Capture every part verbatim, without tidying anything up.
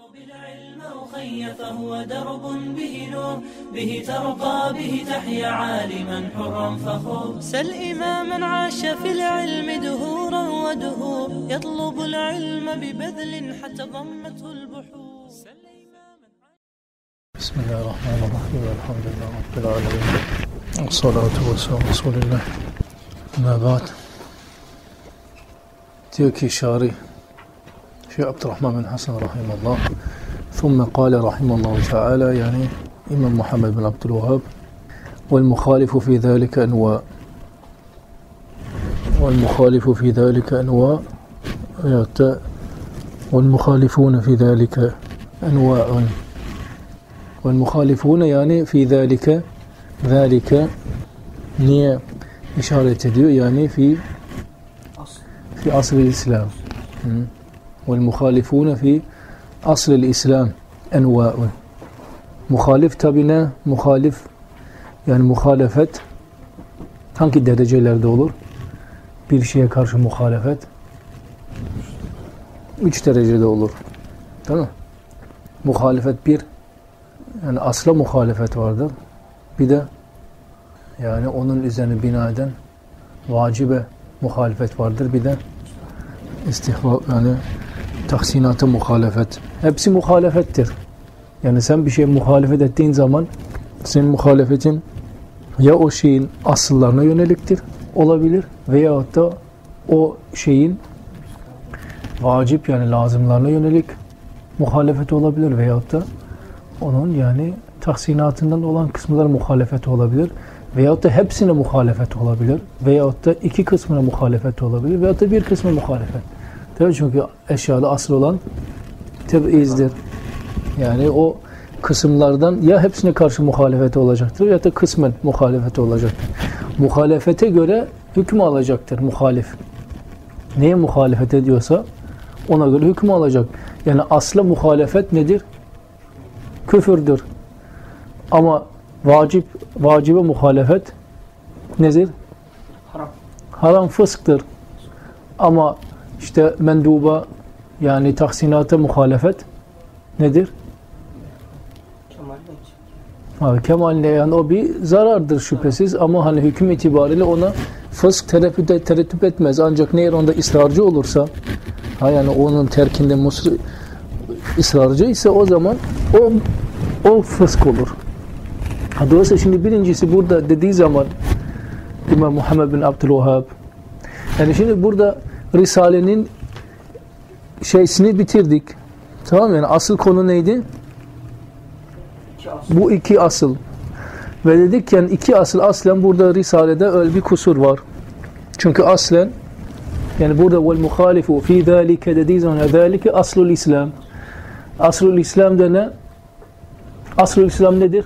بالعلم أخي فهو درب به نور به ترقى به تحيا عالما حرا فخور سل إماما عاش في العلم دهورا ودهور يطلب العلم ببذل حتى ضمته البحور. بسم الله الرحمن الرحيم الحمد لله رب العالمين والصلاة والسلام على رسول الله. ما بعد. diyor ki şari Şeyh Abdurrahman bin Hasan rahimahullah ثم قال رحمه الله تعالى yani İmam Muhammed bin Abdülvehhab والمخالف في ذلك أنواع والمخالف في ذلك أنواع والمخالفون في ذلك أنواع والمخالفون yani في ذلك ذلك niye işaret ediyor yani fi fi asr-ı İslam والمخالفون في asr-ı İslam enva'un. Muhalif tabi ne? Muhalif yani muhalefet hangi derecelerde olur? Bir şeye karşı muhalefet üç derecede olur. Değil mi? Muhalefet bir yani asla muhalefet vardır. Bir de yani onun üzerine bina eden vacibe muhalefet vardır. Bir de istihva yani tahsinata muhalefet. Hepsi muhalefettir. Yani sen bir şeye muhalefet ettiğin zaman senin muhalefetin ya o şeyin asıllarına yöneliktir olabilir veyahut da o şeyin vacip yani lazımlarına yönelik muhalefet olabilir veyahut da onun yani tahsinatından olan kısımlar muhalefet olabilir veyahut da hepsine muhalefet olabilir veyahut da iki kısmına muhalefet olabilir veyahut da bir kısmına muhalefet. Tabii çünkü eşyada asıl olan teb'izdir. Yani o kısımlardan ya hepsine karşı muhalefet olacaktır ya da kısmen muhalefet olacaktır. Muhalefete göre hükmü alacaktır muhalif. Neye muhalefet ediyorsa ona göre hükmü alacak. Yani asla muhalefet nedir? Küfürdür. Ama vacip, vacibe muhalefet nedir? Haram. Haram fısktır. Ama işte menduba yani tahsinata muhalefet nedir? Kemal. Kemal yani o bir zarardır şüphesiz ama hani hüküm itibariyle ona fısk tereddüt, tereddüt etmez. Ancak ne eğer onda ısrarcı olursa ha yani onun terkinde musr ısrarcı ise o zaman o o fısk olur. Ha, dolayısıyla şimdi birincisi burada dediği zaman İmam Muhammed bin Abdülvehhab yani şimdi burada Risale'nin şeysini bitirdik. Tamam yani asıl konu neydi? İki Bu iki asıl. Ve dedik yani iki asıl aslen burada Risale'de öyle bir kusur var. Çünkü aslen yani burada vel muhalifu fi zalike dediği zaman zalike aslul İslam. Aslul İslam da ne? Aslul İslam nedir?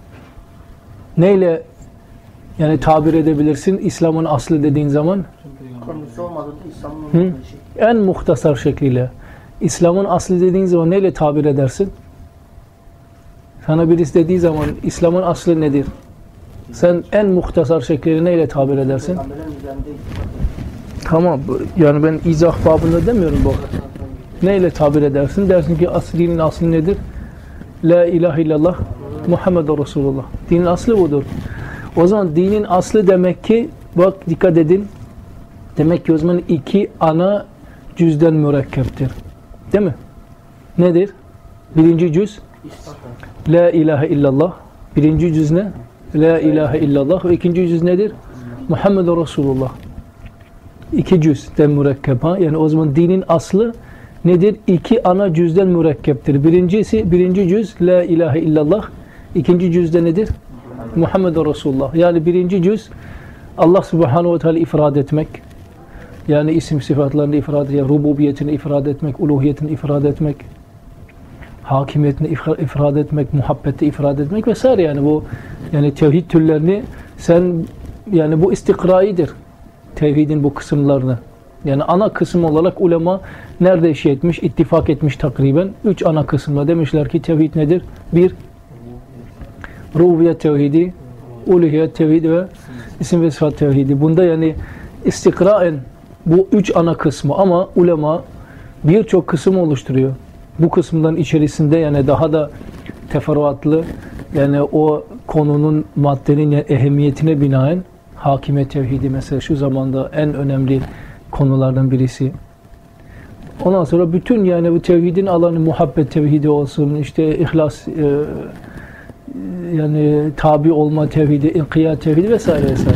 Neyle yani tabir edebilirsin İslam'ın aslı dediğin zaman? Konusu olmadı da İslam'ın Hı? En muhtasar şekliyle. İslam'ın aslı dediğin zaman neyle tabir edersin? Sana birisi dediği zaman İslam'ın aslı nedir? Sen en muhtasar şekliyle neyle tabir edersin? Tamam. Yani ben izah babında demiyorum bu. Neyle tabir edersin? Dersin ki dinin aslı nedir? La ilahe illallah Muhammedur Resulullah. Dinin aslı budur. O zaman dinin aslı demek ki bak dikkat edin. Demek ki o zaman iki ana cüzden mürekkeptir. Değil mi? Nedir? Birinci cüz La ilahe illallah. Birinci cüz ne? La ilahe illallah. Ve ikinci cüz nedir? Muhammedur Resulullah. İki cüzden mürekkep. Ha? Yani o zaman dinin aslı nedir? İki ana cüzden mürekkeptir. Birincisi, birinci cüz La ilahe illallah. İkinci cüzde nedir? Muhammedur Resulullah. Yani birinci cüz Allah subhanahu ve teala ifrad etmek. Yani isim sıfatlarını ifrad etmek, rububiyetini ifrad etmek, uluhiyetini ifrad etmek, hakimiyetini ifrad etmek, muhabbeti ifrad etmek vesaire yani bu yani tevhid türlerini sen yani bu istikraidir. Tevhidin bu kısımlarını. Yani ana kısım olarak ulema nerede işi etmiş? İttifak etmiş takriben. Üç ana kısımda demişler ki tevhid nedir? Bir, rububiyet tevhidi, uluhiyet tevhidi ve isim ve sıfat tevhidi. Bunda yani istikraen bu üç ana kısmı ama ulema birçok kısım oluşturuyor. bu kısmından içerisinde yani daha da teferruatlı yani o konunun maddenin yani ehemmiyetine binaen hakimiyet tevhidi mesela şu zamanda en önemli konulardan birisi. Ondan sonra bütün yani bu tevhidin alanı muhabbet tevhidi olsun, işte ihlas e, yani tabi olma tevhidi, inkiyat tevhidi vesaire vesaire.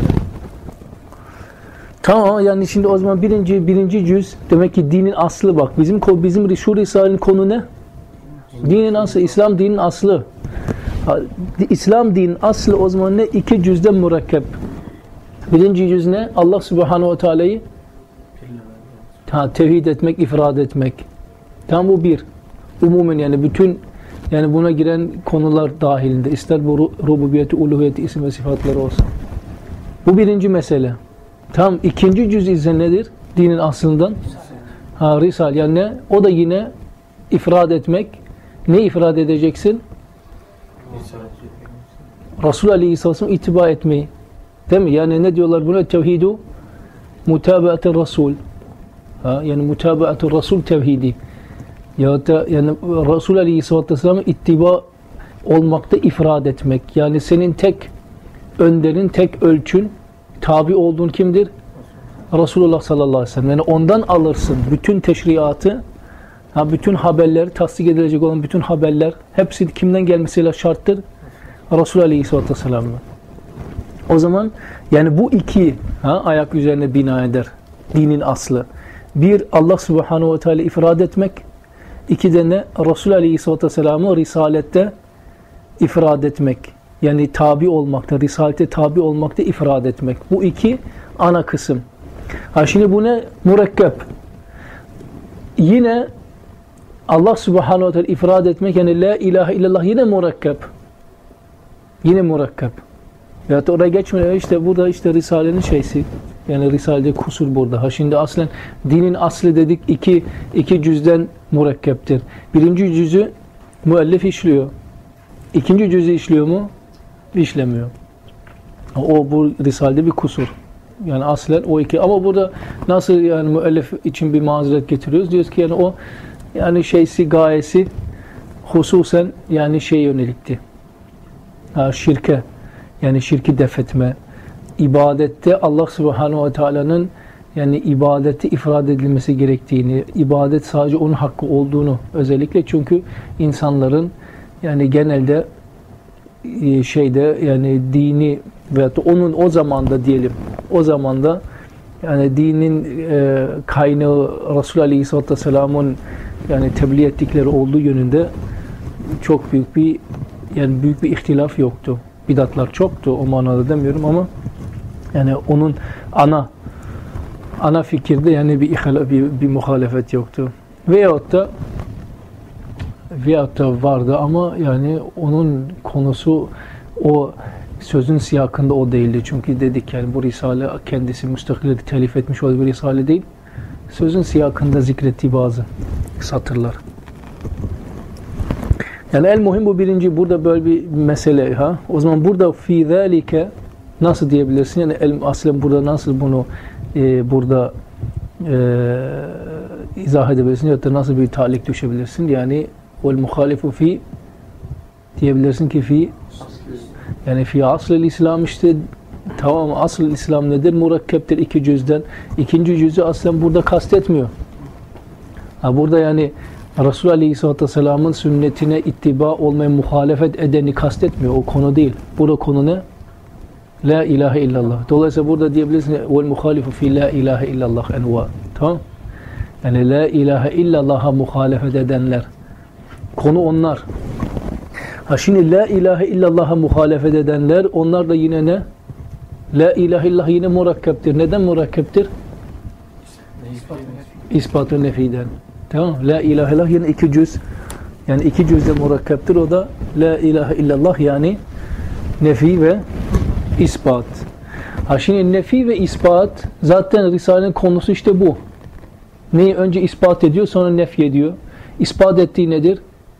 Tamam yani şimdi o zaman birinci birinci cüz demek ki dinin aslı bak. Bizim bizim şu risalenin konu ne? Dinin aslı, İslam dinin aslı. İslam dinin aslı o zaman ne? İki cüzden mürekkep. Birinci cüz ne? Allah Subhanahu ve Teala'yı ha, tevhid etmek, ifrad etmek. Tam bu bir. Umumen yani bütün yani buna giren konular dahilinde. İster bu rububiyeti, uluhiyeti, isim ve sıfatları olsun. Bu birinci mesele. Tam ikinci cüz ise nedir? Dinin aslından ha, risal yani ne? O da yine ifrad etmek. Ne ifrad edeceksin? Resul Aleyhisselam'a itibar etmeyi. Değil mi? Yani ne diyorlar buna? Tevhidu mutabaat-ı Resul. Ha, yani mutabaat-ı Resul tevhidi. Ya da yani Resul Aleyhisselam'a ittiba olmakta ifrad etmek. Yani senin tek önderin, tek ölçün tabi olduğun kimdir? Resulullah sallallahu aleyhi ve sellem. Yani ondan alırsın bütün teşriatı, ha, bütün haberler, tasdik edilecek olan bütün haberler, hepsi kimden gelmesiyle şarttır? Resul aleyhisselatü vesselam'dan. O zaman yani bu iki ha, ayak üzerine bina eder dinin aslı. Bir, Allah subhanahu ve teala ifrad etmek. İki de ne? Resul aleyhisselatü vesselam'ı risalette ifrad etmek. Yani tabi olmakta, risalete tabi olmakta ifrad etmek. Bu iki ana kısım. Ha şimdi bu ne? Mürekkep. Yine Allah subhanahu ve teala ifrad etmek yani la ilahe illallah yine mürekkep. Yine mürekkep. Ya da oraya geçmeden işte burada işte Risale'nin şeysi yani Risale'de kusur burada. Ha şimdi aslen dinin aslı dedik iki iki cüzden mürekkeptir. Birinci cüzü müellif işliyor. İkinci cüzü işliyor mu? İşlemiyor. O bu Risale'de bir kusur. Yani aslen o iki. Ama burada nasıl yani müellif için bir mazeret getiriyoruz? Diyoruz ki yani o yani şeysi gayesi hususen yani şey yönelikti. Ha, şirke yani şirki def etme. İbadette Allah Subhanahu ve Teala'nın yani ibadeti ifrad edilmesi gerektiğini, ibadet sadece onun hakkı olduğunu özellikle çünkü insanların yani genelde şeyde yani dini veyahut da onun o zamanda diyelim o zamanda yani dinin e, kaynağı Resul Aleyhisselatü Vesselam'ın yani tebliğ ettikleri olduğu yönünde çok büyük bir yani büyük bir ihtilaf yoktu. Bidatlar çoktu o manada demiyorum ama yani onun ana ana fikirde yani bir bir, bir muhalefet yoktu. Veyahut da veyahut da vardı ama yani onun konusu o sözün siyakında o değildi. Çünkü dedik yani bu risale kendisi müstakil telif etmiş olduğu bir risale değil. Sözün siyakında zikrettiği bazı satırlar. Yani el muhim bu birinci burada böyle bir mesele ha. O zaman burada fi zalike nasıl diyebilirsin? Yani el aslen burada nasıl bunu e, burada e, izah edebilirsin ya da nasıl bir talik düşebilirsin? Yani vel muhalifu fi diyebilirsin ki fi yani fi asl-ı İslam işte tamam asl-ı İslam nedir? Mürekkeptir iki cüzden. İkinci cüzü aslen burada kastetmiyor. Ha burada yani Resul Aleyhisselatü Vesselam'ın sünnetine ittiba olmaya muhalefet edeni kastetmiyor. O konu değil. Burada konu ne? La ilahe illallah. Dolayısıyla burada diyebilirsin vel muhalifu fi la ilahe illallah enva. Tamam? Yani la ilahe illallah'a muhalefet edenler. Konu onlar. Ha şimdi la ilahe illallah'a muhalefet edenler onlar da yine ne? La ilahe illallah yine mürekkeptir. Neden mürekkeptir? İspatı nefiden. Tamam. La ilahe illallah yine iki cüz. Yani iki cüzde mürekkeptir. O da la ilahe illallah yani nefi ve ispat. Ha şimdi nefi ve ispat zaten Risale'nin konusu işte bu. Neyi önce ispat ediyor sonra nefi ediyor. İspat ettiği nedir?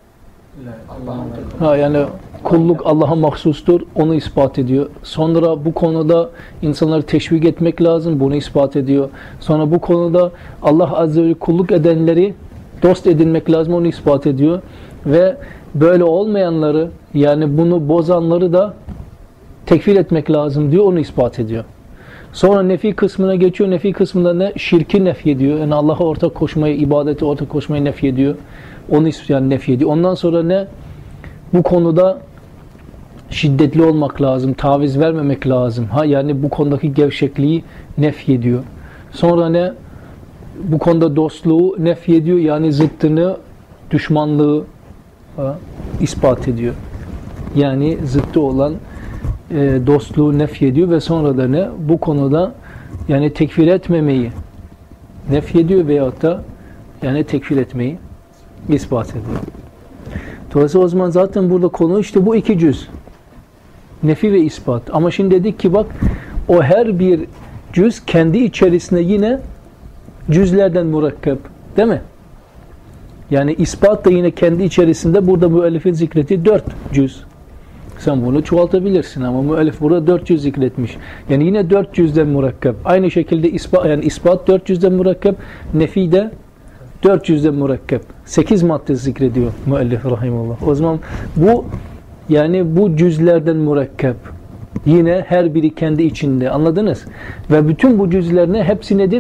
Ha yani kulluk Allah'a mahsustur. Onu ispat ediyor. Sonra bu konuda insanları teşvik etmek lazım. Bunu ispat ediyor. Sonra bu konuda Allah Azze ve Celle kulluk edenleri dost edinmek lazım, onu ispat ediyor. Ve böyle olmayanları, yani bunu bozanları da tekfir etmek lazım diyor, onu ispat ediyor. Sonra nefi kısmına geçiyor. Nefi kısmında ne? Şirki nefyediyor. Yani Allah'a ortak koşmayı, ibadeti ortak koşmayı nefyediyor. Onu yani nefyediyor. Ondan sonra ne? Bu konuda şiddetli olmak lazım, taviz vermemek lazım. Ha yani bu konudaki gevşekliği nefyediyor. Sonra ne? Bu konuda dostluğu nefyediyor. Yani zıttını, düşmanlığı ha, ispat ediyor. Yani zıttı olan e, dostluğu nefyediyor ve sonra da ne? Bu konuda yani tekfir etmemeyi nefyediyor veyahut da yani tekfir etmeyi ispat ediyor. Dolayısıyla o zaman zaten burada konu işte bu iki cüz. Nefi ve ispat. Ama şimdi dedik ki bak o her bir cüz kendi içerisinde yine cüzlerden mürekkep. Değil mi? Yani ispat da yine kendi içerisinde burada müellifin zikrettiği dört cüz. Sen bunu çoğaltabilirsin ama müellif burada dört cüz zikretmiş. Yani yine dört cüzden mürekkep. Aynı şekilde ispat, yani ispat dört cüzden mürekkep, nefi de dört cüzden mürekkep. sekiz madde zikrediyor müellif rahimullah. O zaman bu yani bu cüzlerden mürekkep. Yine her biri kendi içinde. Anladınız? Ve bütün bu cüzler ne? Hepsi nedir?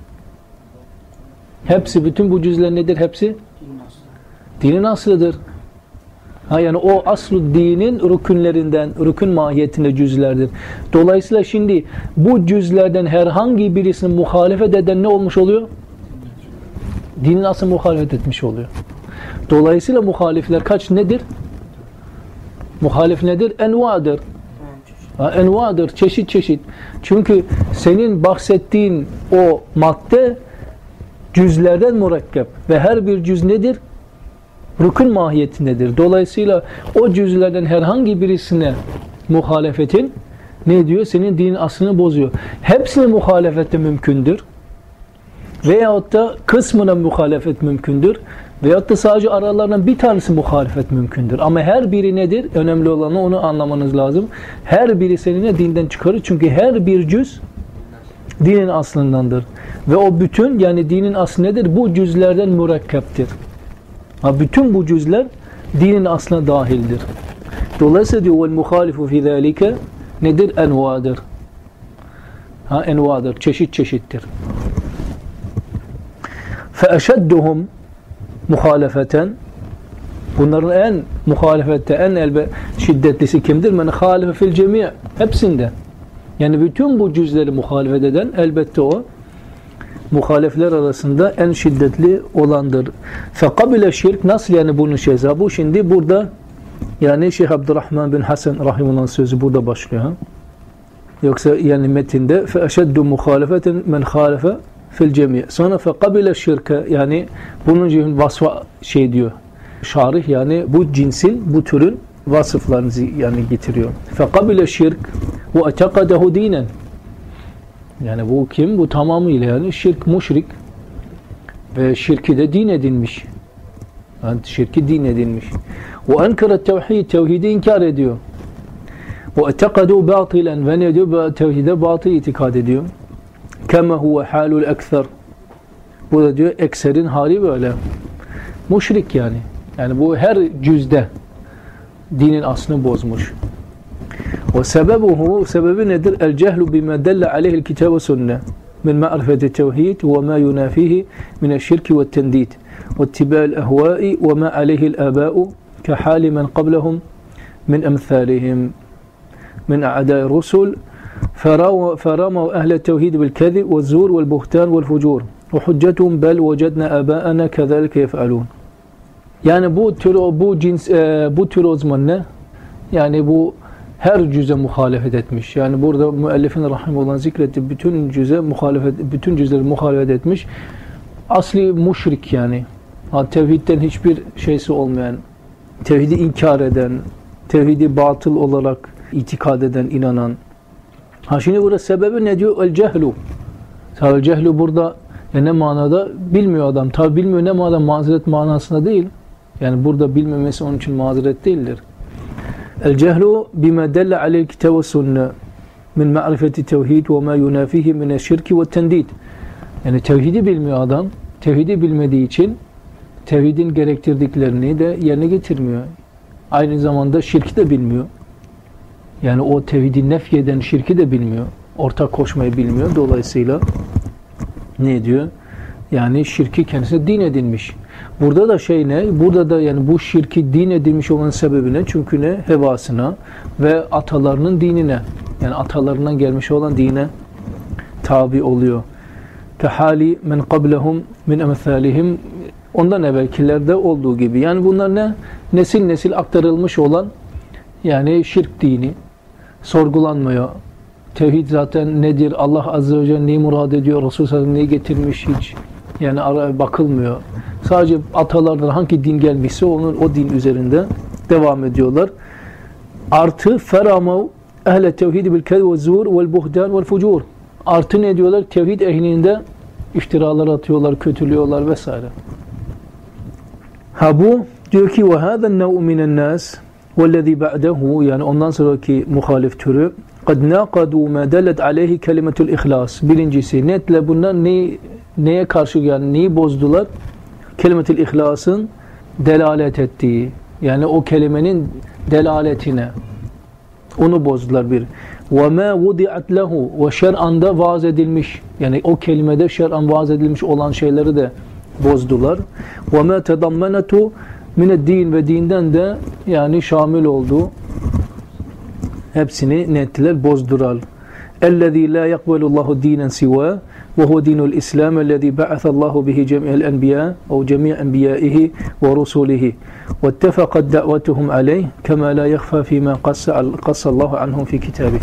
Hepsi, bütün bu cüzler nedir? Hepsi? Dinin aslıdır. Ha yani o aslı dinin rükünlerinden, rükün mahiyetinde cüzlerdir. Dolayısıyla şimdi bu cüzlerden herhangi birisini muhalefet eden ne olmuş oluyor? Dinin aslı muhalefet etmiş oluyor. Dolayısıyla muhalifler kaç nedir? Muhalif nedir? Envadır. Ha, envadır, çeşit çeşit. Çünkü senin bahsettiğin o madde cüzlerden mürekkep ve her bir cüz nedir? Rükün mahiyetindedir. Dolayısıyla o cüzlerden herhangi birisine muhalefetin ne diyor? Senin dinin aslını bozuyor. Hepsine muhalefet de mümkündür. Veyahut da kısmına muhalefet mümkündür. Veyahut da sadece aralarından bir tanesi muhalefet mümkündür. Ama her biri nedir? Önemli olanı onu anlamanız lazım. Her biri seni dinden çıkarır. Çünkü her bir cüz dinin aslındandır. Ve o bütün yani dinin aslı nedir? Bu cüzlerden mürekkeptir. Ha, bütün bu cüzler dinin aslına dahildir. Dolayısıyla diyor وَالْمُخَالِفُ فِي ذَٰلِكَ nedir? Envadır. Ha, envadır. Çeşit çeşittir. فَاَشَدُّهُمْ muhalefeten bunların en muhalefette en elbe şiddetlisi kimdir? Men halife fil cemi' hepsinde. Yani bütün bu cüzleri muhalefet eden elbette o muhalefler arasında en şiddetli olandır. Fekabile şirk nasıl yani bunun şeysi? Bu şimdi burada yani Şeyh Abdurrahman bin Hasan rahimullah'ın sözü burada başlıyor. Ha? Yoksa yani metinde fe eşeddu muhalefeten men halife fil cemi'. Sonra fekabile şirke yani bunun gibi vasfı şey diyor. Şarih yani bu cinsin, bu türün vasıflarını yani getiriyor. Fekabile şirk ve etekadahu dinen. Yani bu kim? Bu tamamıyla yani şirk, müşrik ve şirki de din edinmiş. Yani şirki din edinmiş. Ve enkara tevhid, tevhidi inkar ediyor. Ve etekadu batilen ve ne diyor? Tevhide batıl itikad ediyor. Kema huve halul ekser. Bu da diyor ekserin hali böyle. Müşrik yani. Yani bu her cüzde dinin aslını bozmuş. Ve sebebuhu, sebebi nedir? El cehlu bima delle aleyhil kitab ve sünne min ma'rifeti tevhid ve ma yunafihi mineşşirki ve tendid ve ittiba'il ehvai ve ma aleyhil aba'u kehali men qablahum min emthalihim min a'dai rusul فرموا أهل التوحيد بالكذب والزور والبهتان والفجور وحجتهم بل وجدنا آباءنا كذلك يفعلون. Yani bu tür bu cins e, bu tür o zaman ne? Yani bu her cüze muhalefet etmiş. Yani burada müellifin rahimehullah zikretti bütün cüze muhalefet bütün cüzleri muhalefet etmiş. Asli müşrik yani. Ha, tevhidden hiçbir şeysi olmayan, tevhidi inkar eden, tevhidi batıl olarak itikad eden, inanan. Ha şimdi burada sebebi ne diyor? El cehlu. El cehlu burada ya ne manada? Bilmiyor adam. Tabi bilmiyor ne manada? Mazeret manasında değil. Yani burada bilmemesi onun için mazeret değildir. El cehlu bima delle aleyh kitab ve sünne min ma'rifeti tevhid ve ma yunafihi mineşşirki ve tendid. Yani tevhidi bilmiyor adam. Tevhidi bilmediği için tevhidin gerektirdiklerini de yerine getirmiyor. Aynı zamanda şirki de bilmiyor. Yani o tevhidi nefyeden şirki de bilmiyor. Ortak koşmayı bilmiyor. Dolayısıyla ne diyor? Yani şirki kendisine din edinmiş. Burada da şey ne? Burada da yani bu şirki din edilmiş olan sebebi ne? Çünkü ne? Hevasına ve atalarının dinine. Yani atalarından gelmiş olan dine tabi oluyor. Kehali men qablahum min emsalihim, ondan evvelkilerde olduğu gibi. Yani bunlar ne? Nesil nesil aktarılmış olan yani şirk dini. Sorgulanmıyor. Tevhid zaten nedir? Allah Azze ve Celle neyi murad ediyor? Resul sallallahu aleyhi ve sellem neyi getirmiş hiç? Yani bakılmıyor. Sadece atalardan hangi din gelmişse onun o din üzerinde devam ediyorlar. Artı feramav ehle tevhid bil kezb ve zur vel buhdan vel fucur. Artı ne diyorlar? Tevhid ehlinde iftiralar atıyorlar, kötülüyorlar vesaire. Ha bu diyor ki ve hâzen nev'u minen nas vellezî ba'dehu, yani ondan sonraki muhalif türü kad naqadu ma dalet aleyhi kelimetul ihlas. Birincisi netle bunlar ne, neye karşı, yani neyi bozdular? Kelimetul ihlasın delalet ettiği, yani o kelimenin delaletine onu bozdular bir. Ve ma vudi'at lehu, ve şer'an da vaaz edilmiş, yani o kelimede şer'an vaaz edilmiş olan şeyleri de bozdular. Ve ma tedammenetu min din, ve dinden de yani şamil oldu. Hepsini ne ettiler? Bozdular. اَلَّذ۪ي لَا يَقْبَلُ اللّٰهُ د۪ينًا سِوَى وَهُوَ د۪ينُ الْاِسْلَامِ الَّذ۪ي بَعَثَ اللّٰهُ بِهِ جَمِيعَ الْاَنْبِيَاءِ اَوْ جَمِيعَ اَنْبِيَائِهِ وَرُسُولِهِ وَاتَّفَقَتْ دَعْوَتُهُمْ عَلَيْهِ كَمَا لَا يَخْفَى فِي مَا قَصَّ اللّٰهُ عَنْهُمْ فِي كِتَابِهِ.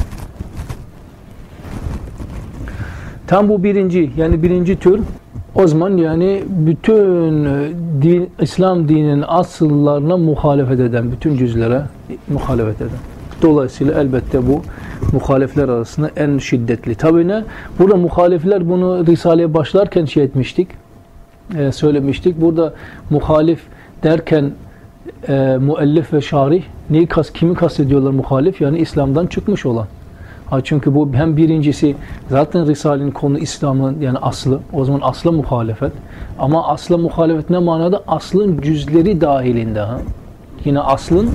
Tam bu birinci, yani birinci tür. O zaman yani bütün din, İslam dininin asıllarına muhalefet eden, bütün cüzlere muhalefet eden. Dolayısıyla elbette bu muhalifler arasında en şiddetli. Tabii ne? Burada muhalifler, bunu Risale'ye başlarken şey etmiştik, e, söylemiştik. Burada muhalif derken e, müellif ve şarih neyi kas, kimi kastediyorlar muhalif? Yani İslam'dan çıkmış olan. Ha, çünkü bu hem birincisi zaten Risale'nin konu İslam'ın yani aslı. O zaman asla muhalefet. Ama asla muhalefet ne manada? Aslın cüzleri dahilinde. Ha? Yine aslın,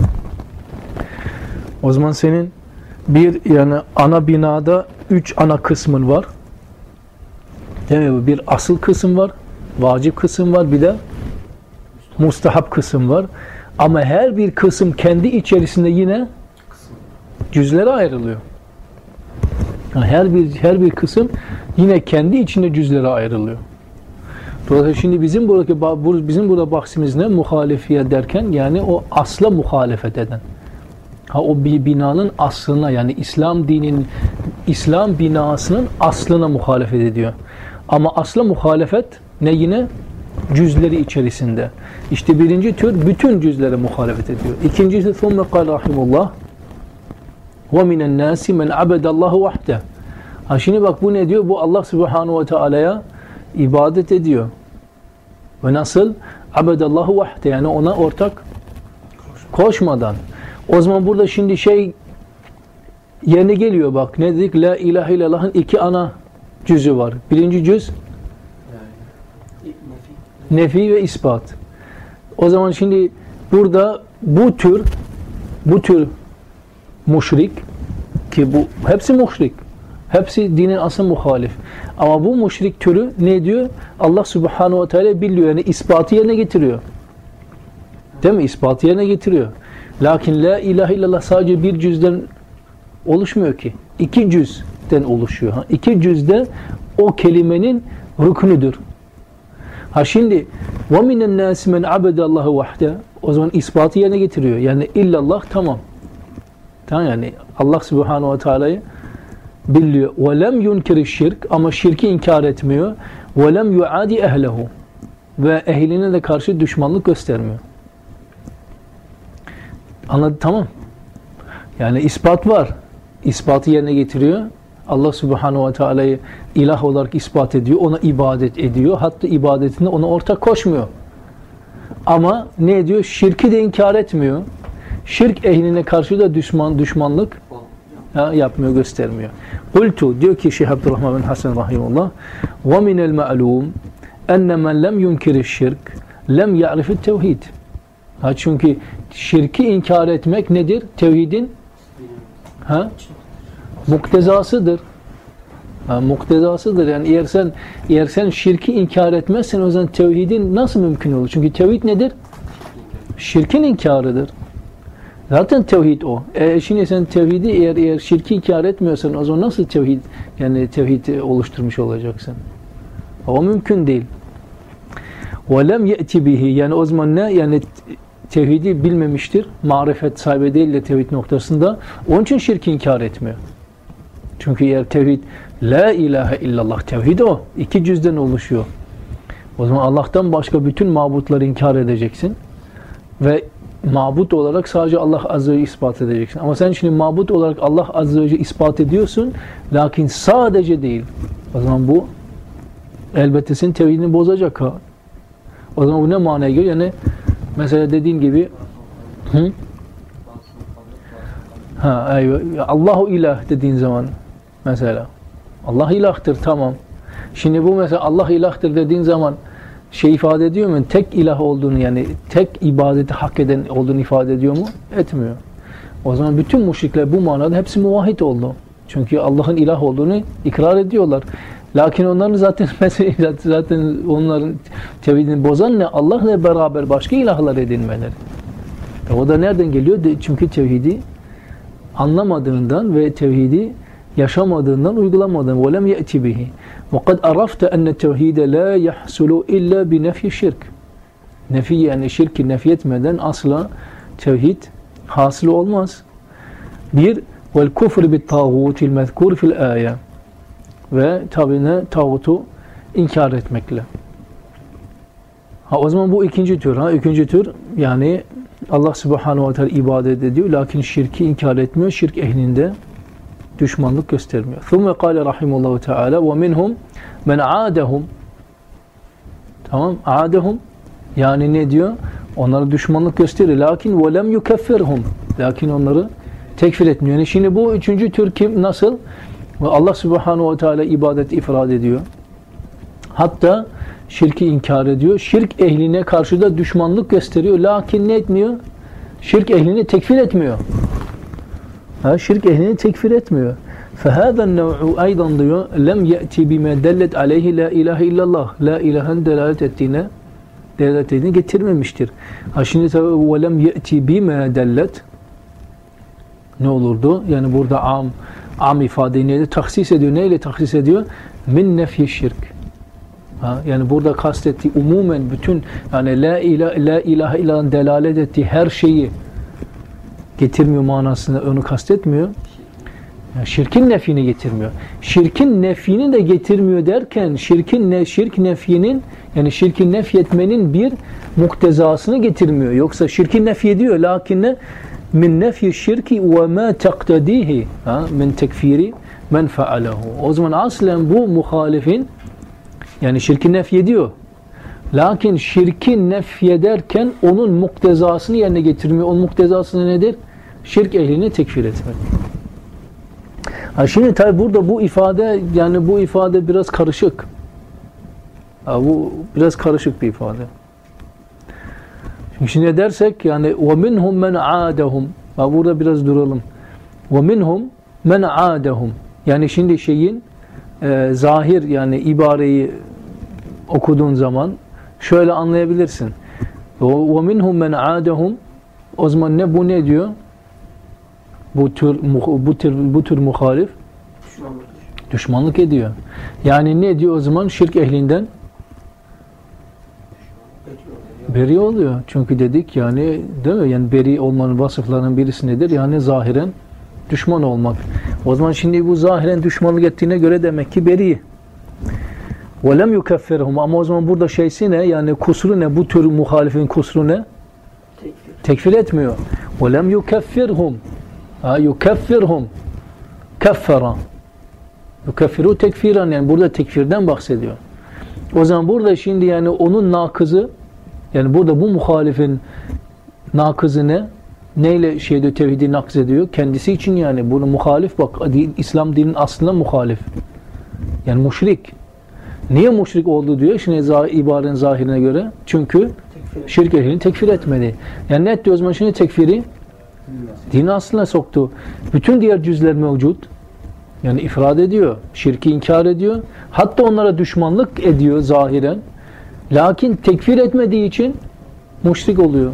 o zaman senin bir yani ana binada üç ana kısmın var. Değil mi? Bir asıl kısım var, vacip kısım var, bir de mustahap kısım var. Ama her bir kısım kendi içerisinde yine cüzlere ayrılıyor. Yani her bir her bir kısım yine kendi içinde cüzlere ayrılıyor. Dolayısıyla şimdi bizim buradaki bizim burada bahsimiz ne? Muhalefiyet derken yani o asla muhalefet eden. Ha, o bir binanın aslına, yani İslam dininin, İslam binasının aslına muhalefet ediyor. Ama asla muhalefet ne yine? Cüzleri içerisinde. İşte birinci tür bütün cüzlere muhalefet ediyor. İkincisi ثُمَّ قَالَ رَحِمُ اللّٰهِ وَمِنَ النَّاسِ مَنْ عَبَدَ اللّٰهُ وَحْدَهُ. Ha şimdi bak bu ne diyor? Bu Allah Subhanahu ve Teala'ya ibadet ediyor. Ve nasıl? عَبَدَ اللّٰهُ وَحْدَهُ, yani ona ortak koşmadan. O zaman burada şimdi şey yerine geliyor bak. Ne dedik? La ilahe illallah'ın iki ana cüzü var. Birinci cüz nefi ve ispat. O zaman şimdi burada bu tür bu tür müşrik, ki bu hepsi müşrik. Hepsi dinin asıl muhalif. Ama bu müşrik türü ne diyor? Allah Subhanahu ve Teala biliyor. Yani ispatı yerine getiriyor. Değil mi? İspatı yerine getiriyor. Lakin la ilahe illallah sadece bir cüzden oluşmuyor ki. İki cüzden oluşuyor. Ha? İki cüzde o kelimenin rüknüdür. Ha şimdi وَمِنَ النَّاسِ مَنْ عَبَدَ اللّٰهُ وَحْدَهُ, o zaman ispatı yerine getiriyor. Yani illallah tamam. Tamam, yani Allah Subhanahu ve Teala'yı biliyor. وَلَمْ يُنْكِرِ şirk, ama şirki inkar etmiyor. وَلَمْ يُعَادِ اَهْلَهُ, ve ehline de karşı düşmanlık göstermiyor. Anladın? Tamam. Yani ispat var. İspatı yerine getiriyor. Allah Subhanahu ve Teala'yı ilah olarak ispat ediyor. Ona ibadet ediyor. Hatta ibadetinde ona ortak koşmuyor. Ama ne ediyor? Şirki de inkar etmiyor. Şirk ehline karşı da düşman düşmanlık ya, yapmıyor, göstermiyor. Kultu, diyor ki Şeyh Abdurrahman bin Hasan rahimehullah, ve minel ma'lum enne men lem yunkir şirk lem ya'rifet tevhid. Ha, çünkü şirki inkar etmek nedir? Tevhidin ha? muktezasıdır. Ha, muktezasıdır. Yani eğer sen, eğer sen şirki inkar etmezsen o zaman tevhidin nasıl mümkün olur? Çünkü tevhid nedir? Şirkin inkarıdır. Zaten tevhid o. E şimdi sen tevhidi eğer, eğer şirki inkar etmiyorsan o zaman nasıl tevhid, yani tevhid oluşturmuş olacaksın? O mümkün değil. وَلَمْ يَأْتِ بِهِ yani o zaman ne? Yani tevhidi bilmemiştir. Marifet sahibi değil de tevhid noktasında. Onun için şirki inkar etmiyor. Çünkü eğer tevhid la ilahe illallah tevhid o. İki cüzden oluşuyor. O zaman Allah'tan başka bütün mabutları inkar edeceksin. Ve mabut olarak sadece Allah Azze ve Celle ispat edeceksin. Ama sen şimdi mabut olarak Allah Azze ve Celle ispat ediyorsun. Lakin sadece değil. O zaman bu elbette senin tevhidini bozacak ha. O zaman bu ne manaya geliyor? Yani mesela dediğin gibi hı? Ha, eyvah. Allahu ilah dediğin zaman mesela Allah ilahtır, tamam. Şimdi bu mesela Allah ilahtır dediğin zaman şey ifade ediyor mu? Tek ilah olduğunu, yani tek ibadeti hak eden olduğunu ifade ediyor mu? Etmiyor. O zaman bütün müşrikler bu manada hepsi muvahhid oldu. Çünkü Allah'ın ilah olduğunu ikrar ediyorlar. Lakin onların zaten mesela zaten onların tevhidini bozan ne? Allah'la beraber başka ilahlar edinmeleri. E o da nereden geliyor? Çünkü tevhidi anlamadığından ve tevhidi yaşamadığından, uygulamadığından. وَلَمْ يَأْتِ بِهِ وَقَدْ أَرَفْتَ أَنَّ التَّوْحِيدَ لَا يَحْسُلُ إِلَّا بِنَفْيِ şirk. Nefi yani şirki nefy etmeden asla tevhid hasıl olmaz. Bir, وَالْكُفْرِ بِالْتَاغُوتِ الْمَذْكُورِ فِي الْآيَةِ ve tabi ne? Tağutu inkar etmekle. Ha, o zaman bu ikinci tür. Ha, ikinci tür yani Allah Subhanahu ve Teala ibadet ediyor. Lakin şirki inkar etmiyor. Şirk ehlinde düşmanlık göstermiyor. ثُمَّ قَالَ رَحِمُ اللّٰهُ تَعَالَى وَمِنْهُمْ مَنْ عَادَهُمْ Tamam. عَادَهُمْ yani ne diyor? Onlara düşmanlık gösteriyor. Lakin وَلَمْ يُكَفِّرْهُمْ Lakin onları tekfir etmiyor. Yani şimdi bu üçüncü tür kim? Nasıl? Allah Subhanahu ve Teala ibadet ifrad ediyor. Hatta şirki inkar ediyor. Şirk ehline karşı da düşmanlık gösteriyor. Lakin ne etmiyor? Şirk ehlini tekfir etmiyor. Ha, şirk ehlini tekfir etmiyor. فَهَذَا النَّوْعُ aydan diyor lem ye'ti bime dellet aleyhi la ilahe illallah. La ilahen delalet ettiğine delalet ettiğini getirmemiştir. Ha şimdi tabi وَلَمْ ye'ti bime dellet ne olurdu? Yani burada am am ifadeyi neyle tahsis ediyor? Neyle tahsis ediyor? Min nefyi şirk. Ha, yani burada kastettiği umumen bütün yani la ilahe la ilahe illallah delalet ettiği her şeyi getirmiyor manasında onu kastetmiyor. Yani şirkin nefini getirmiyor. Şirkin nefini de getirmiyor derken şirkin ne şirk nefinin yani şirkin nefyetmenin bir muktezasını getirmiyor. Yoksa şirkin nefyediyor lakin ne min nefyi şirki ve ma taqtadihi min tekfiri men faalehu. O zaman aslen bu muhalifin yani şirki nefyediyor. Lakin şirki nefyederken onun muktezasını yerine getirmiyor. Onun muktezası nedir? Şirk ehlini tekfir etmek. Ha şimdi tabi burada bu ifade yani bu ifade biraz karışık. Ha, bu biraz karışık bir ifade. Şimdi ne dersek yani وَمِنْهُمْ مَنْ عَادَهُمْ burada biraz duralım. وَمِنْهُمْ مَنْ عَادَهُمْ yani şimdi şeyin e, zahir yani ibareyi okuduğun zaman şöyle anlayabilirsin. وَمِنْهُمْ مَنْ عَادَهُمْ o zaman ne bu ne diyor? Bu tür bu tür bu tür muhalif düşmanlık, düşmanlık ediyor. Yani ne diyor o zaman? Şirk ehlinden beri oluyor. Çünkü dedik yani değil mi? Yani beri olmanın vasıflarının birisi nedir? Yani zahiren düşman olmak. O zaman şimdi bu zahiren düşmanlık ettiğine göre demek ki beri. وَلَمْ يُكَفِّرْهُمْ ama o zaman burada şeysi ne? Yani kusuru ne? Bu tür muhalifin kusuru ne? Tekfir, Tekfir etmiyor. وَلَمْ يُكَفِّرْهُمْ يُكَفِّرْهُمْ كَفَّرًا يُكَفِّرُوا tekfiren yani burada tekfirden bahsediyor. O zaman burada şimdi yani onun nakızı yani burada bu muhalifin nakızı ne? Neyle şeyde tevhidi nakz ediyor? Kendisi için yani bunu muhalif bak İslam dininin aslında muhalif. Yani müşrik. Niye müşrik oldu diyor? Şimdi ibarenin zahirine göre. Çünkü Şirk ehlini tekfir etmedi. Yani ne etti o zaman şimdi tekfiri? Dini aslına soktu. Bütün diğer cüzler mevcut. Yani ifrad ediyor. Şirki inkar ediyor. Hatta onlara düşmanlık ediyor zahiren. Lakin tekfir etmediği için müşrik oluyor.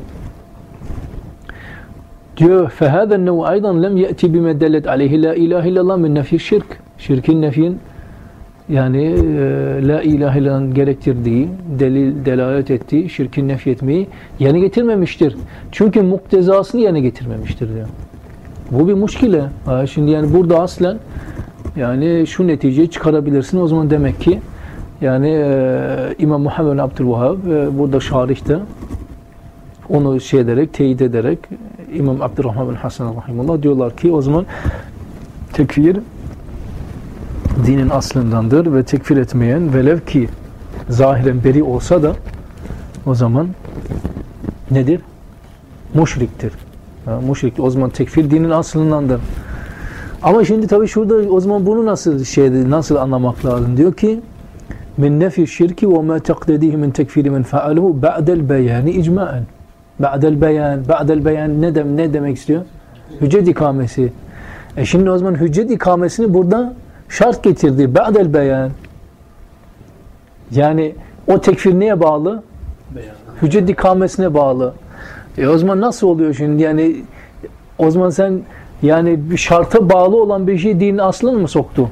Diyor فَهَذَا النَّوْ اَيْضًا لَمْ يَأْتِ بِمَا دَلَّتْ عَلَيْهِ لَا اِلَٰهِ اِلَّا اللّٰهِ مِنْ نَفْيِ الشِّرْكِ Şirkin nefyin yani e, la ilahe illallah'ın gerektirdiği, delil, delalet ettiği şirkin nefyetmeyi yerine getirmemiştir. Çünkü muktezasını yerine getirmemiştir diyor. Bu bir muşkile. Ha, şimdi yani burada aslen yani şu neticeyi çıkarabilirsin. O zaman demek ki yani e, İmam Muhammed Abdülvahhab e, burada şarihte onu şey ederek, teyit ederek İmam Abdurrahman bin Hasan rahimullah diyorlar ki o zaman tekfir dinin aslındandır ve tekfir etmeyen velev ki zahiren beri olsa da o zaman nedir? Müşriktir. Ha, müşrik. O zaman tekfir dinin aslındandır. Ama şimdi tabii şurada o zaman bunu nasıl şeydi, nasıl anlamak lazım? Diyor ki min nefi şirki ve ma taqdedihi min tekfiri men fa'aluhu ba'del beyani icmaen. Ba'del beyan, ba'del beyan ne dem ne demek istiyor? Hüccet ikamesi. E şimdi o zaman hüccet ikamesini burada şart getirdi. Ba'del beyan. Yani o tekfir neye bağlı? Beyan. Hüccet ikamesine bağlı. E o zaman nasıl oluyor şimdi? Yani o zaman sen yani bir şarta bağlı olan bir şey dinin aslını mı soktu?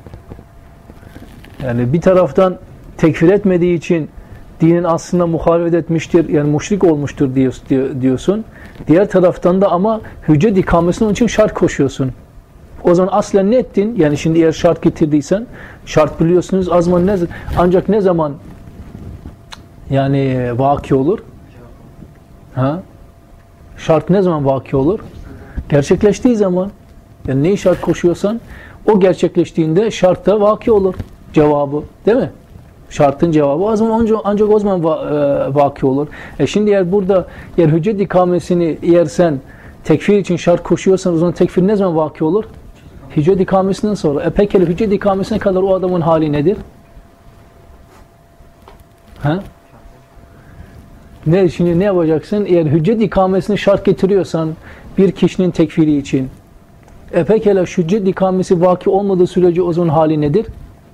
Yani bir taraftan tekfir etmediği için dinin aslına muhalefet etmiştir, yani müşrik olmuştur diyorsun. Diğer taraftan da ama hüccet ikamesinin onun için şart koşuyorsun. O zaman aslen ne ettin? Yani şimdi eğer şart getirdiysen, şart biliyorsunuz azman ne, ancak ne zaman yani vaki olur? Ha? Şart ne zaman vaki olur? Gerçekleştiği zaman. Yani neyi şart koşuyorsan o gerçekleştiğinde şart da vaki olur. Cevabı. Değil mi? Şartın cevabı. O zaman ancak, ancak o zaman va, e, vaki olur. E şimdi eğer burada eğer hüccet ikamesini eğer sen tekfir için şart koşuyorsan o zaman tekfir ne zaman vaki olur? Hüccet ikamesinden sonra. E peki hüccet ikamesine kadar o adamın hali nedir? Ha? Ne, şimdi ne yapacaksın? Eğer hüccet ikamesini şart getiriyorsan bir kişinin tekfiri için e pekala hüccet ikamesi vaki olmadığı sürece o zaman hali nedir?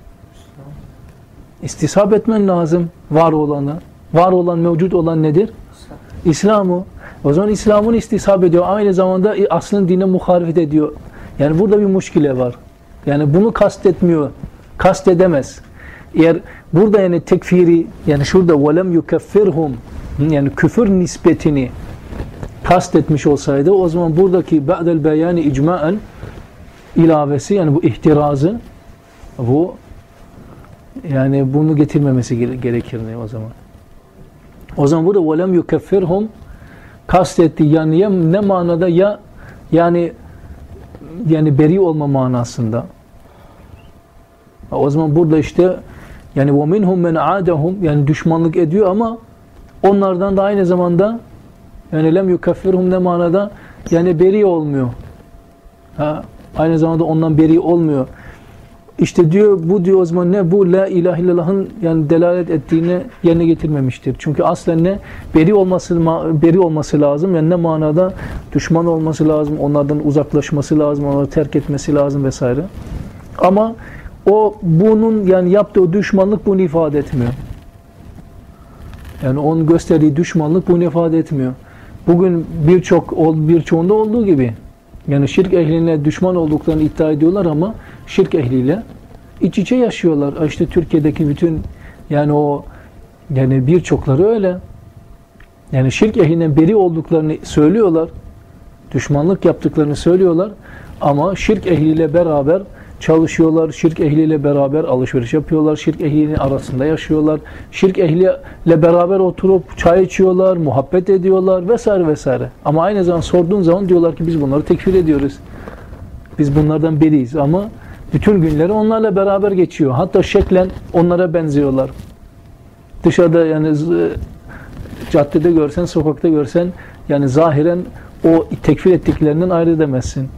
İstishab etmen lazım var olanı. Var olan, mevcut olan nedir? İslam'ı. O zaman İslam'ın istishab ediyor. Aynı zamanda aslında dine muhalefet ediyor. Yani burada bir muşkile var. Yani bunu kastetmiyor. Kastedemez. Eğer burada yani tekfiri yani şurada وَلَمْ يُكَفِّرْهُمْ yani küfür nispetini kastetmiş olsaydı o zaman buradaki ba'del beyani icmaen ilavesi yani bu ihtirazı bu yani bunu getirmemesi gerekir o zaman. O zaman burada وَلَمْ يُكَفِّرْهُمْ kastetti yani ya ne manada ya yani yani beri olma manasında. O zaman burada işte yani وَمِنْهُمْ مَنْ عَادَهُمْ yani düşmanlık ediyor ama onlardan da aynı zamanda yani lem yukeffirhum ne manada yani beri olmuyor. Ha, aynı zamanda ondan beri olmuyor. İşte diyor bu diyor o zaman ne bu la ilahe illallah'ın yani delalet ettiğini yerine getirmemiştir. Çünkü aslen ne beri olması beri olması lazım. Yani ne manada düşman olması lazım, onlardan uzaklaşması lazım, onları terk etmesi lazım vesaire. Ama o bunun yani yaptığı düşmanlık bunu ifade etmiyor. Yani onun gösterdiği düşmanlık bunu ifade etmiyor. Bugün birçok birçoğunda olduğu gibi yani şirk ehline düşman olduklarını iddia ediyorlar ama şirk ehliyle iç içe yaşıyorlar. İşte Türkiye'deki bütün yani o yani birçokları öyle. Yani şirk ehlinden beri olduklarını söylüyorlar. Düşmanlık yaptıklarını söylüyorlar ama şirk ehliyle beraber çalışıyorlar, şirk ehliyle beraber alışveriş yapıyorlar, şirk ehlinin arasında yaşıyorlar, şirk ehliyle beraber oturup çay içiyorlar, muhabbet ediyorlar vesaire vesaire. Ama aynı zaman sorduğun zaman diyorlar ki biz bunları tekfir ediyoruz. Biz bunlardan beriyiz ama bütün günleri onlarla beraber geçiyor. Hatta şeklen onlara benziyorlar. Dışarıda yani caddede görsen, sokakta görsen yani zahiren o tekfir ettiklerinden ayrı edemezsin.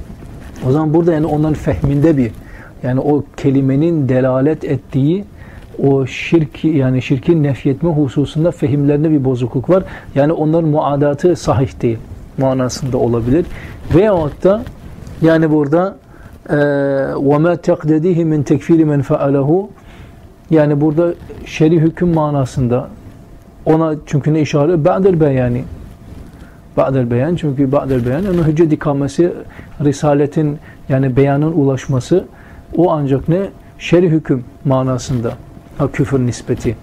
O zaman burada yani onların fehminde bir yani o kelimenin delalet ettiği o şirki yani şirkin nefyetme hususunda fehimlerinde bir bozukluk var. Yani onların muadatı sahih değil manasında olabilir. Veyahut da yani burada وَمَا تَقْدَدِهِ مِنْ تَكْفِيرِ مَنْ فَعَلَهُ yani burada şer'i hüküm manasında ona çünkü ne işaret? Ba'del beyani. Ba'del beyan çünkü ba'del beyan yani hüccet ikamesi risaletin yani beyanın ulaşması o ancak ne? Şer'i hüküm manasında. Ha, küfür nispeti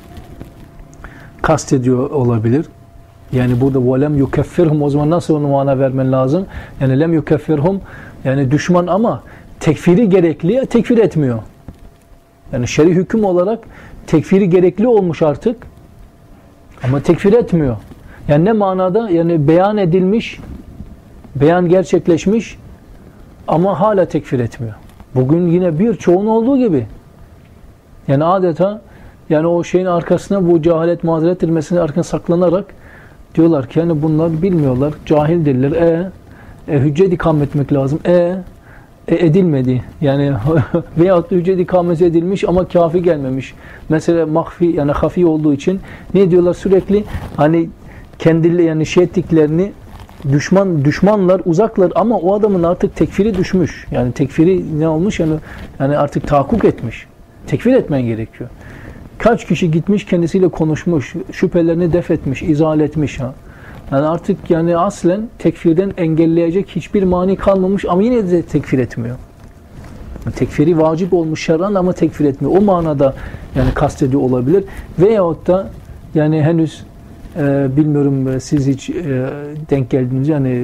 kastediyor olabilir. Yani burada وَلَمْ يُكَفِّرْهُمْ o zaman nasıl onu mana vermen lazım? Yani lem yukeffirhum yani düşman ama tekfiri gerekli tekfir etmiyor. Yani şer'i hüküm olarak tekfiri gerekli olmuş artık ama tekfir etmiyor. Yani ne manada? Yani beyan edilmiş, beyan gerçekleşmiş ama hala tekfir etmiyor. Bugün yine birçoğun olduğu gibi. Yani adeta yani o şeyin arkasına bu cehalet mazeret ilmesinin arkasına saklanarak diyorlar ki yani bunlar bilmiyorlar, cahildirler. E, e hüccet ikame etmek lazım. E, e edilmedi. Yani veyahut da hüccet ikamesi edilmiş ama kafi gelmemiş. Mesela mahfi yani hafi olduğu için ne diyorlar sürekli? Hani kendileri yani şey ettiklerini düşman düşmanlar uzaklar ama o adamın artık tekfiri düşmüş. Yani tekfiri ne olmuş? Yani yani artık tahakkuk etmiş. Tekfir etmen gerekiyor. Kaç kişi gitmiş kendisiyle konuşmuş, şüphelerini def etmiş, izah etmiş ha. Yani artık yani aslen tekfirden engelleyecek hiçbir mani kalmamış ama yine de tekfir etmiyor. Tekfiri vacip olmuş şer'an ama tekfir etmiyor. O manada yani kastediyor olabilir. Veyahut da yani henüz e, bilmiyorum siz hiç e, denk geldiniz yani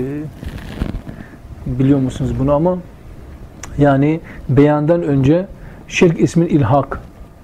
biliyor musunuz bunu ama yani beyandan önce şirk ismin ilhak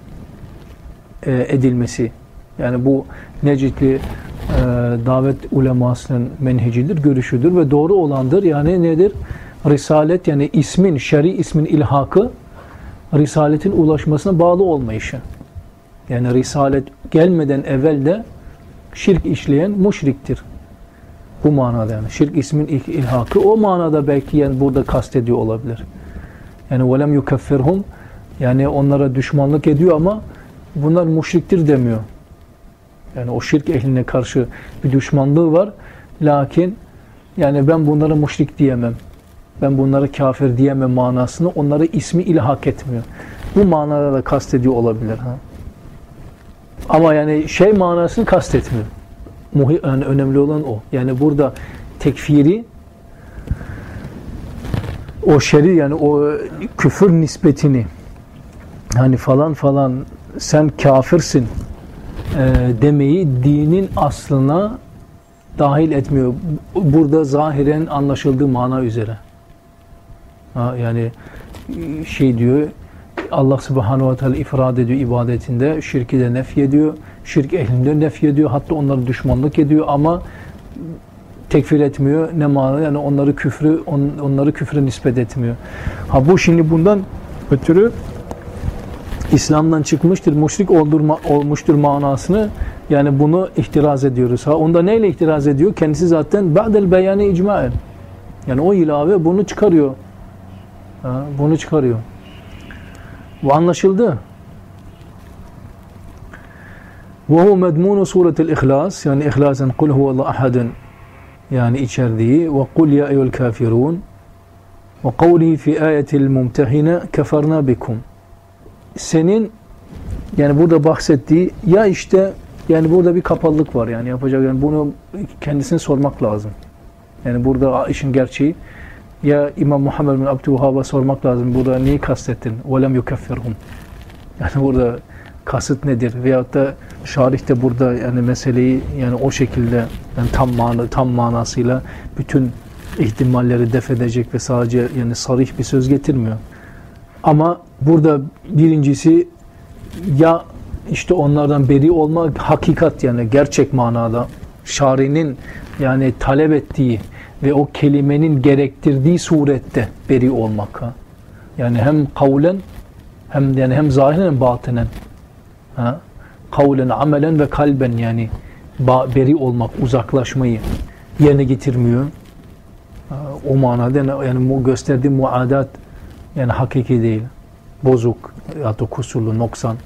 e, edilmesi. Yani bu Necdli e, davet ulemasının menhecidir, görüşüdür ve doğru olandır. Yani nedir? Risalet yani ismin, şer'i ismin ilhakı risaletin ulaşmasına bağlı olmayışı. Yani risalet gelmeden evvel de şirk işleyen müşriktir. Bu manada yani şirk ismin ilhakı o manada belki yani burada kastediyor olabilir. Yani وَلَمْ يُكَفِّرْهُمْ yani onlara düşmanlık ediyor ama bunlar müşriktir demiyor. Yani o şirk ehline karşı bir düşmanlığı var. Lakin yani ben bunlara müşrik diyemem. Ben bunlara kafir diyemem manasını onlara ismi ilhak etmiyor. Bu manada da kastediyor olabilir. Ha? Ama yani şey manasını kastetmiyor. Yani önemli olan o. Yani burada tekfiri o şer'i yani o küfür nispetini hani falan falan sen kafirsin e, demeyi dinin aslına dahil etmiyor. Burada zahiren anlaşıldığı mana üzere. Ha, yani şey diyor Allah Subhanahu ve Teala ifrad ediyor ibadetinde, şirki de nefy ediyor, şirk ehlinde nefy ediyor, hatta onlara düşmanlık ediyor ama tekfir etmiyor. Ne mana? Yani onları küfrü on, onları küfre nispet etmiyor. Ha bu şimdi bundan ötürü İslam'dan çıkmıştır, müşrik oldurma, olmuştur manasını yani bunu ihtiraz ediyoruz. Ha onda neyle ihtiraz ediyor? Kendisi zaten ba'del beyani icmaen. Yani o ilave bunu çıkarıyor. Ha, bunu çıkarıyor. Bu anlaşıldı. وَهُوَ مَدْمُونُ سُورَةِ الْإِخْلَاسِ yani İhlas'ın قُلْ هُوَ اللّٰهُ أَحَدٌ yani içerdiği وَقُلْ يَا اَيُّ الْكَافِرُونَ وَقَوْلِهِ فِي آيَةِ الْمُمْتَحِنَ كَفَرْنَا بِكُمْ senin yani burada bahsettiği ya işte yani burada bir kapalılık var yani yapacak yani bunu kendisine sormak lazım. Yani burada işin gerçeği ya İmam Muhammed bin Abdülvahhab'a sormak lazım. Burada neyi kastettin? وَلَمْ يُكَفِّرْهُمْ yani burada kasıt nedir? Veyahut da şarih de burada yani meseleyi yani o şekilde yani tam mana tam manasıyla bütün ihtimalleri def edecek ve sadece yani sarih bir söz getirmiyor. Ama burada birincisi ya işte onlardan beri olmak hakikat yani gerçek manada şarinin yani talep ettiği ve o kelimenin gerektirdiği surette beri olmak. Ha? Yani hem kavlen hem yani hem zahiren hem batinen. Ha? Kavlen, amelen ve kalben yani beri olmak, uzaklaşmayı yerine getirmiyor. Ha? O manada yani bu gösterdiği muadat yani hakiki değil. Bozuk ya da kusurlu, noksan.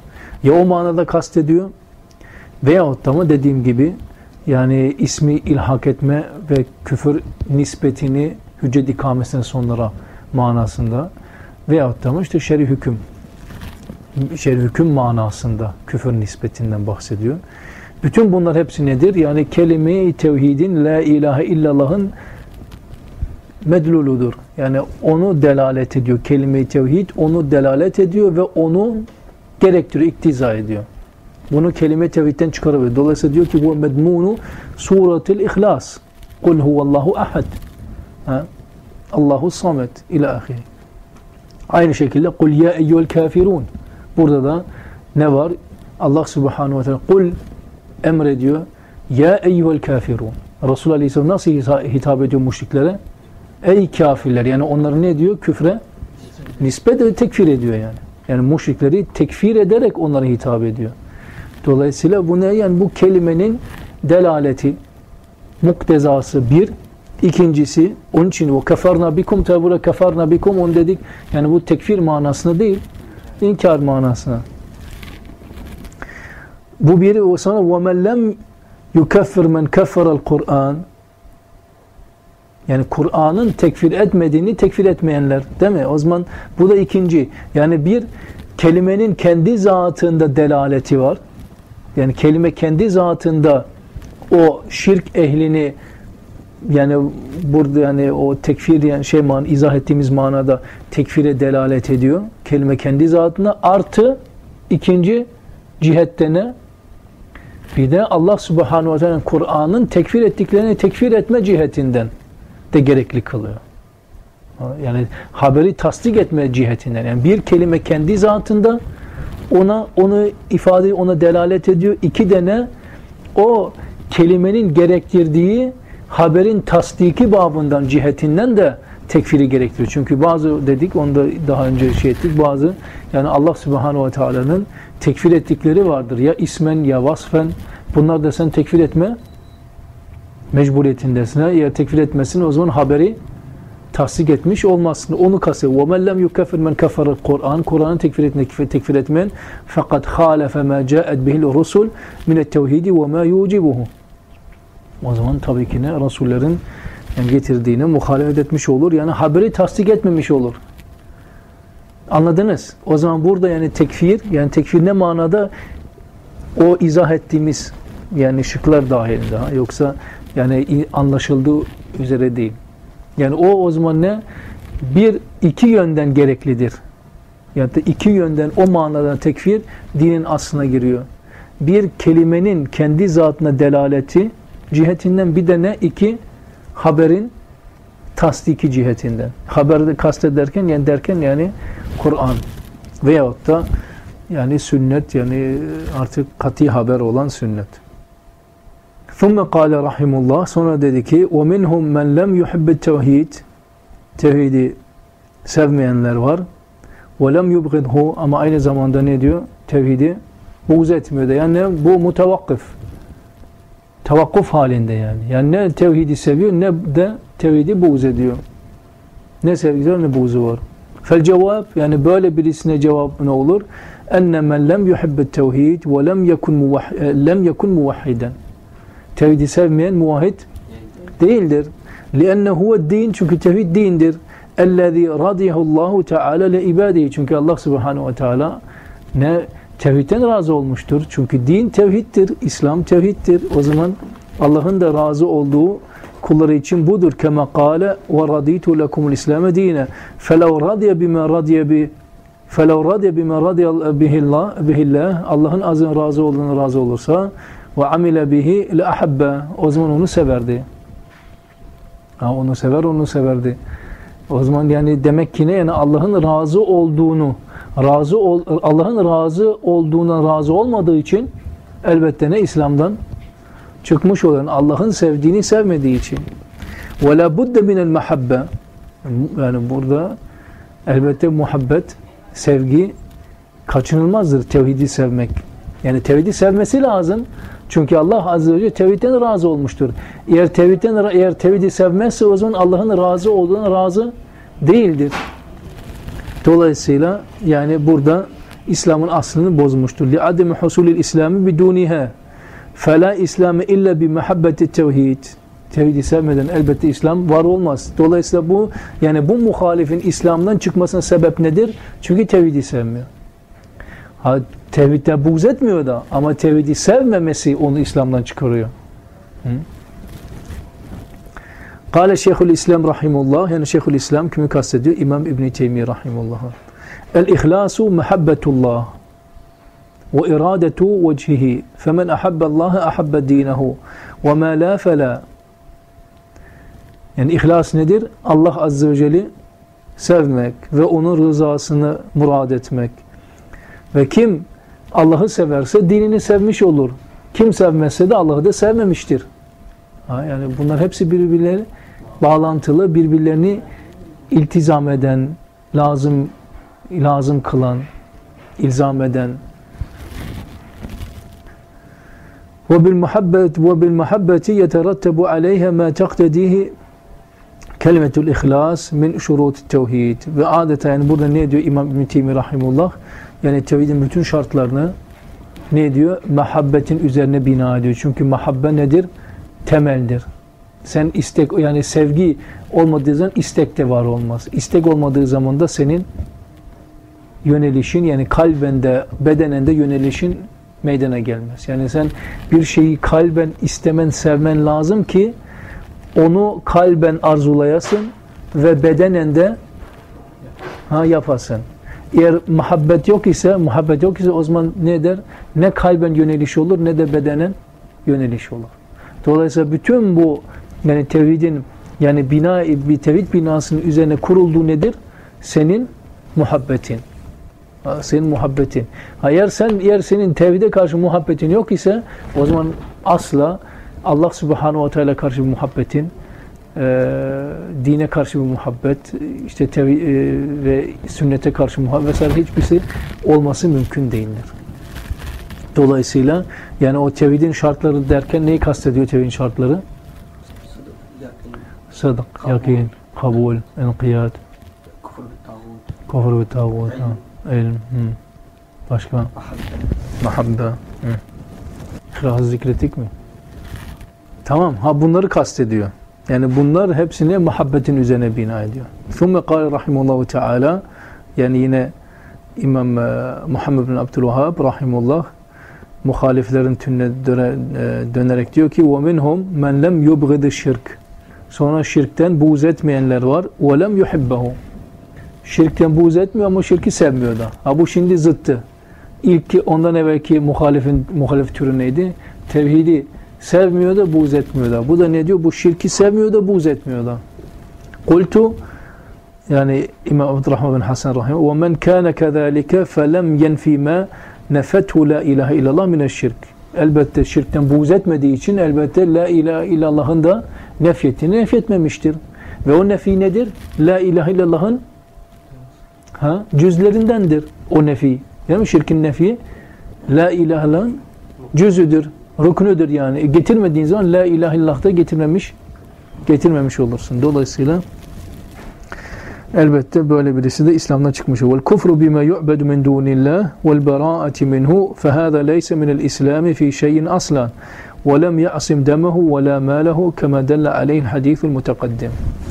Ya o manada kastediyor veyahut da mı dediğim gibi yani ismi ilhak etme ve küfür nispetini hüccet ikamesine sonlara manasında veyahut da mı işte şer'i hüküm şer'i hüküm manasında küfür nispetinden bahsediyor. Bütün bunlar hepsi nedir? Yani kelime-i tevhidin la ilahe illallah'ın medluludur. Yani onu delalet ediyor. Kelime-i tevhid onu delalet ediyor ve onu gerektiriyor, iktiza ediyor. Bunu kelime-i tevhidden çıkarabilir. Dolayısıyla diyor ki bu medmunu suratil ihlas. Kul huvallahu ahad. Ha? Allahu samet ila ahiri. Aynı şekilde kul ya eyyuhel kafirun. Burada da ne var? Allah subhanahu ve teala kul emrediyor. Ya eyyuhel kafirun. Resulullah Aleyhisselam nasıl hitap ediyor müşriklere? Ey kafirler. Yani onları ne diyor? Küfre nispet ve tekfir ediyor yani. Yani müşrikleri tekfir ederek onlara hitap ediyor. Dolayısıyla bu ne? Yani bu kelimenin delaleti, muktezası bir. İkincisi, onun için o keferna bikum, tabi burada keferna bikum onu dedik. Yani bu tekfir manasına değil, inkar manasına. Bu biri o sana وَمَنْ لَمْ يُكَفِّرْ مَنْ كَفَّرَ الْقُرْآنِ. Yani Kur'an'ın tekfir etmediğini tekfir etmeyenler, değil mi? O zaman bu da ikinci. Yani bir kelimenin kendi zatında delaleti var. Yani kelime kendi zatında o şirk ehlini yani burada yani o tekfir yani şey man izah ettiğimiz manada tekfire delalet ediyor. Kelime kendi zatında artı ikinci cihette ne? Bir de Allah Subhanahu ve Teala Kur'an'ın tekfir ettiklerini tekfir etme cihetinden de gerekli kılıyor. Yani haberi tasdik etme cihetinden. Yani bir kelime kendi zatında ona onu ifade ona delalet ediyor. İki de ne? O kelimenin gerektirdiği haberin tasdiki babından cihetinden de tekfiri gerektiriyor. Çünkü bazı dedik, onu da daha önce şey ettik, bazı yani Allah Subhanahu ve Teala'nın tekfir ettikleri vardır. Ya ismen ya vasfen. Bunlar da sen tekfir etme mecburiyetindesin. Eğer tekfir etmesin o zaman haberi tasdik etmiş olmazsın. Onu kastediyor. وَمَنْ لَمْ يُكَفِرْ مَنْ كَفَرَ الْقُرْآنِ Kur'an'ın tekfir etme, tekfir etmeyen fakat خَالَفَ مَا جَاءَتْ بِهِ الرُّسُلُ مِنَ التَّوْحِيدِ وَمَا يُوجِبُهُ. O zaman tabii ki ne? Resullerin yani getirdiğine muhalefet etmiş olur. Yani haberi tasdik etmemiş olur. Anladınız? O zaman burada yani tekfir, yani tekfir ne manada? O izah ettiğimiz yani şıklar dahilinde. Ha? Yoksa yani anlaşıldığı üzere değil. Yani o o zaman ne? Bir, iki yönden gereklidir. Yani iki yönden o manada tekfir dinin aslına giriyor. Bir, kelimenin kendi zatına delaleti cihetinden, bir de ne? İki, haberin tasdiki cihetinden. Haberde kastederken yani derken yani Kur'an veyahut da yani sünnet, yani artık kat'i haber olan sünnet. ثُمَّ قَالَ rahimullah, sonra dedi ki وَمِنْهُمْ مَنْ لَمْ يُحِبِّ التَّوْحِيدِ, tevhidi sevmeyenler var. وَلَمْ يُبْغِدْهُ, ama aynı zamanda ne diyor? Tevhidi buğz etmiyor da. Yani bu mutavakkıf. Tavakkuf halinde yani. Yani ne tevhidi seviyor ne de tevhidi buğz ediyor. Ne sevgisi var ne buğzu var. Fel cevap, yani böyle birisine cevap ne olur? Enne men lem yuhibbet tevhid ve lem yekun lem yekun muvahhiden. Tevhidi sevmeyen muvahhid değildir. Lianne huve din, çünkü tevhid dindir. Ellezî radiyahullahu teâlâ le ibâdihi, çünkü Allah subhanahu ve teâlâ ne tevhidden razı olmuştur. Çünkü din tevhiddir, İslam tevhiddir. O zaman Allah'ın da razı olduğu kulları için budur. Kema kâle ve radîtu lekumul İslam'e dîne. Felev radiye bima radiye bi felev radiye bima radiye bihillah bihillah, Allah'ın azın razı olduğuna razı olursa ve amile bihi le ahabbe, o zaman onu severdi. Ha, onu sever, onu severdi. O zaman yani demek ki ne? Yani Allah'ın razı olduğunu, razı ol, Allah'ın razı olduğuna razı olmadığı için elbette ne? İslam'dan çıkmış olan, Allah'ın sevdiğini sevmediği için. وَلَا بُدَّ مِنَ الْمَحَبَّةِ, yani burada elbette muhabbet, sevgi kaçınılmazdır, tevhidi sevmek. Yani tevhidi sevmesi lazım. Çünkü Allah Azze ve Celle tevhidden razı olmuştur. Eğer tevhidden eğer tevhidi sevmezse o zaman Allah'ın razı olduğuna razı değildir. Dolayısıyla yani burada İslam'ın aslını bozmuştur. لِعَدَمِ حُسُولِ الْإِسْلَامِ بِدُونِهَا فَلَا İslam'ı illa بِمَحَبَّةِ التَّوْهِيدِ. Tevhidi sevmeden elbette İslam var olmaz. Dolayısıyla bu, yani bu muhalifin İslam'dan çıkmasına sebep nedir? Çünkü tevhidi sevmiyor. Ha, tevhidde buğz etmiyor da ama tevhidi sevmemesi onu İslam'dan çıkarıyor. Hı? Kale Şeyhülislam rahimullah, yani Şeyhülislam kimi kastediyor? İmam İbn-i Teymiye rahimullah. El-İhlasu mehabbetullah ve iradetu vecihi. Femen ahabballaha ahabba dinehu ve ma la fela. Yani ihlas nedir? Allah Azze ve Celle'yi sevmek ve onun rızasını murad etmek. Ve kim Allah'ı severse dinini sevmiş olur. Kim sevmezse de Allah'ı da sevmemiştir. Ha, yani bunlar hepsi birbirleri bağlantılı, birbirlerini iltizam eden, lazım lazım kılan, ilzam eden. Ve bil muhabbet ve bil muhabbeti yeterattabu aleyha ma taqtedihi kelimetul ihlas min şurut tevhid. Ve adeta yani burada ne diyor İmam İbn Teymiye rahimullah? Yani tevhidin bütün şartlarını ne diyor? Muhabbetin üzerine bina ediyor. Çünkü muhabbe nedir? Temeldir. Sen istek, yani sevgi olmadığı zaman istek de var olmaz. İstek olmadığı zaman da senin yönelişin, yani kalbende, bedenende yönelişin meydana gelmez. Yani sen bir şeyi kalben istemen, sevmen lazım ki onu kalben arzulayasın ve bedenen de ha, yapasın. Eğer muhabbet yok ise, muhabbet yok ise o zaman ne der? Ne kalben yöneliş olur ne de bedenen yöneliş olur. Dolayısıyla bütün bu, yani tevhidin, yani bina, bir tevhid binasının üzerine kurulduğu nedir? Senin muhabbetin. Senin muhabbetin. Eğer sen, eğer senin tevhide karşı muhabbetin yok ise o zaman asla Allah Subhanahu ve Teala karşı bir muhabbetin, e, dine karşı bir muhabbet, işte tevhid e, ve sünnete karşı muhabbet vesaire hiçbirisi olması mümkün değildir. Dolayısıyla yani o tevhidin şartları derken neyi kastediyor tevhidin şartları? Sadık, yakin, kabul, enqiyat, kufr ve tağut, ilm, başka? Mahabbe. İhlası zikrettik mi? Tamam, ha bunları kastediyor. Yani bunlar hepsini muhabbetin üzerine bina ediyor. Thumme kâle rahimullahu teâlâ, yani yine İmam Muhammed bin Abdülvahhab rahimullah muhaliflerin tününe dönerek diyor ki وَمِنْهُمْ مَنْ لَمْ يُبْغِدِ şirk. Sonra şirkten buğz etmeyenler var. وَلَمْ يُحِبَّهُ. Şirkten buğz etmiyor ama şirki sevmiyor da. Ha bu şimdi zıttı. İlk ondan evvelki muhalifin muhalif türü neydi? Tevhidi sevmiyor da buğz etmiyor da. Bu da ne diyor? Bu şirki sevmiyor da buğz etmiyor da. Kultu, yani İmam Abdurrahman bin Hasan rahimah وَمَنْ كَانَ كَذَٰلِكَ فَلَمْ يَنْفِي مَا nefethu la ilahe illallah mineşşirk. Elbette şirkten buğz etmediği için elbette la ilahe illallah'ın da nefyetini nefyetmemiştir. Ve o nefi nedir? La ilahe illallah'ın ha, cüzlerindendir o nefi. Yani şirkin nefi la ilahe illallah'ın cüzüdür, ruknudur yani. Getirmediğin zaman la ilahe illallah da getirmemiş, getirmemiş olursun. Dolayısıyla elbette böyle birisi de İslam'dan çıkmış. Vel kufru bima yu'badu min dunillah vel bara'ati minhu fe hâzâ leyse minel İslâmi fî şeyin aslan ve lem ya'sim demehu ve la mâlehu kema delle aleyhil hadîthul mutekaddim.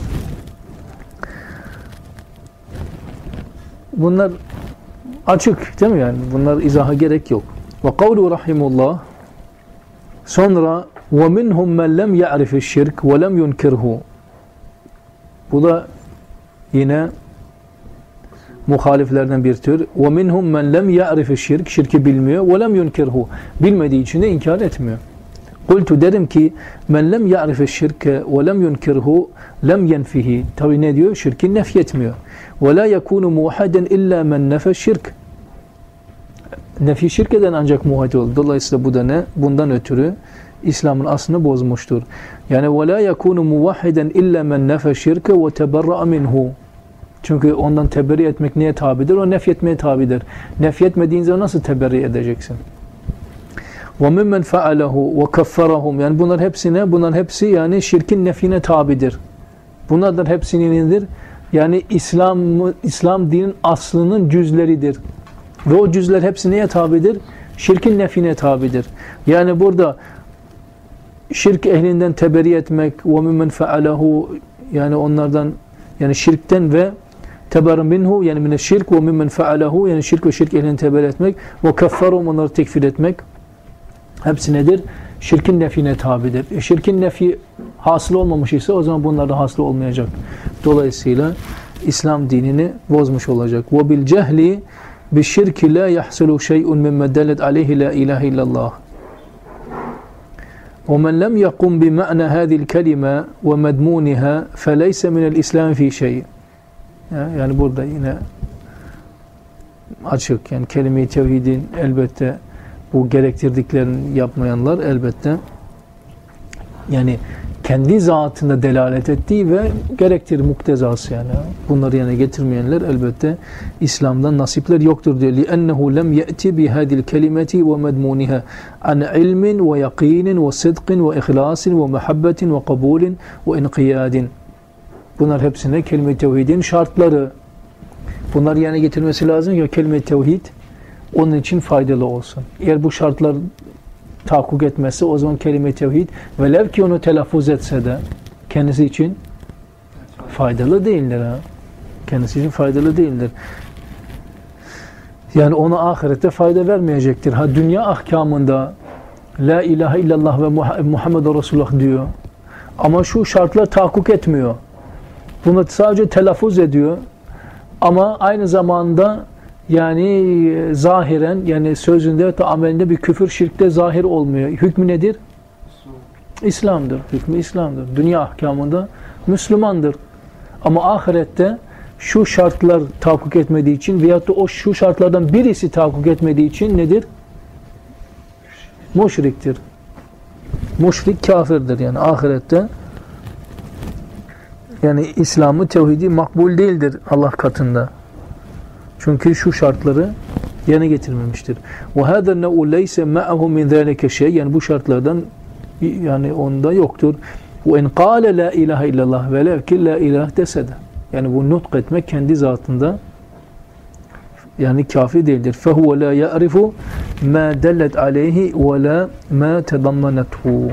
Bunlar açık değil mi yani? Bunlar izaha gerek yok. Ve kavlu rahimullah, sonra ve minhum men lem ya'rifiş şirk ve lem yunkirhu. Bu da yine muhaliflerden bir tür. وَمِنْهُمْ مَنْ لَمْ يَعْرِفِ الشِّرْكِ Şirki bilmiyor. وَلَمْ يُنْكِرْهُ Bilmediği için de inkar etmiyor. قُلْتُ derim ki مَنْ لَمْ يَعْرِفِ الشِّرْكَ وَلَمْ يُنْكِرْهُ لَمْ يَنْفِهِ Tabi ne diyor? Şirki nefyetmiyor. وَلَا يَكُونُ مُوحَدًا إِلَّا مَنْ نَفَ الشِّرْكِ Nefi şirk eden ancak muhad olur. Dolayısıyla bu da ne? Bundan ötürü İslam'ın aslını bozmuştur. Yani وَلَا يَكُونُ مُوَحِّدًا إِلَّا مَنْ نَفَ الشِّرْكَ وَتَبَرَّأَ مِنْهُ Çünkü ondan teberri etmek neye tabidir? O nefyetmeye tabidir. Nefyetmediğin zaman nasıl teberri edeceksin? وَمِمَّنْ فَعَلَهُ وَكَفَّرَهُمْ Yani bunlar hepsine, bunlar hepsi yani şirkin nefyine tabidir. Bunlardan hepsinin nedir? Yani İslam, İslam dinin aslının cüzleridir. Ve o cüzler hepsi neye tabidir? Şirkin nefine tabidir. Yani burada şirk ehlinden teberi etmek ve mimmen fealehu, yani onlardan, yani şirkten ve teberun minhu, yani mine şirk ve mimmen fealehu, yani şirk ve şirk ehlinden teberi etmek ve kefferum, onları tekfir etmek, hepsi nedir? Şirkin nefine tabidir. E, şirkin nefi hasıl olmamış ise o zaman bunlar da hasıl olmayacak. Dolayısıyla İslam dinini bozmuş olacak. Ve bil cehli bi şirki la yahsulu şey'un mimma dellet aleyhi la ilahe illallah. ومن لم يقم بمعنى هذه الكلمة ومضمونها فليس من الإسلام في شيء. Yani burada yine açık, yani kelime-i tevhidin elbette bu gerektirdiklerini yapmayanlar elbette yani kendi zatında delalet ettiği ve gerektir muktezası, yani bunları yerine getirmeyenler elbette İslam'dan nasipler yoktur diyor. لِأَنَّهُ لَمْ يَأْتِ بِهَذِي الْكَلِمَةِ وَمَدْمُونِهَا عَنْ عِلْمٍ وَيَقِينٍ وَصِدْقٍ وَإِخْلَاصٍ وَمَحَبَّةٍ وَقَبُولٍ وَاِنْقِيَادٍ. Bunlar hepsine kelime-i tevhidin şartları. Bunlar yerine getirmesi lazım ki kelime-i tevhid onun için faydalı olsun. Eğer bu şartlar tahakkuk etmezse o zaman kelime-i tevhid velev ki onu telaffuz etse de kendisi için faydalı değildir. Ha? Kendisi için faydalı değildir. Yani ona ahirette fayda vermeyecektir. Ha, dünya ahkamında la ilahe illallah ve Muhammed Resulullah diyor. Ama şu şartlar tahakkuk etmiyor. Bunu sadece telaffuz ediyor. Ama aynı zamanda yani zahiren, yani sözünde ve amelinde bir küfür, şirkte zahir olmuyor. Hükmü nedir? İslam'dır. Hükmü İslam'dır. Dünya ahkamında Müslümandır. Ama ahirette şu şartlar tahakkuk etmediği için veyahut da o şu şartlardan birisi tahakkuk etmediği için nedir? Müşriktir. Müşrik kafirdir. Yani ahirette yani İslam'ı, tevhidi makbul değildir Allah katında. Çünkü şu şartları yerine getirmemiştir. وَهَذَا النَّوْءُ لَيْسَ مَعَهُ مِنْ ذَلِكَ شَيْءٍ. Yani bu şartlardan yani onda yoktur. وَاِنْ قَالَ لَا اِلَٰهَ اِلَّا اللّٰهِ وَلَوْ كِ لَا اِلَٰهِ desede. Yani bu nutk etmek kendi zatında yani kafi değildir. فَهُوَ لَا يَعْرِفُ مَا دَلَّتْ عَلَيْهِ وَلَا مَا تَضَمَّنَتْهُ.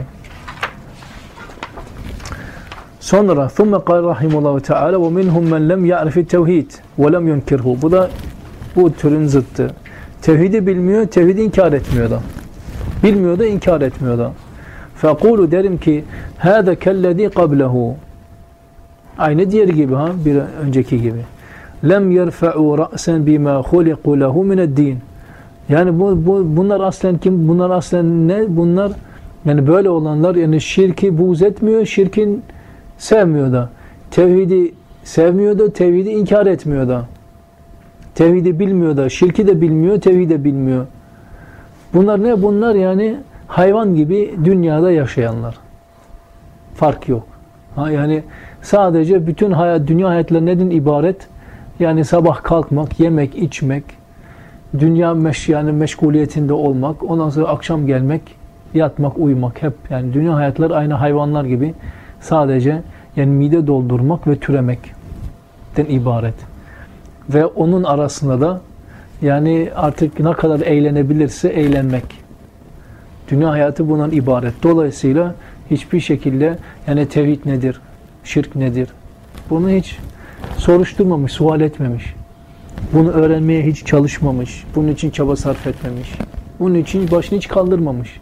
Sonra ثُمَّ قَالَ رَحِمُ اللّٰهُ تَعَالَى وَمِنْهُمْ مَنْ لَمْ يَعْرِفِ التَّوْهِيدِ وَلَمْ يُنْكِرْهُ. Bu da bu türün zıttı. Tevhidi bilmiyor, tevhidi inkar etmiyor da. Bilmiyor da inkar etmiyor da. فَقُولُ derim ki هَذَا كَلَّذ۪ي قَبْلَهُ. Aynı diğer gibi, ha, bir önceki gibi. لَمْ يَرْفَعُوا رَأْسًا بِمَا خُلِقُوا لَهُ مِنَ الدِّينِ. Yani bu, bu, bunlar aslen kim? Bunlar aslen ne? Bunlar yani böyle olanlar yani şirki buğz etmiyor, şirkin sevmiyor da. Tevhidi sevmiyor da, tevhidi inkar etmiyor da. Tevhidi bilmiyor da, şirki de bilmiyor, tevhidi de bilmiyor. Bunlar ne? Bunlar yani hayvan gibi dünyada yaşayanlar. Fark yok. Ha, yani sadece bütün hayat, dünya hayatları neden ibaret? Yani sabah kalkmak, yemek, içmek, dünya meş, yani meşguliyetinde olmak, ondan sonra akşam gelmek, yatmak, uyumak, hep yani dünya hayatları aynı hayvanlar gibi sadece yani mide doldurmak ve türemekten ibaret. Ve onun arasında da yani artık ne kadar eğlenebilirse eğlenmek. Dünya hayatı bundan ibaret. Dolayısıyla hiçbir şekilde yani tevhid nedir, şirk nedir? Bunu hiç soruşturmamış, sual etmemiş. Bunu öğrenmeye hiç çalışmamış. Bunun için çaba sarf etmemiş. Bunun için başını hiç kaldırmamış.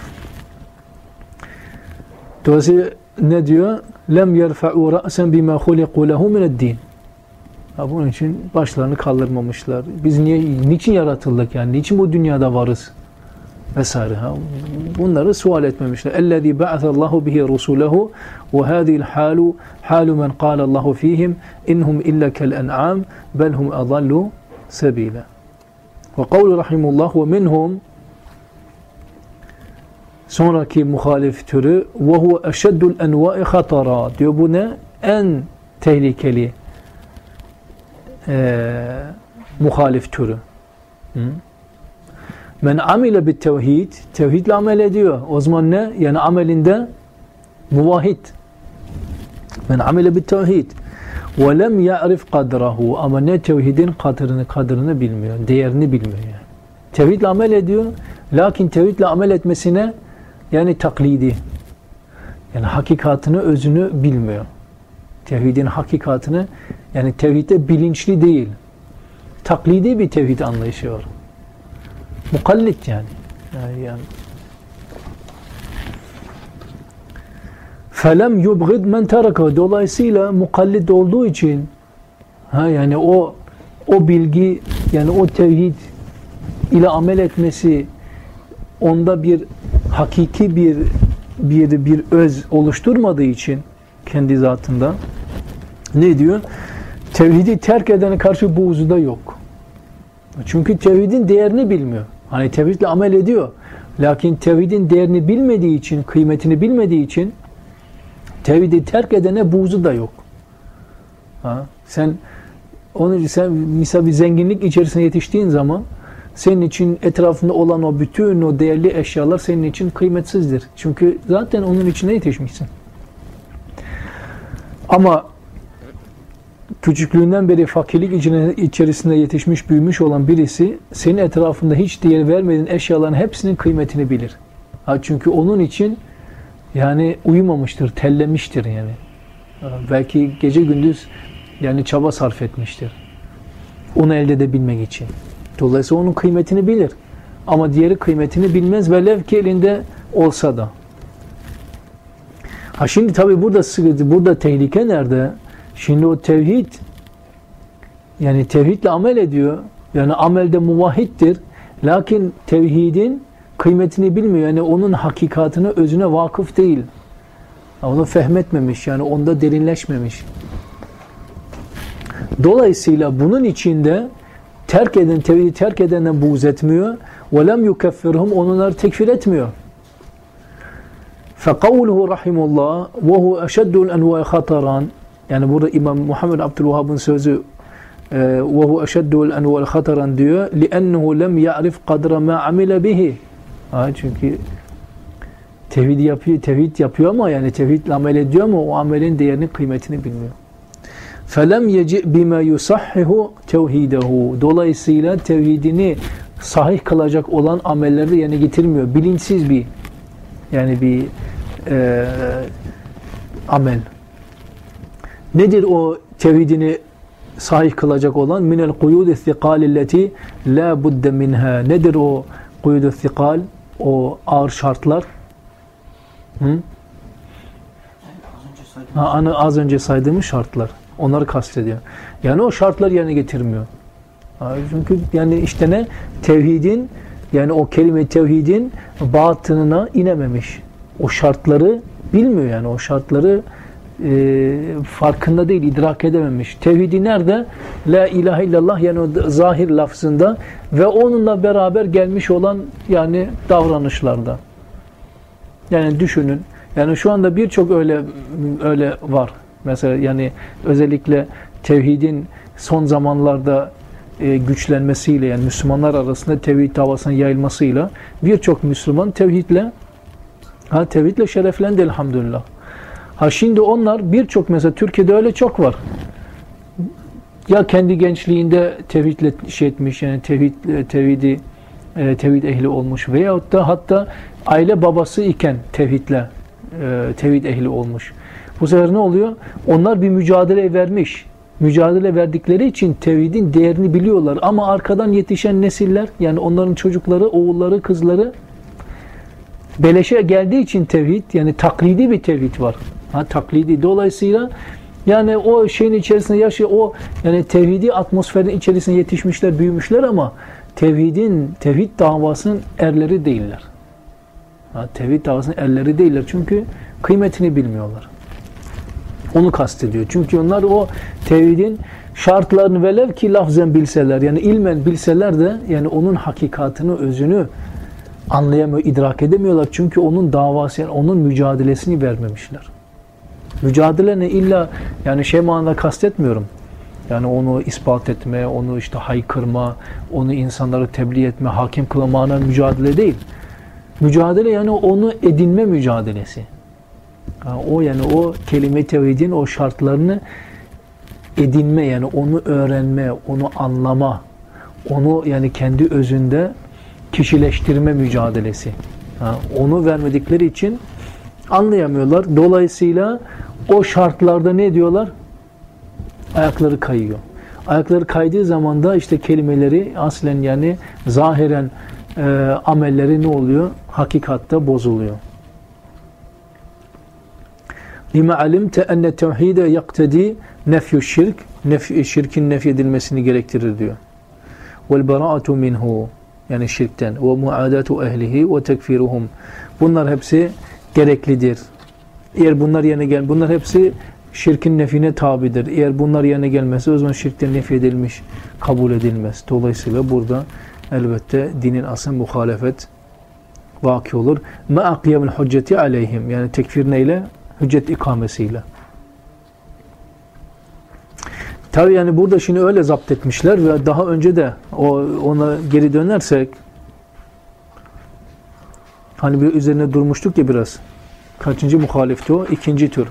Dolayısıyla ne diyor? Lem yerfa'u ra'sen bima khuliqu lehu mined-din. Bunun için başlarını kaldırmamışlar. Biz niye, niçin yaratıldık yani? Niçin bu dünyada varız? Vesaire. Ha? Bunları sual etmemişler. اَلَّذ۪ي بَعَثَ اللّٰهُ بِهِ رُسُولَهُ وَهَذِي الْحَالُ حَالُ مَنْ قَالَ اللّٰهُ ف۪يهِمْ اِنْهُمْ اِلَّا كَالْاَنْعَامِ بَلْ هُمْ اَضَلُّ سَب۪يلًا. وَقَوْلُ رَحِمُ اللّٰهُ وَمِنْهُمْ sonraki muhalif türü وَهُوَ اَشَدُّ الْاَنْوَاءِ خَطَرًا diyor. Bu ne? En tehlikeli e, muhalif türü. Hı? Men amile bit tevhid, tevhidle amel ediyor. O zaman ne? Yani amelinde muvahhid. Men amile bit tevhid وَلَمْ يَعْرِفْ قَدْرَهُ ama ne tevhidin kadrını, kadrını bilmiyor, değerini bilmiyor yani. Tevhidle amel ediyor, lakin tevhidle amel etmesine yani taklidi, yani hakikatını, özünü bilmiyor. Tevhidin hakikatını, yani tevhidde bilinçli değil, taklidi bir tevhid anlayışı var. Mukallit yani. Yani, yani. فَلَمْ يُبْغِدْ مَنْ تَرَكَهُ dolayısıyla mukallit olduğu için ha yani o o bilgi, yani o tevhid ile amel etmesi onda bir hakiki bir bir bir öz oluşturmadığı için kendi zatında ne diyor? Tevhidi terk edene karşı buğzu da yok. Çünkü tevhidin değerini bilmiyor. Hani tevhidle amel ediyor. Lakin tevhidin değerini bilmediği için, kıymetini bilmediği için tevhidi terk edene buğzu da yok. Ha? Sen onu sen misal bir zenginlik içerisine yetiştiğin zaman senin için etrafında olan o bütün o değerli eşyalar senin için kıymetsizdir. Çünkü zaten onun içine yetişmişsin. Ama küçüklüğünden beri fakirlik içerisinde yetişmiş, büyümüş olan birisi senin etrafında hiç değer vermediğin eşyaların hepsinin kıymetini bilir. Ha, çünkü onun için yani uyumamıştır, tellemiştir yani. Belki gece gündüz yani çaba sarf etmiştir. Onu elde edebilmek için. Dolayısıyla onun kıymetini bilir. Ama diğeri kıymetini bilmez velev ki elinde olsa da. Ha şimdi tabi burada sıkıntı, burada tehlike nerede? Şimdi o tevhid, yani tevhidle amel ediyor. Yani amelde muvahhiddir. Lakin tevhidin kıymetini bilmiyor. Yani onun hakikatine, özüne vakıf değil. Onu fehmetmemiş. Yani onda derinleşmemiş. Dolayısıyla bunun içinde terk eden, tevhidi terk edenden buğz etmiyor. وَلَمْ يُكَفِّرْهُمْ onları tekfir etmiyor. فَقَوْلُهُ رَحِمُ اللّٰهِ وَهُ اَشَدُّ الْاَنْوَاءِ خَطَرًا yani burada İmam Muhammed Abdülvahhab'ın sözü وَهُ اَشَدُّ الْاَنْوَاءِ خَطَرًا diyor لِأَنَّهُ لَمْ يَعْرِفْ قَدْرَ مَا عَمِلَ بِهِ çünkü tevhid yapıyor, tevhid yapıyor ama yani tevhidle amel ediyor ama o amelin değerini, kıymetini bilmiyor. فَلَمْ يَجِئْ بِمَا يُصَحِّهُ تَوْهِيدَهُ dolayısıyla tevhidini sahih kılacak olan amelleri yerine getirmiyor. Bilinçsiz bir yani bir e, amel. Nedir o tevhidini sahih kılacak olan? Minel kuyud-i thikâlilleti la budde minha. Nedir o kuyud-i thikâl? O ağır şartlar. Hı? Ha, az önce saydığımız şartlar. Onları kastediyor. Yani o şartlar yerine getirmiyor. Ha, çünkü yani işte ne? Tevhidin yani o kelime tevhidin batınına inememiş. O şartları bilmiyor yani. O şartları e, farkında değil, idrak edememiş. Tevhidi nerede? La ilahe illallah yani o zahir lafzında ve onunla beraber gelmiş olan yani davranışlarda. Yani düşünün. Yani şu anda birçok öyle öyle var. Mesela yani özellikle tevhidin son zamanlarda e, güçlenmesiyle yani Müslümanlar arasında tevhid davasının yayılmasıyla birçok Müslüman tevhidle ha tevhidle şereflendi elhamdülillah. Ha şimdi onlar birçok mesela Türkiye'de öyle çok var. Ya kendi gençliğinde tevhidle şey etmiş yani tevhid tevhidi e, tevhid ehli olmuş veyahut da hatta aile babası iken tevhidle e, tevhid ehli olmuş. Bu sefer ne oluyor? Onlar bir mücadele vermiş. Mücadele verdikleri için tevhidin değerini biliyorlar. Ama arkadan yetişen nesiller, yani onların çocukları, oğulları, kızları beleşe geldiği için tevhid, yani taklidi bir tevhid var. Ha, taklidi. Dolayısıyla yani o şeyin içerisinde yaşıyor, o yani tevhidi atmosferin içerisinde yetişmişler, büyümüşler ama tevhidin, tevhid davasının erleri değiller. Ha, tevhid davasının erleri değiller. Çünkü kıymetini bilmiyorlar. Onu kastediyor. Çünkü onlar o tevhidin şartlarını velev ki lafzen bilseler, yani ilmen bilseler de yani onun hakikatını, özünü anlayamıyor, idrak edemiyorlar. Çünkü onun davası, yani onun mücadelesini vermemişler. Mücadele ne? İlla yani şey manada kastetmiyorum. Yani onu ispat etme, onu işte haykırma, onu insanlara tebliğ etme, hakim kılmana mücadele değil. Mücadele yani onu edinme mücadelesi. O yani o kelime tevhidin o şartlarını edinme, yani onu öğrenme, onu anlama, onu yani kendi özünde kişileştirme mücadelesi. Ha, onu vermedikleri için anlayamıyorlar. Dolayısıyla o şartlarda ne diyorlar? Ayakları kayıyor. Ayakları kaydığı zaman da işte kelimeleri aslen yani zahiren e, amelleri ne oluyor? Hakikatte bozuluyor. لِمَا عَلِمْتَ اَنَّ تَوْحِيدَ يَقْتَدِي نَفْيُ şirk, nef şirkin nefyedilmesini gerektirir diyor. وَالْبَرَاءَةُ مِنْهُ, yani şirkten. وَمُعَادَةُ اَهْلِهِ وَتَكْفِيرُهُمْ. Bunlar hepsi gereklidir. Eğer bunlar yerine gel, bunlar hepsi şirkin nefine tabidir. Eğer bunlar yerine gelmezse o zaman şirkten nefyedilmiş, kabul edilmez. Dolayısıyla burada elbette dinin asıl muhalefet vaki olur. مَا اَقْيَمُ الْحُجَّةِ عَلَيْهِمْ, yani tekfir neyle? Hüccet ikamesiyle. Tabi yani burada şimdi öyle zapt etmişler ve daha önce de o ona geri dönersek hani bir üzerine durmuştuk ya biraz. Kaçıncı muhalifti o? İkinci tür.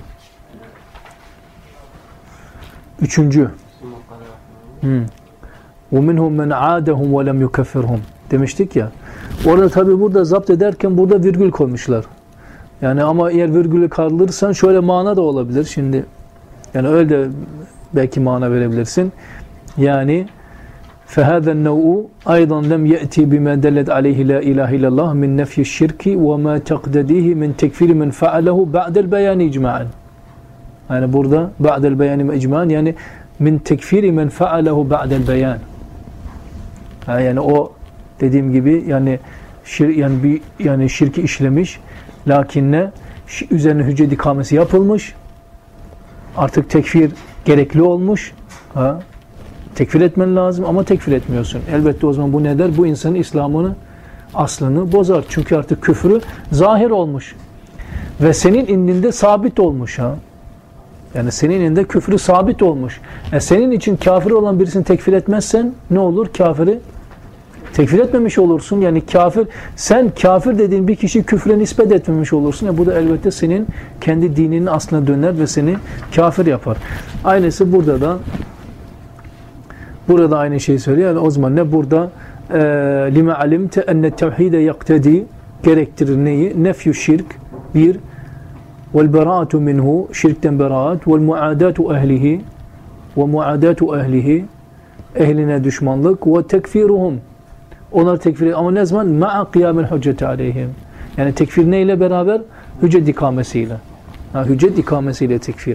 Üçüncü. Hmm. وَمِنْهُمْ مَنْ عَادَهُمْ وَلَمْ يُكَفِّرْهُمْ demiştik ya. Orada tabi burada zapt ederken burada virgül koymuşlar. Yani ama eğer virgülü kaldırırsan şöyle mana da olabilir. Şimdi yani öyle de belki mana verebilirsin. Yani فَهَذَا النَّوْءُ أَيْضًا لَمْ يَأْتِي بِمَا دَلَّتْ عَلَيْهِ لَا إِلَٰهِ إِلَّا اللّٰهِ مِنْ نَفْيِ الشِّرْكِ وَمَا تَقْتَدِيهِ مِنْ تَكْفِيرِ مَنْ فَعَلَهُ بَعْدَ الْبَيَانِ اِجْمَعًا. Yani burada بَعْدَ الْبَيَانِ اِجْمَعًا, yani مِنْ تَكْفِيرِ مَنْ فَعَلَهُ بَعْدَ الْبَيَانِ. Yani o dediğim gibi yani şir, yani bir yani şirki işlemiş, lakin ne? Üzerine hüccet ikamesi yapılmış. Artık tekfir gerekli olmuş. Ha? Tekfir etmen lazım ama tekfir etmiyorsun. Elbette o zaman bu ne der? Bu insanın İslam'ını, aslını bozar. Çünkü artık küfrü zahir olmuş. Ve senin indinde sabit olmuş. Ha? Yani senin indinde küfrü sabit olmuş. E senin için kafir olan birisini tekfir etmezsen ne olur? Kafiri tekfir etmemiş olursun. Yani kafir, sen kafir dediğin bir kişi küfre nispet etmemiş olursun. E bu da elbette senin kendi dininin aslına döner ve seni kafir yapar. Aynısı burada da burada aynı şeyi söylüyor. Yani o zaman ne burada? لِمَا عَلِمْتَ اَنَّ التَّوْحِيدَ يَقْتَدِي gerektirir neyi? Nefyü şirk, bir. وَالْبَرَاءَةُ مِنْهُ, şirkten beraat. وَالْمُعَادَاتُ اَهْلِهِ وَمُعَادَاتُ اَهْلِهِ, ehline düşmanlık. وَتَكْفِيرُهُمْ, onlar tekfir, ama ne zaman? مَعَ قِيَامِ الْحُجَّةِ عَلَيْهِمْ, yani tekfir neyle beraber? Hüccet ikamesiyle. Ha, hüccet ikamesiyle tekfir.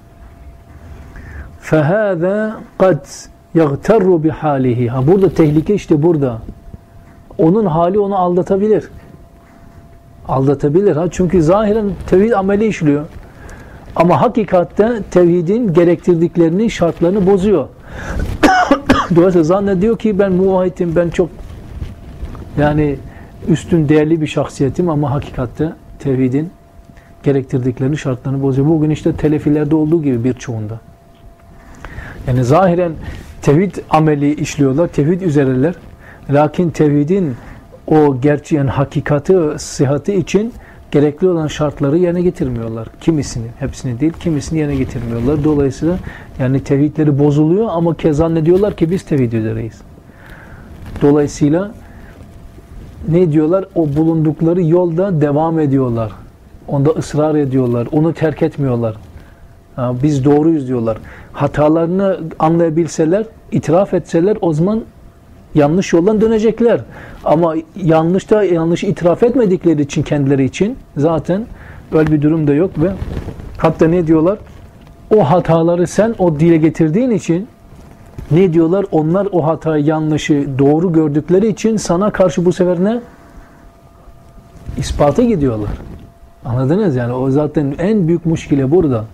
فَهَذَا قَدْ يَغْتَرُّ بِحَالِهِ, ha, burada tehlike işte burada. Onun hali onu aldatabilir. Aldatabilir. Ha, çünkü zahiren tevhid ameli işliyor. Ama hakikatte tevhidin gerektirdiklerini, şartlarını bozuyor. Dolayısıyla zannediyor ki ben muvahhidim, ben çok yani üstün, değerli bir şahsiyetim, ama hakikatte tevhidin gerektirdiklerini, şartlarını bozuyor. Bugün işte telefilerde olduğu gibi birçoğunda. Yani zahiren tevhid ameli işliyorlar, tevhid üzereler. Lakin tevhidin o gerçi yani hakikati, sıhhati için gerekli olan şartları yerine getirmiyorlar. Kimisini, hepsini değil, kimisini yerine getirmiyorlar. Dolayısıyla yani tevhidleri bozuluyor ama zannediyorlar ki biz tevhid üzereyiz. Dolayısıyla ne diyorlar? O bulundukları yolda devam ediyorlar. Onda ısrar ediyorlar. Onu terk etmiyorlar. Ha, biz doğruyuz diyorlar. Hatalarını anlayabilseler, itiraf etseler o zaman yanlış yoldan dönecekler. Ama yanlışta yanlış itiraf etmedikleri için, kendileri için zaten öyle bir durum da yok ve hatta ne diyorlar? O hataları sen o dile getirdiğin için ne diyorlar? Onlar o hatayı, yanlışı doğru gördükleri için sana karşı bu sefer ne? İspata gidiyorlar. Anladınız? Yani o zaten en büyük muşkile burada.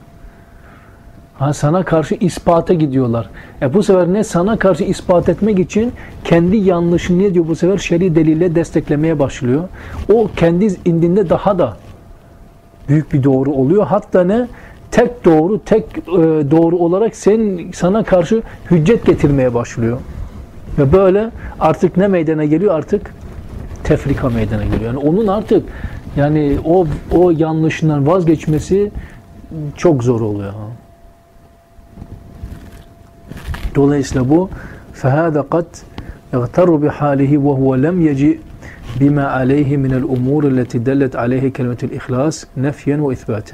Ha, sana karşı ispata gidiyorlar. E bu sefer ne? Sana karşı ispat etmek için kendi yanlışını ne diyor bu sefer? Şer'i delille desteklemeye başlıyor. O kendi indinde daha da büyük bir doğru oluyor. Hatta ne? Tek doğru, tek e, doğru olarak sen, sana karşı hüccet getirmeye başlıyor. Ve böyle artık ne meydana geliyor? Artık tefrika meydana geliyor. Yani onun artık yani o o yanlışından vazgeçmesi çok zor oluyor. Dolayısıyla bu فَهَذَا قَدْ يَغْتَرُ بِحَالِهِ وَهُوَ لَمْ يَجِئْ بِمَا عَلَيْهِ مِنَ الْأُمُورِ الَّتِي دَلَّتْ عَلَيْهِ كَلِمَةُ الْإِخْلَاصِ نَفْيًا وَإِثْبَاتًا.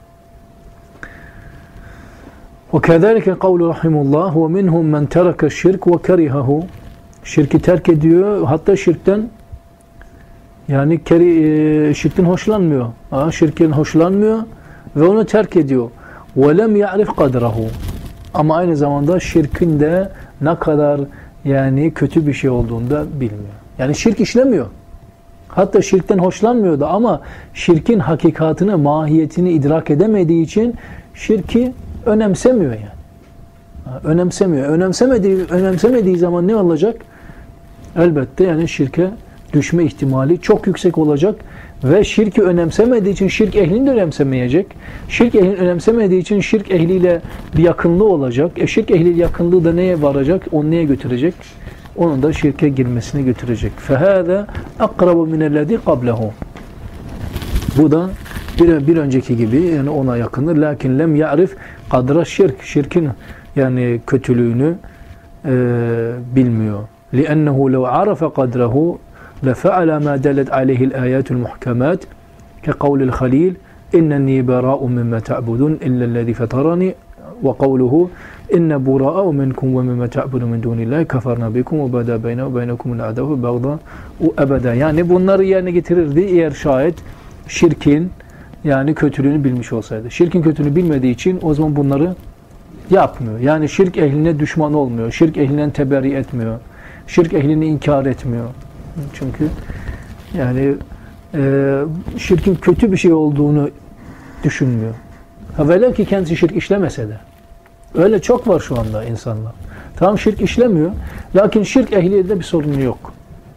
وَكَذَلِكَ قَوْلُ رَحِمُ اللّٰهِ وَمِنْهُمْ مَنْ تَرَكَ الشِّرْكُ وَكَرِهَهُ. Şirki terk ediyor, hatta şirkten yani keri, şirkten hoşlanmıyor. Ha, şirkten hoşlanmıyor ve onu terk ediyor. وَلَمْ يَعْرِفْ قَدْرَهُ. Ama aynı zamanda şirkin de ne kadar yani kötü bir şey olduğunu da bilmiyor. Yani şirk işlemiyor. Hatta şirkten hoşlanmıyor da ama şirkin hakikatını, mahiyetini idrak edemediği için şirki önemsemiyor yani. Ha, önemsemiyor. Önemsemediği, önemsemediği zaman ne olacak? Elbette yani şirke düşme ihtimali çok yüksek olacak ve şirki önemsemediği için şirk ehlini de önemsemeyecek. Şirk ehlini önemsemediği için şirk ehliyle bir yakınlığı olacak. E şirk ehliyle yakınlığı da neye varacak? Onu neye götürecek? Onu da şirke girmesine götürecek. فَهَذَا أَقْرَبُ مِنَ الَّذ۪ي قَبْلَهُ. Bu da bir, bir önceki gibi yani ona yakındır. Lakin lem ya'rif kadra şirk. Şirkin yani kötülüğünü e, bilmiyor. لِأَنَّهُ لَوْ عَرَفَ قَدْرَهُ لَفَعَلَ مَا دَلَتْ عَلَيْهِ الْآيَاتُ الْمُحْكَمَاتِ كَقَوْلِ الْخَلِيلِ إِنَّنِّي بَرَاءٌ مِمَّا تَعْبُدُونَ إِلَّا الَّذِي فَطَرَنِي وَقَوْلُهُ إِنَّ بُرَاءٌ مِنْكُمْ وَمِمَّا تَعْبُدُونَ مِنْ دُونِ اللّٰهِ كَفَرْنَا بِكُمْ وَبَدَا بَيْنَا وَبَيْنَكُمُ الْعَدَاوَةُ وَالْبَغْضَاءُ أَبَدًا. Yani bunları yerine getirirdi eğer şayet şirkin yani kötülüğünü bilmiş olsaydı. Şirkin kötülüğünü bilmediği için o zaman bunları yapmıyor. Yani şirk ehline düşman olmuyor. Şirk ehlinden teberri etmiyor. Şirk ehlini inkar etmiyor. Çünkü yani e, şirkin kötü bir şey olduğunu düşünmüyor. Ha, velev ki kendisi şirk işlemese de. Öyle çok var şu anda insanlar. Tamam şirk işlemiyor. Lakin şirk ehliyede bir sorunu yok.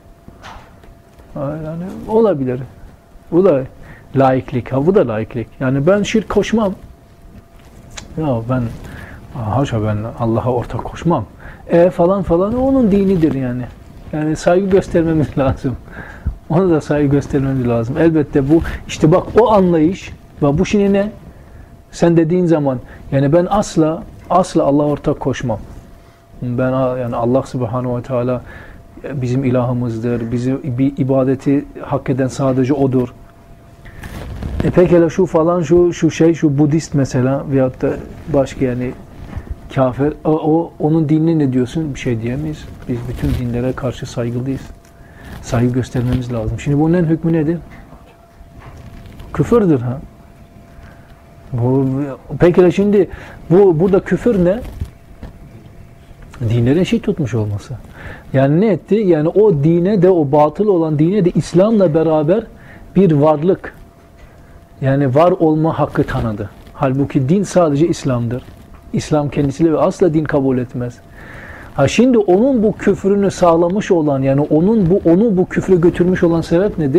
Yani olabilir. Bu da laiklik. Ha, bu da laiklik. Yani ben şirk koşmam. Ya ben haşa ben Allah'a ortak koşmam. E falan falan onun dinidir yani. Yani saygı göstermemiz lazım. Ona da saygı göstermemiz lazım. Elbette bu işte bak o anlayış ve bu şimdi ne? Sen dediğin zaman yani ben asla asla Allah'a ortak koşmam. Ben yani Allah Subhanahu ve Teala bizim ilahımızdır. Bizi bir ibadeti hak eden sadece odur. E pekala şu falan şu şu şey şu Budist mesela veyahut da başka yani kafir o, o onun dinine ne diyorsun? Bir şey diyemeyiz. Biz bütün dinlere karşı saygılıyız. Saygı göstermemiz lazım. Şimdi bunun hükmü nedir? Küfürdür ha. Bu, peki şimdi bu burada küfür ne? Dinlere eşit tutmuş olması. Yani ne etti? Yani o dine de o batıl olan dine de İslam'la beraber bir varlık yani var olma hakkı tanıdı. Halbuki din sadece İslam'dır. İslam kendisiyle ve asla din kabul etmez. Ha şimdi onun bu küfrünü sağlamış olan yani onun bu onu bu küfre götürmüş olan sebep nedir?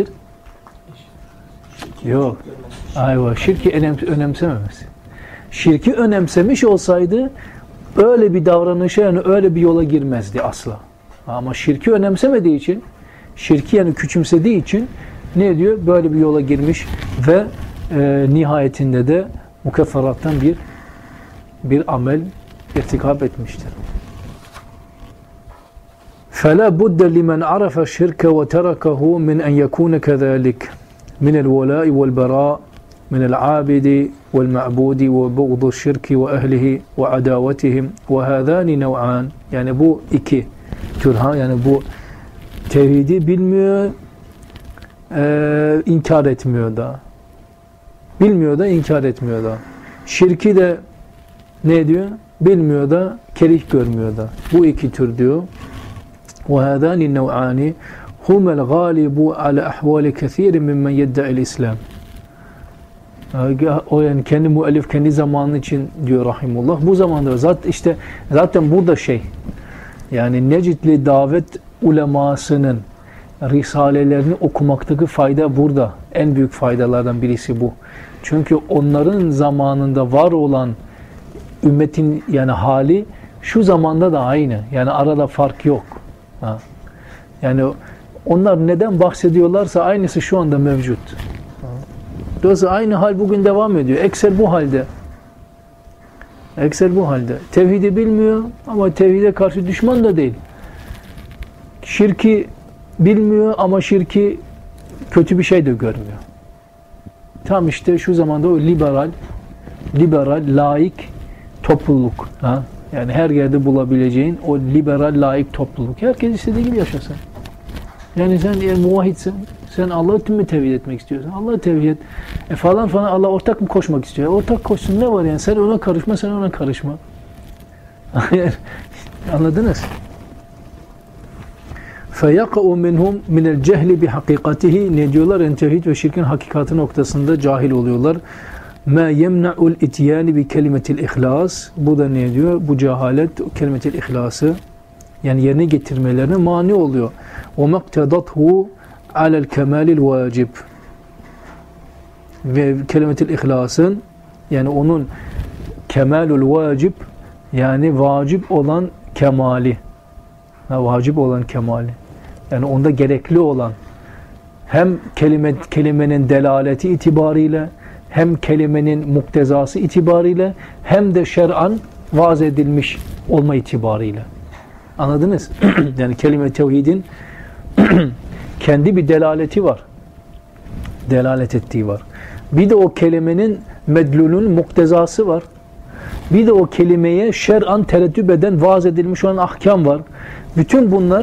Yok. Ayva şirki önem, önemsememesi. Şirki önemsemiş olsaydı öyle bir davranışa yani öyle bir yola girmezdi asla. Ama şirki önemsemediği için şirki yani küçümsediği için ne diyor? Böyle bir yola girmiş ve e, nihayetinde de mukefferattan bir bir amel irtikab etmiştir. فَلَا بُدَّ لِمَنْ عَرَفَ الشِّرْكَ وَتَرَكَهُ مِنْ أَنْ يَكُونَ كَذَلِكَ مِنَ الْوَلَاءِ وَالْبَرَاءِ مِنَ الْعَابِدِ وَالْمَعْبُودِ وَبُغْضُ الشِّرْكِ وَأَهْلِهِ وَعَدَاوَتِهِمْ وَهَذَانِ نَوْعَانِ. Yani bu iki tür ha yani bu tevhidi bilmiyor, e, inkar etmiyor da. Bilmiyor da inkar etmiyor da. Şirki de ne diyor? Bilmiyor da kerih görmüyor da. Bu iki tür diyor. وَهَذَانِ النَّوْعَانِ هُمَ الْغَالِبُ عَلَى أَحْوَالِ كَثِيرٍ مِمَّنْ يَدَّعِ الْإِسْلَامِ. O yani kendi müellif kendi zamanı için diyor rahimullah. Bu zamanda zaten işte zaten burada şey yani Necdli davet ulemasının risalelerini okumaktaki fayda burada. En büyük faydalardan birisi bu. Çünkü onların zamanında var olan ümmetin yani hali şu zamanda da aynı. Yani arada fark yok. Ha. Yani onlar neden bahsediyorlarsa aynısı şu anda mevcut. Dolayısıyla aynı hal bugün devam ediyor. Ekser bu halde. Ekser bu halde. Tevhidi bilmiyor ama tevhide karşı düşman da değil. Şirki bilmiyor ama şirki kötü bir şey de görmüyor. Tam işte şu zamanda o liberal, liberal, laik topluluk. Ha? Yani her yerde bulabileceğin o liberal, laik topluluk. Herkes istediği gibi yaşasın. Yani sen eğer muvahhidsin, sen Allah'ı mı tevhid etmek istiyorsun? Allah'ı tevhid et. E falan falan Allah ortak mı koşmak istiyor? Ortak koşsun, ne var yani? Sen ona karışma, sen ona karışma. Anladınız? فَيَقَعُ مِنْهُمْ مِنَ الْجَهْلِ بِحَقِيقَتِهِ Ne diyorlar? Yani tevhid ve şirkin hakikati noktasında cahil oluyorlar. مَا يَمْنَعُ الْاِتْيَانِ بِكَلِمَةِ الْاِخْلَاسِ Bu da ne diyor? Bu cehalet, kelimet-i ihlası yani yerine getirmelerine mani oluyor. وَمَقْتَدَتْهُ عَلَى الْكَمَالِ الْوَاجِبِ Ve kelimet-i ihlasın yani onun kemalul vacib yani vacip olan kemali. Ha, vacip olan kemali. Yani onda gerekli olan hem kelime, kelimenin delaleti itibariyle hem kelimenin muktezası itibariyle hem de şer'an vaz edilmiş olma itibariyle. Anladınız? Yani kelime tevhidin kendi bir delaleti var. Delalet ettiği var. Bir de o kelimenin medlulün muktezası var. Bir de o kelimeye şer'an tereddüt eden, vaaz edilmiş olan ahkam var. Bütün bunlar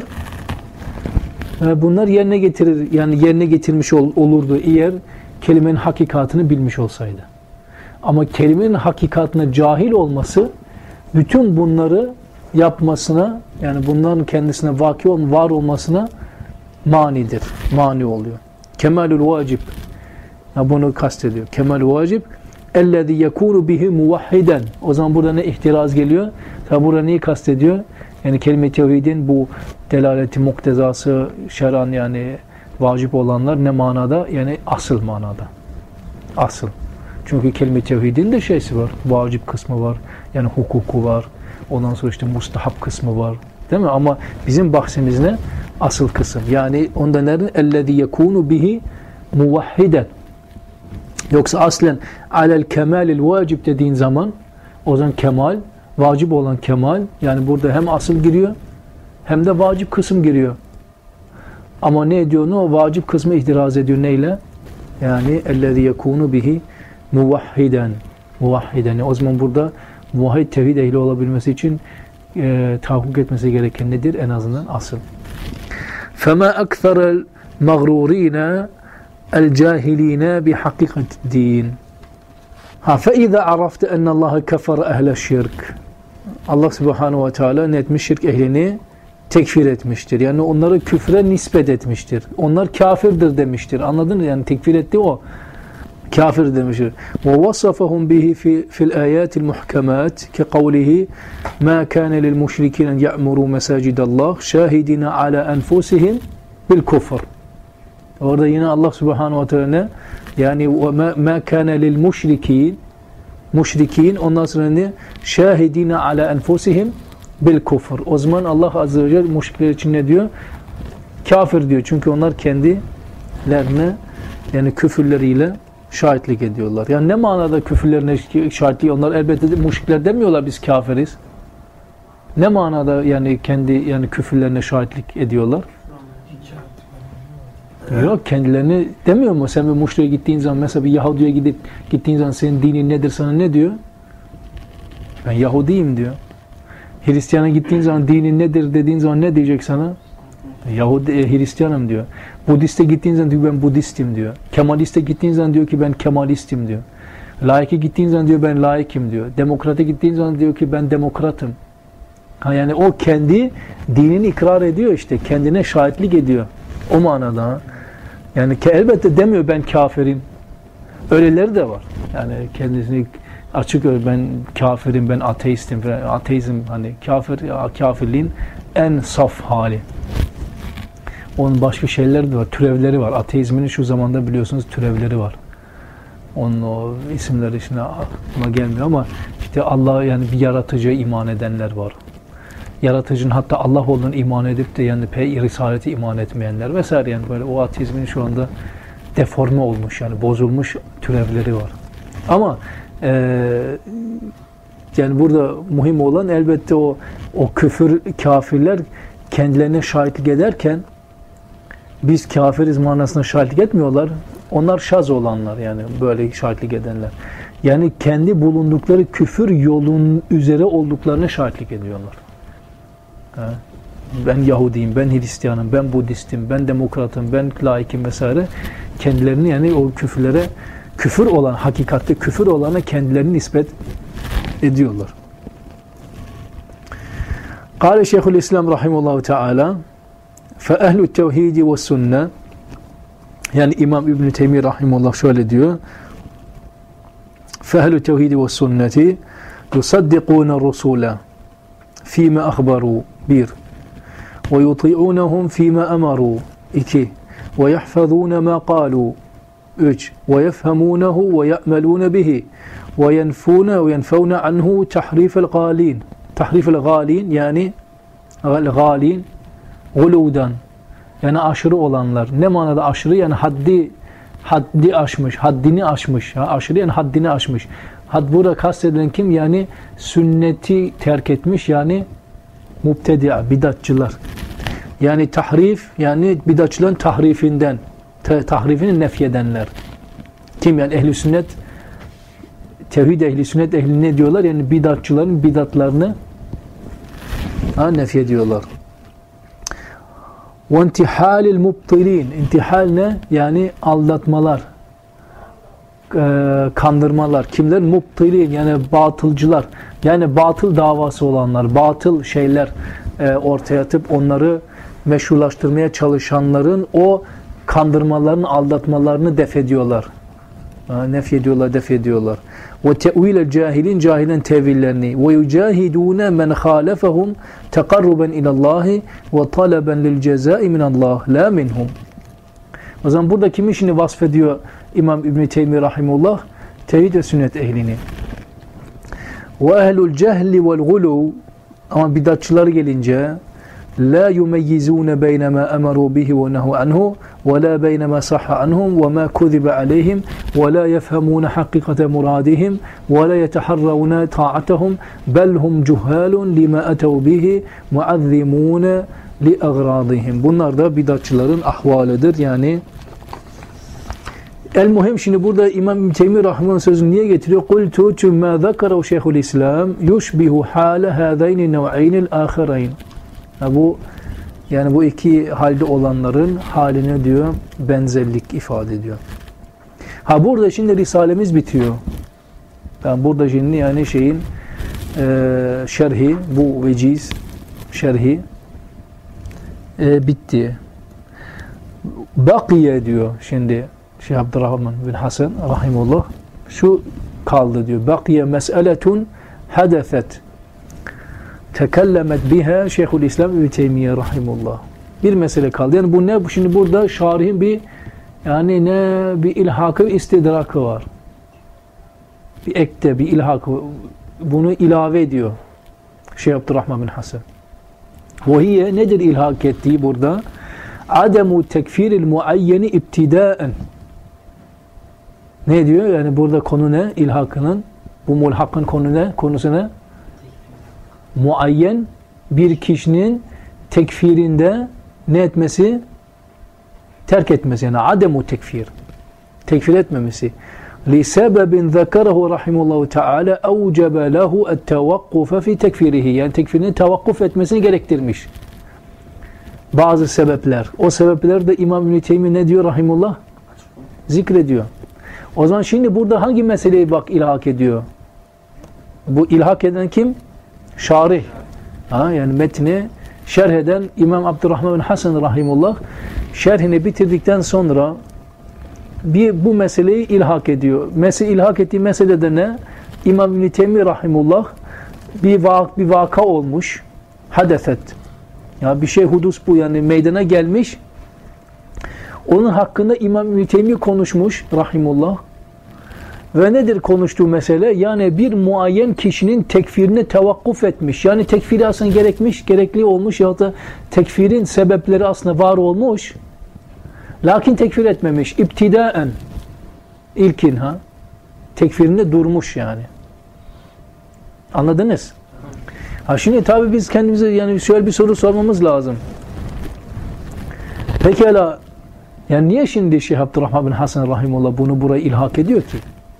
bunlar yerine getirir, yani yerine getirmiş ol, olurdu eğer kelimenin hakikatını bilmiş olsaydı. Ama kelimenin hakikatine cahil olması bütün bunları yapmasına, yani bunların kendisine vaki ol, var olmasına manidir. Mani oluyor. Kemalul vacib. Ya bunu kastediyor. Kemalul vacib ellezî yekûnu bihi muvahhiden. O zaman burada ne ihtiraz geliyor? Tabi burada neyi kastediyor? Yani kelime-i tevhidin bu delaleti, muktezası, şer'an yani vacip olanlar ne manada? Yani asıl manada. Asıl. Çünkü kelime-i tevhidin de şeysi var. Vacip kısmı var. Yani hukuku var. Ondan sonra işte mustahap kısmı var. Değil mi? Ama bizim bahsimiz ne? Asıl kısım. Yani onda nerede? Ellezî yekûnu bihi muvahhiden. Yoksa aslen alel kemalil vacib dediğin zaman o zaman kemal, vacip olan kemal yani burada hem asıl giriyor hem de vacip kısım giriyor. Ama ne ediyor? O vacip kısmı ihtiraz ediyor neyle? Yani ellezî yekûnu bihi muvahhiden. Muvahhiden. O zaman burada muvahhid tevhid ehli olabilmesi için e, tahakkuk etmesi gereken nedir? En azından asıl. فَمَا أَكْثَرَ الْمَغْرُورِينَ الْجَاهِلِينَ بِحَقِيقَةِ الدِّينِ Ha فَاِذَا عَرَفْتَ اَنَّ اللّٰهَ كَفَرَ اَهْلَ الشِّرْكِ Allah subhanahu ve teala ne etmiş? Şirk ehlini tekfir etmiştir. Yani onları küfre nispet etmiştir. Onlar kafirdir demiştir. Anladın mı? Yani tekfir etti o. Kafir demiştir. وَوَصَفَهُمْ بِهِ فِي, فِي الْآيَاتِ الْمُحْكَمَاتِ كَقَوْلِهِ مَا كَانَ لِلْمُشْرِكِينَ أَنْ يَعْمُرُوا مَسَاجِدَ اللّٰهِ شَاهِدِينَ عَلَى أَنْفُسِهِمْ بِالْكُفْرِ Orada yine Allah subhanahu ve teala ne? Yani مَا كَانَ لِلْمُشْرِكِينَ Müşrikin ondan sonra ne? Şahidine ala enfusihim bil kufr. O zaman Allah azze ve celle müşrikler için ne diyor? Kafir diyor. Çünkü onlar kendilerine yani küfürleriyle şahitlik ediyorlar. Yani ne manada küfürlerine şahitlik? Onlar elbette de müşrikler demiyorlar biz kafiriz. Ne manada yani kendi yani küfürlerine şahitlik ediyorlar? Yok kendilerini demiyor mu? Sen bir muşriye gittiğin zaman mesela bir Yahudi'ye gidip gittiğin zaman senin dinin nedir sana ne diyor? Ben Yahudiyim diyor. Hristiyan'a gittiğin zaman dinin nedir dediğin zaman ne diyecek sana? Yahudi, e, Hristiyanım diyor. Budist'e gittiğin zaman diyor ben Budistim diyor. Kemalist'e gittiğin zaman diyor ki ben Kemalistim diyor. Laik'e gittiğin zaman diyor ben laikim diyor. Demokrat'a gittiğin zaman diyor ki ben demokratım. Ha yani o kendi dinini ikrar ediyor işte. Kendine şahitlik ediyor. O manada ha. Yani elbette demiyor ben kafirim. Öyleleri de var. Yani kendisini açık ben kafirim, ben ateistim. Ateizm hani kafir, kafirliğin en saf hali. Onun başka şeyleri de var, türevleri var. Ateizmin şu zamanda biliyorsunuz türevleri var. Onun o isimleri şimdi aklıma gelmiyor ama işte Allah yani bir yaratıcıya iman edenler var. Yaratıcının hatta Allah olduğunu iman edip de yani pey risaleti iman etmeyenler vesaire yani böyle o ateizmin şu anda deforme olmuş yani bozulmuş türevleri var. Ama e, Yani burada mühim olan elbette o o küfür kafirler kendilerine şahitlik ederken biz kafiriz manasına şahitlik etmiyorlar. Onlar şaz olanlar, yani böyle şahitlik edenler. Yani kendi bulundukları küfür yolun üzere olduklarını şahitlik ediyorlar. Ha? Ben Yahudiyim, ben Hristiyanım, ben Budistim, ben Demokratım, ben laikim vesaire. Kendilerini, yani o küfürlere, küfür olan, hakikatte küfür olana kendilerini nispet ediyorlar. Kâle Şeyhülislam rahimehullah teâlâ فَاَهْلُ التَّوْحِيدِ وَالسُنَّةِ Yani İmam İbn-i Teymiye rahimehullah şöyle diyor: فَاهْلُ التَّوْحِيدِ وَالسُنَّةِ يُصَدِّقُونَ الرُّسُولَ فِي مَا أَخْبَرُوا bir وَيُطِيعُونَهُمْ فِي مَا أَمَرُوا iki وَيَحْفَظُونَ مَا قَالُوا üç وَيَفْهَمُونَهُ وَيَأْمَلُونَ بِهِ وَيَنْفُونَ وَيَنْفَوْنَ عَنْهُ تَحْرِيفَ الْغَالِينَ تَحْرِيفَ الْغَالِينَ yani gâlin, guludan, yani aşırı olanlar. Ne manada aşırı? Yani haddi haddi aşmış, haddini aşmış. Ha, aşırı yani haddini aşmış. Had burada kastedilen kim? Yani sünneti terk etmiş, yani mubtedi'a, bidatçılar. Yani tahrif, yani bidatçıların tahrifinden, tahrifini nefyedenler. Kim? Yani ehli sünnet, tevhid ehli sünnet ehli ne diyorlar? Yani bidatçıların bidatlarını ha, nefyediyorlar. وَاِنْتِحَالِ الْمُبْطِلِينَ İntihal ne? Yani aldatmalar, e, kandırmalar. Kimler? Mubtilin, yani batılcılar. Yani batıl davası olanlar, batıl şeyler e, ortaya atıp onları meşrulaştırmaya çalışanların o kandırmalarını, aldatmalarını def ediyorlar. Nef ediyorlar, def ediyorlar. Ve te'vil cahilin, cahilen tevillerini. Ve yücahidûne men khâlefehum tekarruben ilallahi ve taleben lil cezai minallah la minhum. O zaman burada kimi işini vasfediyor İmam İbn-i Teymiye rahimullah? Tevhid ve sünnet ehlini. Ve ehlul cehli vel gulu, ama bidatçılar gelince la yumeyyizûne beyne ma emerû bihi ve nehu anhu ve la beyne ma sahha anhum ve ma kuzibe aleyhim ve la yefhemûne hakikate muradihim ve la yeteharravûne ta'atehum bel hum cuhâlun lima etev bihi muazzimûne li agradihim. Bunlar da bidatçıların ahvalıdır. Yani el muhim, şimdi burada İmam İbn Teymiye rahimehullah sözünü niye getiriyor? Kultu tümme zekara Şeyhülislam yushbihu hâle hâzeyni nev'eynil âkhirayn. Bu yani bu iki halde olanların haline diyor benzerlik ifade ediyor. Ha burada şimdi risalemiz bitiyor. Yani burada şimdi yani şeyin e, şerhi, bu veciz şerhi e, bitti. Bakiye diyor şimdi Şeyh Abdurrahman bin Hasan rahimullah, şu kaldı diyor. Bakiye mes'eletun hadefet tekellemet biha Şeyhülislam İbn Teymiye rahimullah. Bir mesele kaldı. Yani bu ne? Şimdi burada şarihin bir yani ne bir ilhakı, istidrakı var. Bir ekte, bir ilhakı. Bunu ilave ediyor Şeyh Abdurrahman bin Hasan. Vahiye nedir ilhak ettiği burada? Ademu tekfiril muayyeni ibtidaen. Ne diyor? Yani burada konu ne? İlhakının, bu mulhakın konu ne? Konusu ne? Muayyen bir kişinin tekfirinde ne etmesi? Terk etmesi. Yani ademu tekfir. Tekfir etmemesi. لِسَبَبٍ ذَكَرَهُ رَحِمُ اللّٰهُ تَعَالَى اَوْجَبَ لَهُ التَّوَقُّفَ فِي tekfirihi. Yani tekfirinin tevakkuf etmesini gerektirmiş. Bazı sebepler. O sebepler de İmam İbn Teymiye ne diyor rahimullah? Zikrediyor. O zaman şimdi burada hangi meseleyi bak ilhak ediyor? Bu ilhak eden kim? Şarih. Ha, yani metni şerh eden İmam Abdurrahman bin Hasan rahimullah şerhini bitirdikten sonra bir bu meseleyi ilhak ediyor. Mesele ilhak ettiği meselede ne? İmam İbn Teymiye rahimullah bir vak bir vaka olmuş. Hadefet. Ya bir şey hudus bu, yani meydana gelmiş. Onun hakkında İmam İbn Teymiye konuşmuş rahimullah. Ve nedir konuştuğu mesele? Yani bir muayyen kişinin tekfirine tevakkuf etmiş. Yani tekfiri aslında gerekmiş, gerekli olmuş ya da tekfirin sebepleri aslında var olmuş. Lakin tekfir etmemiş. İptidaen. İlkin ha. Tekfirinde durmuş yani. Anladınız? Ha şimdi tabii biz kendimize yani şöyle bir soru sormamız lazım. Pekala yani niye şimdi Şeyh Abdurrahman bin Hasan rahimullah bunu buraya ilhak ediyor ki?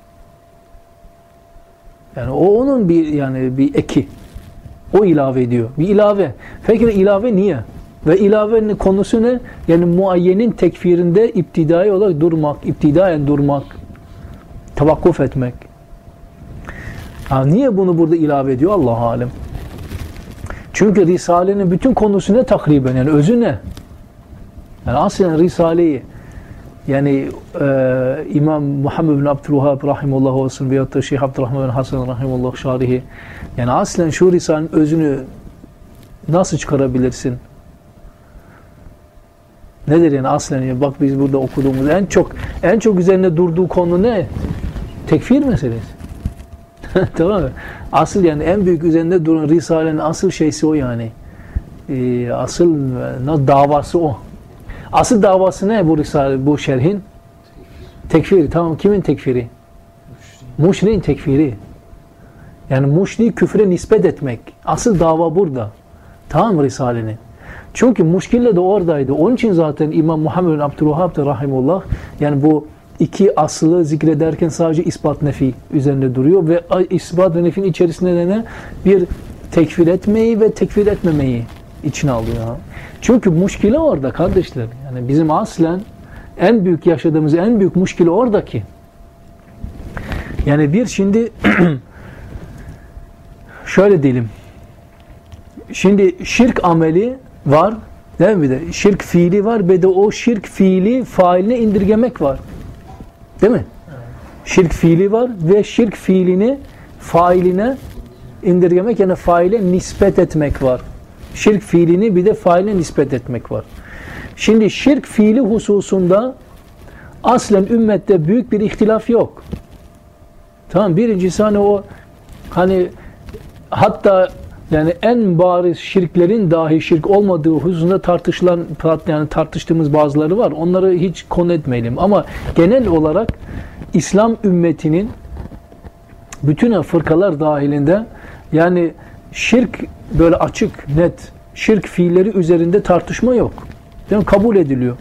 Yani o onun bir yani bir eki. O ilave ediyor. Bir ilave. Peki ilave niye? Ve ilavenin konusu ne? Yani muayyenin tekfirinde iptidai olarak durmak, iptidaen durmak, tavakkuf etmek. Ha, niye bunu burada ilave ediyor? Allah alem. Çünkü Risale'nin bütün konusu ne takriben? Yani özü ne? Yani aslen Risale'yi yani e, İmam Muhammed bin Abdülvahhab rahimullah olsun veyahut da Şeyh Abdurrahman bin Hasan rahimullah şarihi yani aslen şu Risale'nin özünü nasıl çıkarabilirsin? Nedir yani aslen? Yani bak biz burada okuduğumuz en çok en çok üzerine durduğu konu ne? Tekfir meselesi. Tamam mı? Asıl yani en büyük üzerinde duran Risale'nin asıl şeysi o yani. Ee, asıl e, davası o. Asıl davası ne bu Risale, bu şerhin? Tekfir. Tamam, kimin tekfiri? Muşri'nin tekfiri. Yani muşri küfre nispet etmek. Asıl dava burada. Tamam Risale'nin. Çünkü muşkille de oradaydı. Onun için zaten İmam Muhammed bin Abdülvahhab da rahimullah yani bu iki aslı zikrederken sadece ispat nefi üzerinde duruyor ve ispat ve nefinin içerisinde de ne? Bir tekfir etmeyi ve tekfir etmemeyi içine alıyor. Çünkü muşkile orada kardeşler. Yani bizim aslen en büyük yaşadığımız en büyük muşkile oradaki. Yani bir şimdi şöyle diyelim. Şimdi şirk ameli var. Değil mi de? Şirk fiili var ve de o şirk fiili failine indirgemek var. Değil mi? Evet. Şirk fiili var ve şirk fiilini failine indirgemek yani faile nispet etmek var. Şirk fiilini bir de faile nispet etmek var. Şimdi şirk fiili hususunda aslen ümmette büyük bir ihtilaf yok. Tamam, birincisi hani o hani hatta yani en bariz şirklerin dahi şirk olmadığı hususunda tartışılan yani tartıştığımız bazıları var. Onları hiç konu etmeyelim. Ama genel olarak İslam ümmetinin bütün fırkalar dahilinde yani şirk böyle açık, net şirk fiilleri üzerinde tartışma yok. Değil mi? Kabul ediliyor.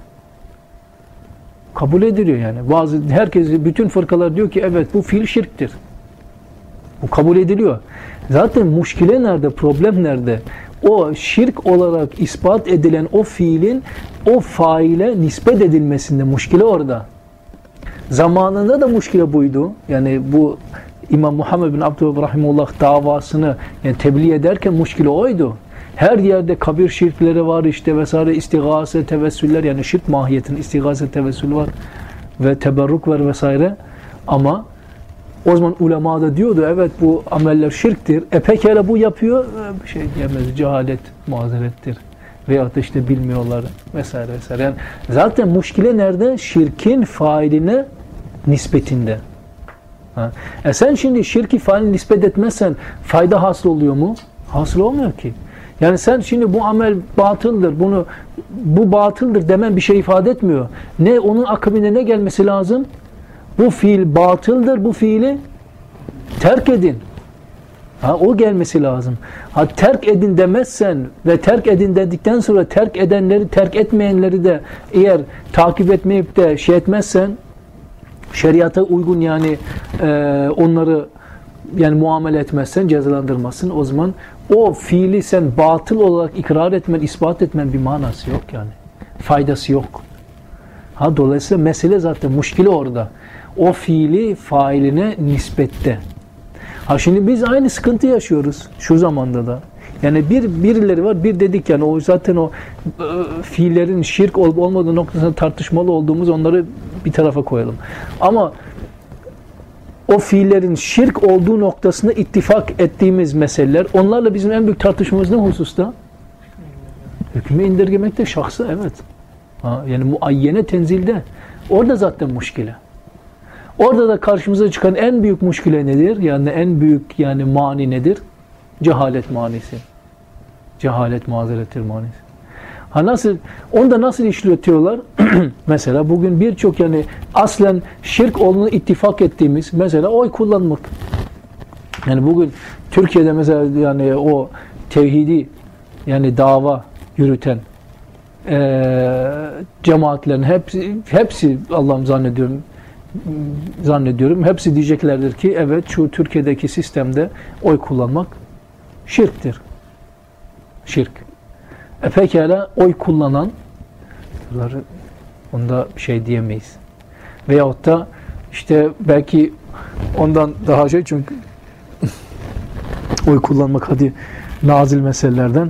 Kabul ediliyor yani. Bazı herkes bütün fırkalar diyor ki evet bu fiil şirktir. Bu kabul ediliyor. Zaten muşkile nerede? Problem nerede? O şirk olarak ispat edilen o fiilin o faile nispet edilmesinde muşkile orada. Zamanında da muşkile buydu. Yani bu İmam Muhammed bin Abdülvahhab rahimullah davasını yani tebliğ ederken muşkile oydu. Her yerde kabir şirkleri var işte vesaire, istigase, tevessüller yani şirk mahiyetinin istigase, tevessül var ve teberruk var vesaire. Ama o zaman ulema da diyordu evet bu ameller şirktir. E pekala bu yapıyor bir şey diyemez. Cehalet mazerettir. Veyahut da işte bilmiyorlar vesaire vesaire. Yani zaten muşkile nerede? Şirkin failine nispetinde. Ha. E sen şimdi şirki failine nispet etmezsen fayda hasıl oluyor mu? Hasıl olmuyor ki. Yani sen şimdi bu amel batıldır, bunu bu batıldır demen bir şey ifade etmiyor. Ne onun akabinde ne gelmesi lazım? Bu fiil batıldır, bu fiili terk edin. Ha, o gelmesi lazım. Ha, terk edin demezsen ve terk edin dedikten sonra terk edenleri, terk etmeyenleri de eğer takip etmeyip de şey etmezsen, şeriata uygun yani e, onları yani muamele etmezsen, cezalandırmazsın. O zaman o fiili sen batıl olarak ikrar etmen, ispat etmen bir manası yok yani. Faydası yok. Ha, dolayısıyla mesele zaten muşkili orada. O fiili failine nispette. Ha şimdi biz aynı sıkıntı yaşıyoruz şu zamanda da. Yani bir birileri var, bir dedik yani o zaten o e, fiillerin şirk olup olmadığı noktasında tartışmalı olduğumuz onları bir tarafa koyalım. Ama o fiillerin şirk olduğu noktasında ittifak ettiğimiz meseleler, onlarla bizim en büyük tartışmamız ne hususta? Hükmü indirgemekte şahsı evet. Ha, yani muayyene tenzilde. Orada zaten muşkile. Orada da karşımıza çıkan en büyük muşkile nedir? Yani en büyük yani mani nedir? Cehalet manisi. Cehalet mazerettir manisi. Ha nasıl? Onu da nasıl işletiyorlar? Mesela bugün birçok yani aslen şirk olduğunu ittifak ettiğimiz mesela oy kullanmak. Yani bugün Türkiye'de mesela yani o tevhidi yani dava yürüten e, cemaatlerin hepsi hepsi Allah'ım zannediyorum zannediyorum hepsi diyeceklerdir ki evet şu Türkiye'deki sistemde oy kullanmak şirktir. Şirk. E pekala oy kullanan onda bir şey diyemeyiz. Veyahut da işte belki ondan daha şey çünkü oy kullanmak hadi nazil meselelerden.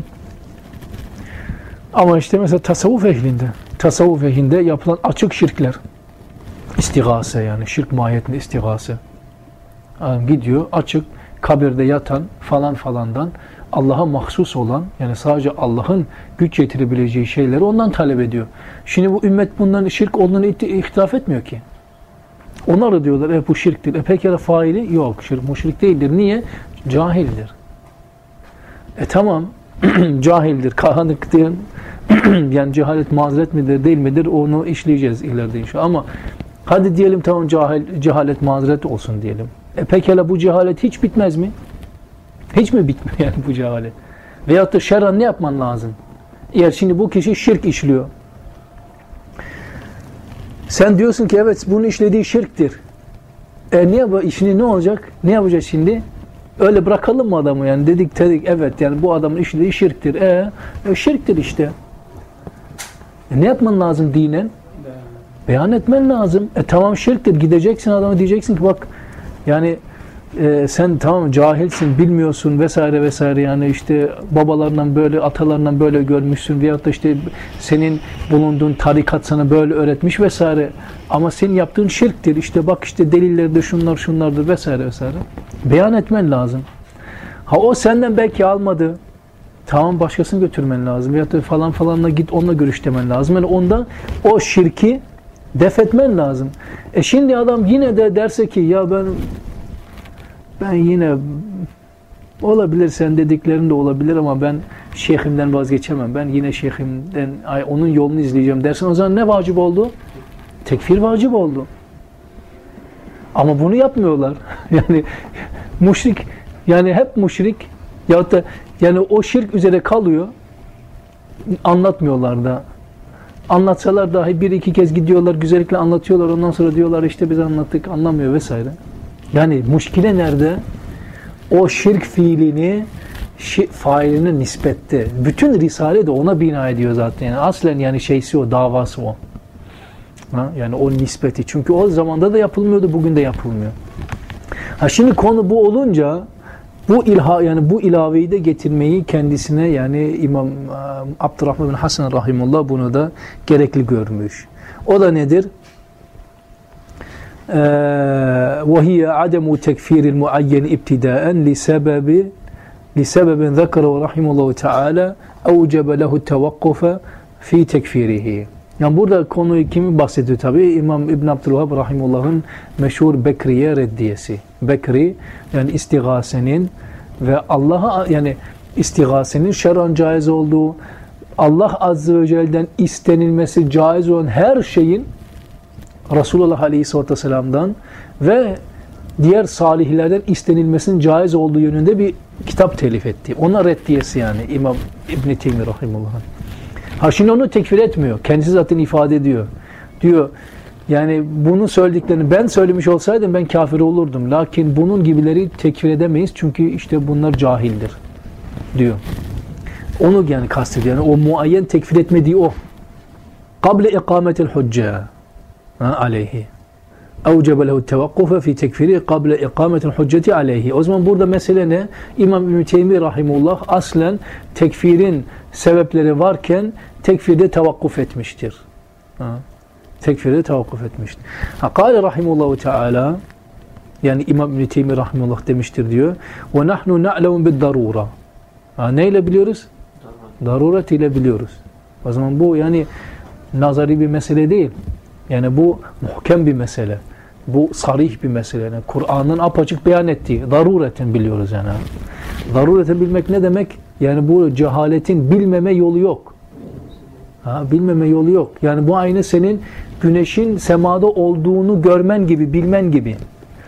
Ama işte mesela tasavvuf ehlinde, tasavvuf ehlinde yapılan açık şirkler, istigase yani şirk mahiyetinde istigase. Yani gidiyor açık kabirde yatan falan falandan Allah'a mahsus olan yani sadece Allah'ın güç yetirebileceği şeyleri ondan talep ediyor. Şimdi bu ümmet bunların şirk olduğunu ihtilaf etmiyor ki. Onlar da diyorlar e bu şirktir. E pekala faili yok. Şirk müşrik değildir. Niye? Cahildir. E tamam cahildir. Kahanlıktır. Yani cehalet mazeret midir değil midir onu işleyeceğiz ileride inşallah. Ama hadi diyelim tamam cahil, cehalet mazeret olsun diyelim. E pekala bu cehalet hiç bitmez mi? Hiç mi bitmiyor yani bu cehalet? Veyahut da şer'an ne yapman lazım? Eğer şimdi bu kişi şirk işliyor. Sen diyorsun ki evet bunu işlediği şirktir. E ne yap işini ne olacak? Ne yapacağız şimdi? Öyle bırakalım mı adamı yani dedik dedik evet yani bu adamın işlediği şirktir. E, e şirktir işte. E, ne yapman lazım dinen? Beyan etmen lazım. E tamam şirktir. Gideceksin adama diyeceksin ki bak yani e, sen tamam cahilsin, bilmiyorsun vesaire vesaire yani işte babalarından böyle, atalarından böyle görmüşsün veyahut da işte senin bulunduğun tarikat sana böyle öğretmiş vesaire. Ama senin yaptığın şirktir. İşte bak işte delilleri de şunlar şunlardır vesaire vesaire. Beyan etmen lazım. Ha o senden belki almadı. Tamam başkasını götürmen lazım. Veyahut da falan falanla git onunla görüş demen lazım. Yani onda o şirki def etmen lazım. E şimdi adam yine de derse ki ya ben ben yine olabilir sen dediklerin de olabilir ama ben şeyhimden vazgeçemem. Ben yine şeyhimden onun yolunu izleyeceğim dersen o zaman ne vacip oldu? Tekfir vacip oldu. Ama bunu yapmıyorlar. Yani müşrik yani hep müşrik yahut da yani o şirk üzere kalıyor. Anlatmıyorlar da. Anlatsalar dahi bir iki kez gidiyorlar, güzellikle anlatıyorlar. Ondan sonra diyorlar işte biz anlattık, anlamıyor vesaire. Yani müşkile nerede? O şirk fiilini şi, failine nispette. Bütün Risale de ona bina ediyor zaten. Yani aslen yani şeysi o, davası o. Ha? Yani o nispeti. Çünkü o zamanda da yapılmıyordu, bugün de yapılmıyor. Ha şimdi konu bu olunca bu ilha yani bu ilaveyi de getirmeyi kendisine yani İmam Abdurrahman bin Hasan rahimullah bunu da gerekli görmüş. O da nedir? وهي عدم تكفير المعين ابتداء لسبب لسبب ذكره رحمه الله تعالى أوجب له التوقف في تكفيره. Yani burada konuyu kimi bahsediyor tabi? İmam İbn Abdülvahhab rahimullah'ın meşhur Bekriye reddiyesi. Bekri yani istigasenin ve Allah'a yani istigasenin şer'an caiz olduğu, Allah azze ve celle'den istenilmesi caiz olan her şeyin Resulullah aleyhisselatü vesselam'dan ve diğer salihlerden istenilmesinin caiz olduğu yönünde bir kitap telif etti. Ona reddiyesi yani İmam İbn Teymi rahimullah'ın. Ha şimdi onu tekfir etmiyor. Kendisi zaten ifade ediyor. Diyor yani bunu söylediklerini ben söylemiş olsaydım ben kafir olurdum. Lakin bunun gibileri tekfir edemeyiz. Çünkü işte bunlar cahildir. Diyor. Onu yani kastediyor. Yani o muayyen tekfir etmediği o. Kable ikametil hücce aleyhi. Evcebe lehu tevakkufe fi tekfiri kable ikametil hücceti aleyhi. O zaman burada mesele ne? İmam İbn Teymi rahimullah aslen tekfirin sebepleri varken tekfirde tevakkuf etmiştir. Ha. Tekfirde tevakkuf etmiştir. Ha, kâle rahimullahu teâlâ yani İmam İbn Teymi rahimullah demiştir diyor. Ve nahnu na'lemu bid darura. Neyle biliyoruz? Daruret ile biliyoruz. O zaman bu yani nazari bir mesele değil. Yani bu muhkem bir mesele. Bu sarih bir mesele. Yani Kur'an'ın apaçık beyan ettiği darureten biliyoruz yani. Darureten bilmek ne demek? Yani bu cehaletin bilmeme yolu yok. Ha, bilmeme yolu yok. Yani bu aynı senin güneşin semada olduğunu görmen gibi, bilmen gibi.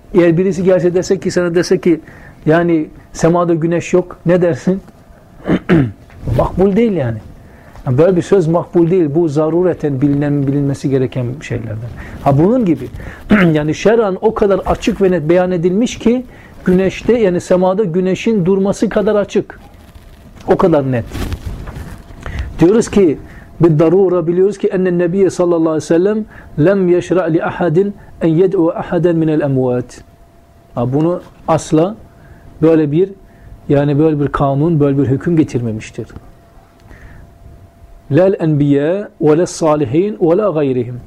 Eğer birisi gelse dese ki sana dese ki yani semada güneş yok, ne dersin? Makbul değil yani. Böyle bir söz makbul değil. Bu zarureten bilinen, bilinmesi gereken şeylerden. Ha bunun gibi. Yani şer'an o kadar açık ve net beyan edilmiş ki güneşte yani semada güneşin durması kadar açık. O kadar net. Diyoruz ki bir darura biliyoruz ki ennen nebiye sallallahu aleyhi ve sellem lem yeşra' li ahadin en yed'u ahaden minel emvat. Bunu asla böyle bir yani böyle bir kanun, böyle bir hüküm getirmemiştir. Lel enbiya ve les salihin ve la gayrihim.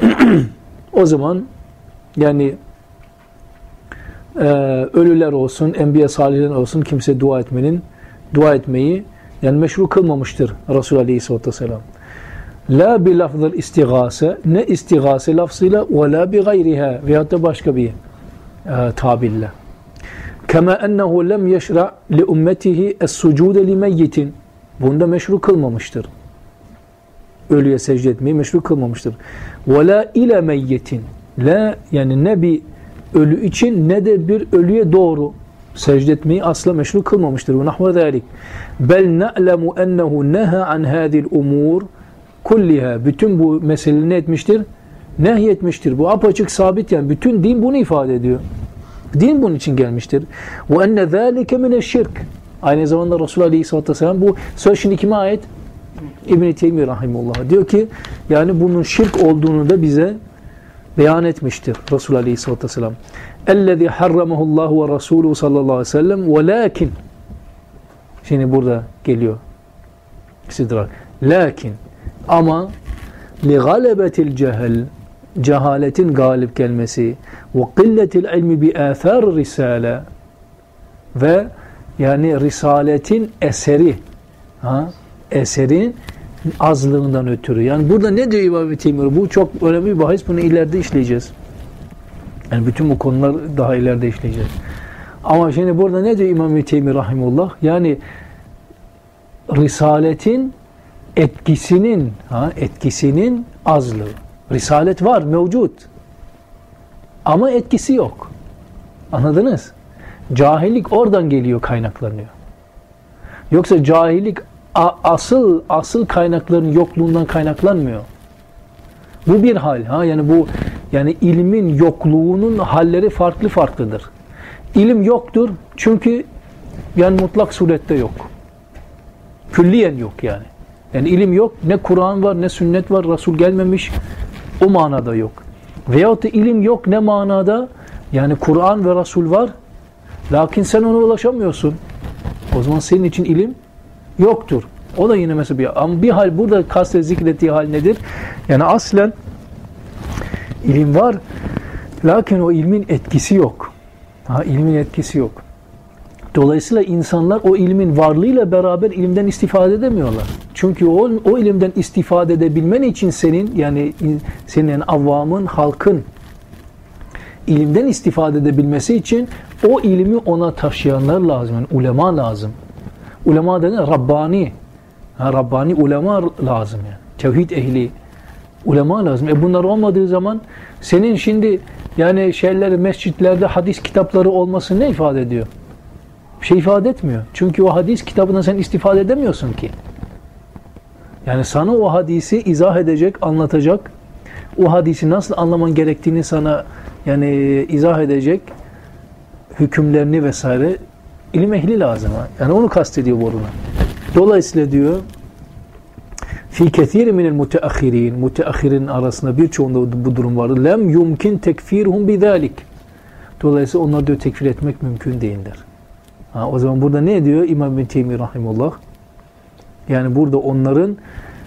O zaman yani e, ölüler olsun, enbiya salihler olsun kimse dua etmenin, dua etmeyi yani meşru kılmamıştır Resulullah Aleyhisselatü Vesselam. La bi lafzıl istigase, ne istigase lafzıyla ve la bi gayriha veyahut da başka bir e, tabirle. Kema ennehu lem yeşra' li ummetihi es-sucude li meyyitin. Bunda meşru kılmamıştır. Ölüye secde etmeyi meşru kılmamıştır. Ve la ile meyyitin. La yani ne bir ölü için ne de bir ölüye doğru secde etmeyi asla meşru kılmamıştır. Ve nahve zâlik. Bel na'lemu ennehu neha an hâzil umur kulliha. Bütün bu meseleyi ne etmiştir? Nehyetmiştir. Bu apaçık sabit yani. Bütün din bunu ifade ediyor. Din bunun için gelmiştir. Ve enne zâlike mineşşirk. Aynı zamanda Resulullah Aleyhisselatü Vesselam bu söz şimdi kime ait? İbn-i Teymiye Rahimullah diyor ki yani bunun şirk olduğunu da bize beyan etmiştir Resulullah Aleyhisselatü Vesselam. اَلَّذِي حَرَّمَهُ اللّٰهُ وَرَسُولُهُ sallallahu aleyhi ve sellem وَلَاكِنْ şimdi burada geliyor istidrak. Lakin ama لِغَلَبَةِ الْجَهَلِ cehaletin galip gelmesi وَقِلَّةِ الْعِلْمِ بِآثَارِ الرِّسَالَةِ ve yani risaletin eseri ha, eserin azlığından ötürü. Yani burada ne diyor İmam-ı Teymiye? Bu çok önemli bir bahis. Bunu ileride işleyeceğiz. Yani bütün bu konular daha ileride işleyeceğiz. Ama şimdi burada ne diyor İmam-ı Teymiye Rahimullah? Yani risaletin etkisinin ha, etkisinin azlığı. Risalet var, mevcut. Ama etkisi yok. Anladınız? Cahillik oradan geliyor, kaynaklanıyor. Yoksa cahillik asıl asıl kaynakların yokluğundan kaynaklanmıyor. Bu bir hal ha yani bu yani ilmin yokluğunun halleri farklı farklıdır. İlim yoktur çünkü yani mutlak surette yok. Külliyen yok yani. Yani ilim yok, ne Kur'an var, ne sünnet var, Resul gelmemiş, o manada yok. Veyahut da ilim yok ne manada, yani Kur'an ve Resul var, lakin sen ona ulaşamıyorsun. O zaman senin için ilim yoktur. O da yine mesela bir, ama bir hal burada kastet zikrettiği hal nedir? Yani aslen ilim var, lakin o ilmin etkisi yok. Ha, ilmin etkisi yok. Dolayısıyla insanlar o ilmin varlığıyla beraber ilimden istifade edemiyorlar. Çünkü o, o ilimden istifade edebilmen için senin yani senin yani avvamın, halkın ilimden istifade edebilmesi için o ilmi ona taşıyanlar lazım. Yani ulema lazım. Ulema da ne? Rabbani. Ha, Rabbani ulema lazım yani. Tevhid ehli ulema lazım. E bunlar olmadığı zaman senin şimdi yani şeyler mescitlerde hadis kitapları olması ne ifade ediyor? Bir şey ifade etmiyor. Çünkü o hadis kitabından sen istifade edemiyorsun ki. Yani sana o hadisi izah edecek, anlatacak, o hadisi nasıl anlaman gerektiğini sana yani izah edecek hükümlerini vesaire ilim ehli lazım. Yani onu kastediyor boruna. Dolayısıyla diyor fi kethir minel muteahhirin, muteahhirin arasında birçoğunda bu durum var. Lem yumkin tekfirhum bizalik. Dolayısıyla onlar diyor tekfir etmek mümkün değildir. Ha, o zaman burada ne diyor İmam bin Teymiye Rahimullah? Yani burada onların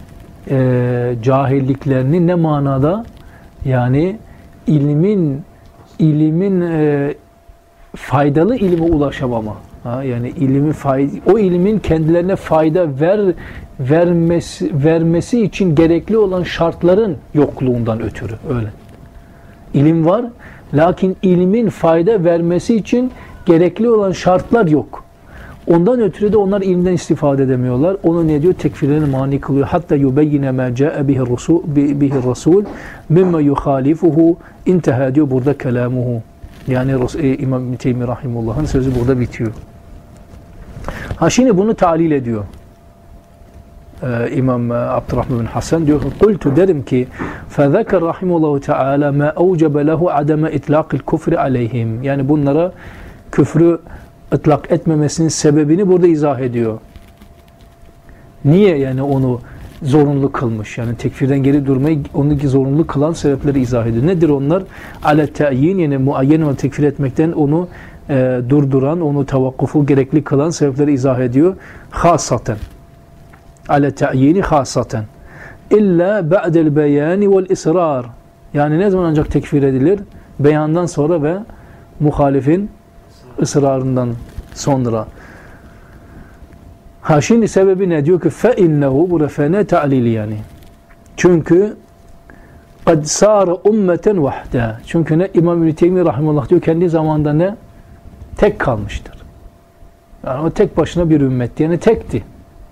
e, cahilliklerini ne manada yani ilmin ilmin e, faydalı ilme ulaşamama. Ha, yani ilmi fayda, o ilmin kendilerine fayda ver vermesi vermesi için gerekli olan şartların yokluğundan ötürü öyle. İlim var, lakin ilmin fayda vermesi için gerekli olan şartlar yok. Ondan ötürü de onlar ilimden istifade edemiyorlar. Onu ne diyor? Tekfirlerini mani kılıyor. Hatta yubeyyine ma ca'e bihi rasul bihi rasul mimma yuhalifuhu intaha diyor burada kelamuhu. Yani e, İmam İbn Teymiye Rahimullah'ın sözü burada bitiyor. Ha şimdi bunu talil ediyor. Ee, İmam Abdurrahman bin Hasan diyor ki kultu derim ki فَذَكَرْ رَحِمُ اللّٰهُ تَعَالَى مَا أَوْجَبَ لَهُ عَدَمَ اِطْلَاقِ الْكُفْرِ عَلَيْهِمْ. Yani bunlara küfrü ıtlak etmemesinin sebebini burada izah ediyor. Niye yani onu zorunlu kılmış? Yani tekfirden geri durmayı onu zorunlu kılan sebepleri izah ediyor. Nedir onlar? Ale ta'yin, yani muayyen ve tekfir etmekten onu e, durduran, onu tavakkufu gerekli kılan sebepleri izah ediyor. Hasaten. Ale ta'yini hasaten. İlla ba'del beyani vel israr. Yani ne zaman ancak tekfir edilir? Beyandan sonra ve muhalifin ısrarından sonra. Ha şimdi sebebi ne? Diyor ki فَاِنَّهُ bu refene ta'lili yani. Çünkü قَدْ سَارَ اُمَّةً وَحْدًا. Çünkü ne? İmam İbn Teymiye Rahimullah diyor kendi zamanında ne? Tek kalmıştır. Yani o tek başına bir ümmetti. Yani tekti.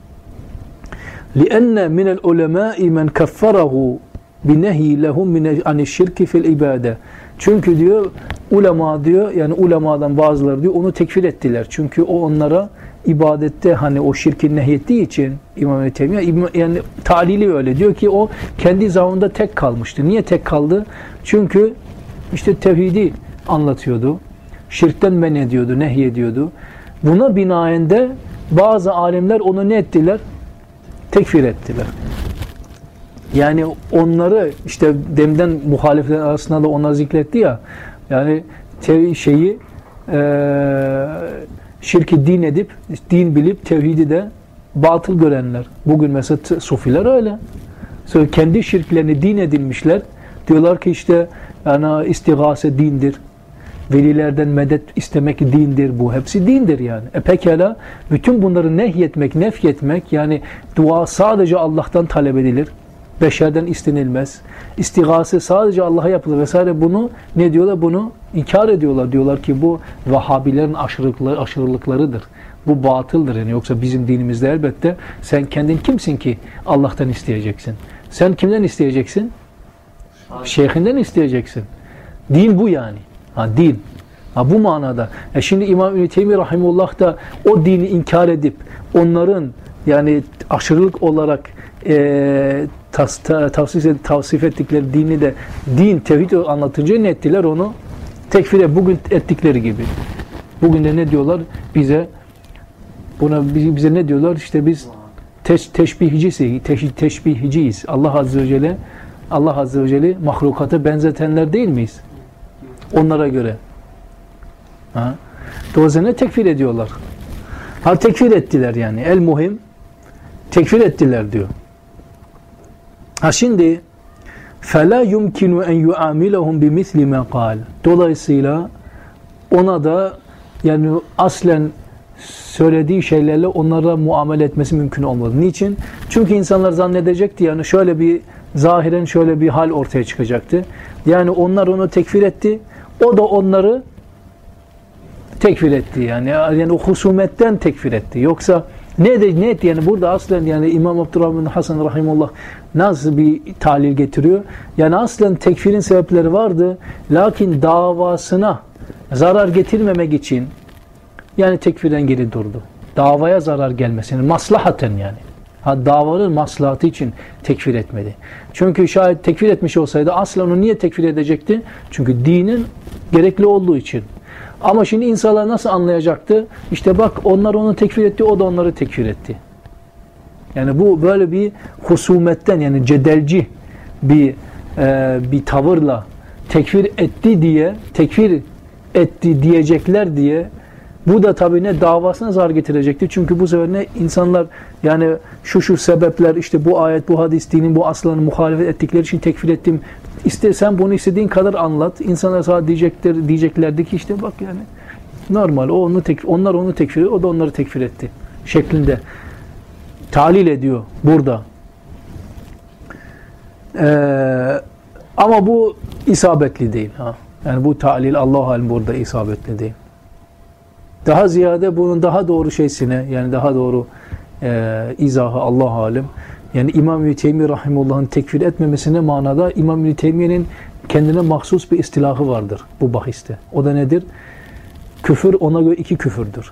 لِأَنَّ مِنَ الْعُلَمَاءِ مَنْ كَفَّرَهُ بِنَهِي لَهُمْ عَنِ الشِّرْكِ فِي الْعِبَادَةِ. Çünkü diyor ulema diyor yani ulemadan bazıları diyor onu tekfir ettiler. Çünkü o onlara ibadette hani o şirkin nehyettiği için İmam İbn Teymiye yani talili öyle diyor ki o kendi zamanında tek kalmıştı. Niye tek kaldı? Çünkü işte tevhidi anlatıyordu. Şirkten men ediyordu, nehyediyordu. Buna binaen de bazı alimler onu ne ettiler? Tekfir ettiler. Yani onları işte demden muhalifler arasında da onları zikretti ya yani tev şeyi e, şirki din edip din bilip tevhidi de batıl görenler. Bugün mesela sufiler öyle. Sonra kendi şirklerini din edinmişler. Diyorlar ki işte yani istigase dindir. Velilerden medet istemek dindir. Bu hepsi dindir yani. E pekala bütün bunları nehyetmek, nefyetmek yani dua sadece Allah'tan talep edilir. Beşerden istenilmez. İstigase sadece Allah'a yapılır vesaire. Bunu ne diyorlar? Bunu inkar ediyorlar. Diyorlar ki bu Vahhabilerin aşırılıkları, aşırılıklarıdır. Bu batıldır. Yani yoksa bizim dinimizde elbette sen kendin kimsin ki Allah'tan isteyeceksin? Sen kimden isteyeceksin? Şeyhinden isteyeceksin. Din bu yani. Ha din. Ha bu manada. E şimdi İmam İbn Teymiye Rahimullah da o dini inkar edip onların yani aşırılık olarak e, tas, ta, tavsif, tavsif ettikleri dini de din, tevhid anlatınca ne ettiler onu? Tekfire bugün ettikleri gibi. Bugün de ne diyorlar? Bize buna bize ne diyorlar? İşte biz teş, teşbihcisi, teş, teşbihciyiz. Allah Azze ve Celle Allah Azze ve Celle mahlukata benzetenler değil miyiz? Onlara göre. Ha? Dolayısıyla tekfir ediyorlar. Ha tekfir ettiler yani. El muhim tekfir ettiler diyor. Ha şimdi فَلَا يُمْكِنُ اَنْ يُعَامِلَهُمْ بِمِثْلِ مَا قَالِ. Dolayısıyla ona da yani aslen söylediği şeylerle onlara muamele etmesi mümkün olmadı. Niçin? Çünkü insanlar zannedecekti yani şöyle bir zahiren şöyle bir hal ortaya çıkacaktı. Yani onlar onu tekfir etti. O da onları tekfir etti. Yani yani o husumetten tekfir etti. Yoksa ne de ne etti yani burada aslen yani İmam Abdurrahman bin Hasan rahimullah nasıl bir talil getiriyor? Yani aslen tekfirin sebepleri vardı. Lakin davasına zarar getirmemek için yani tekfirden geri durdu. Davaya zarar gelmesini maslahaten yani. Ha, davanın maslahatı için tekfir etmedi. Çünkü şayet tekfir etmiş olsaydı aslen onu niye tekfir edecekti? Çünkü dinin gerekli olduğu için. Ama şimdi insanlar nasıl anlayacaktı? İşte bak onlar onu tekfir etti, o da onları tekfir etti. Yani bu böyle bir husumetten yani cedelci bir e, bir tavırla tekfir etti diye, tekfir etti diyecekler diye bu da tabii ne davasına zarar getirecekti. Çünkü bu sefer ne insanlar yani şu şu sebepler işte bu ayet, bu hadis, dinin bu aslanı muhalefet ettikleri için tekfir ettim. İste, sen bunu istediğin kadar anlat. İnsanlar sana diyecekler, diyeceklerdi ki işte bak yani normal. O onu tekfir, onlar onu tekfir etti, o da onları tekfir etti. Şeklinde talil ediyor burada. Ee, ama bu isabetli değil. Ha. Yani bu talil Allah halim burada isabetli değil. Daha ziyade bunun daha doğru şeysine yani daha doğru e, izahı Allah halim. Yani İmam İbn Teymiye Rahimullah'ın tekfir etmemesine manada İmam İbn Teymiye'nin kendine mahsus bir istilahı vardır bu bahiste. O da nedir? Küfür ona göre iki küfürdür.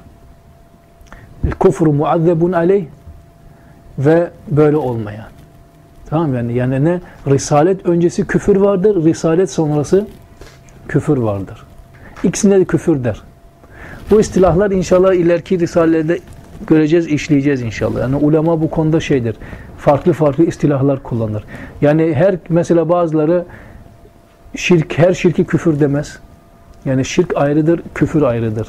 Kufru muazzebun aleyh ve böyle olmayan. Tamam yani yani ne? Risalet öncesi küfür vardır, risalet sonrası küfür vardır. İkisinde de küfür der. Bu istilahlar inşallah ileriki risalelerde göreceğiz, işleyeceğiz inşallah. Yani ulema bu konuda şeydir. Farklı farklı istilahlar kullanır. Yani her mesela bazıları şirk her şirki küfür demez. Yani şirk ayrıdır, küfür ayrıdır.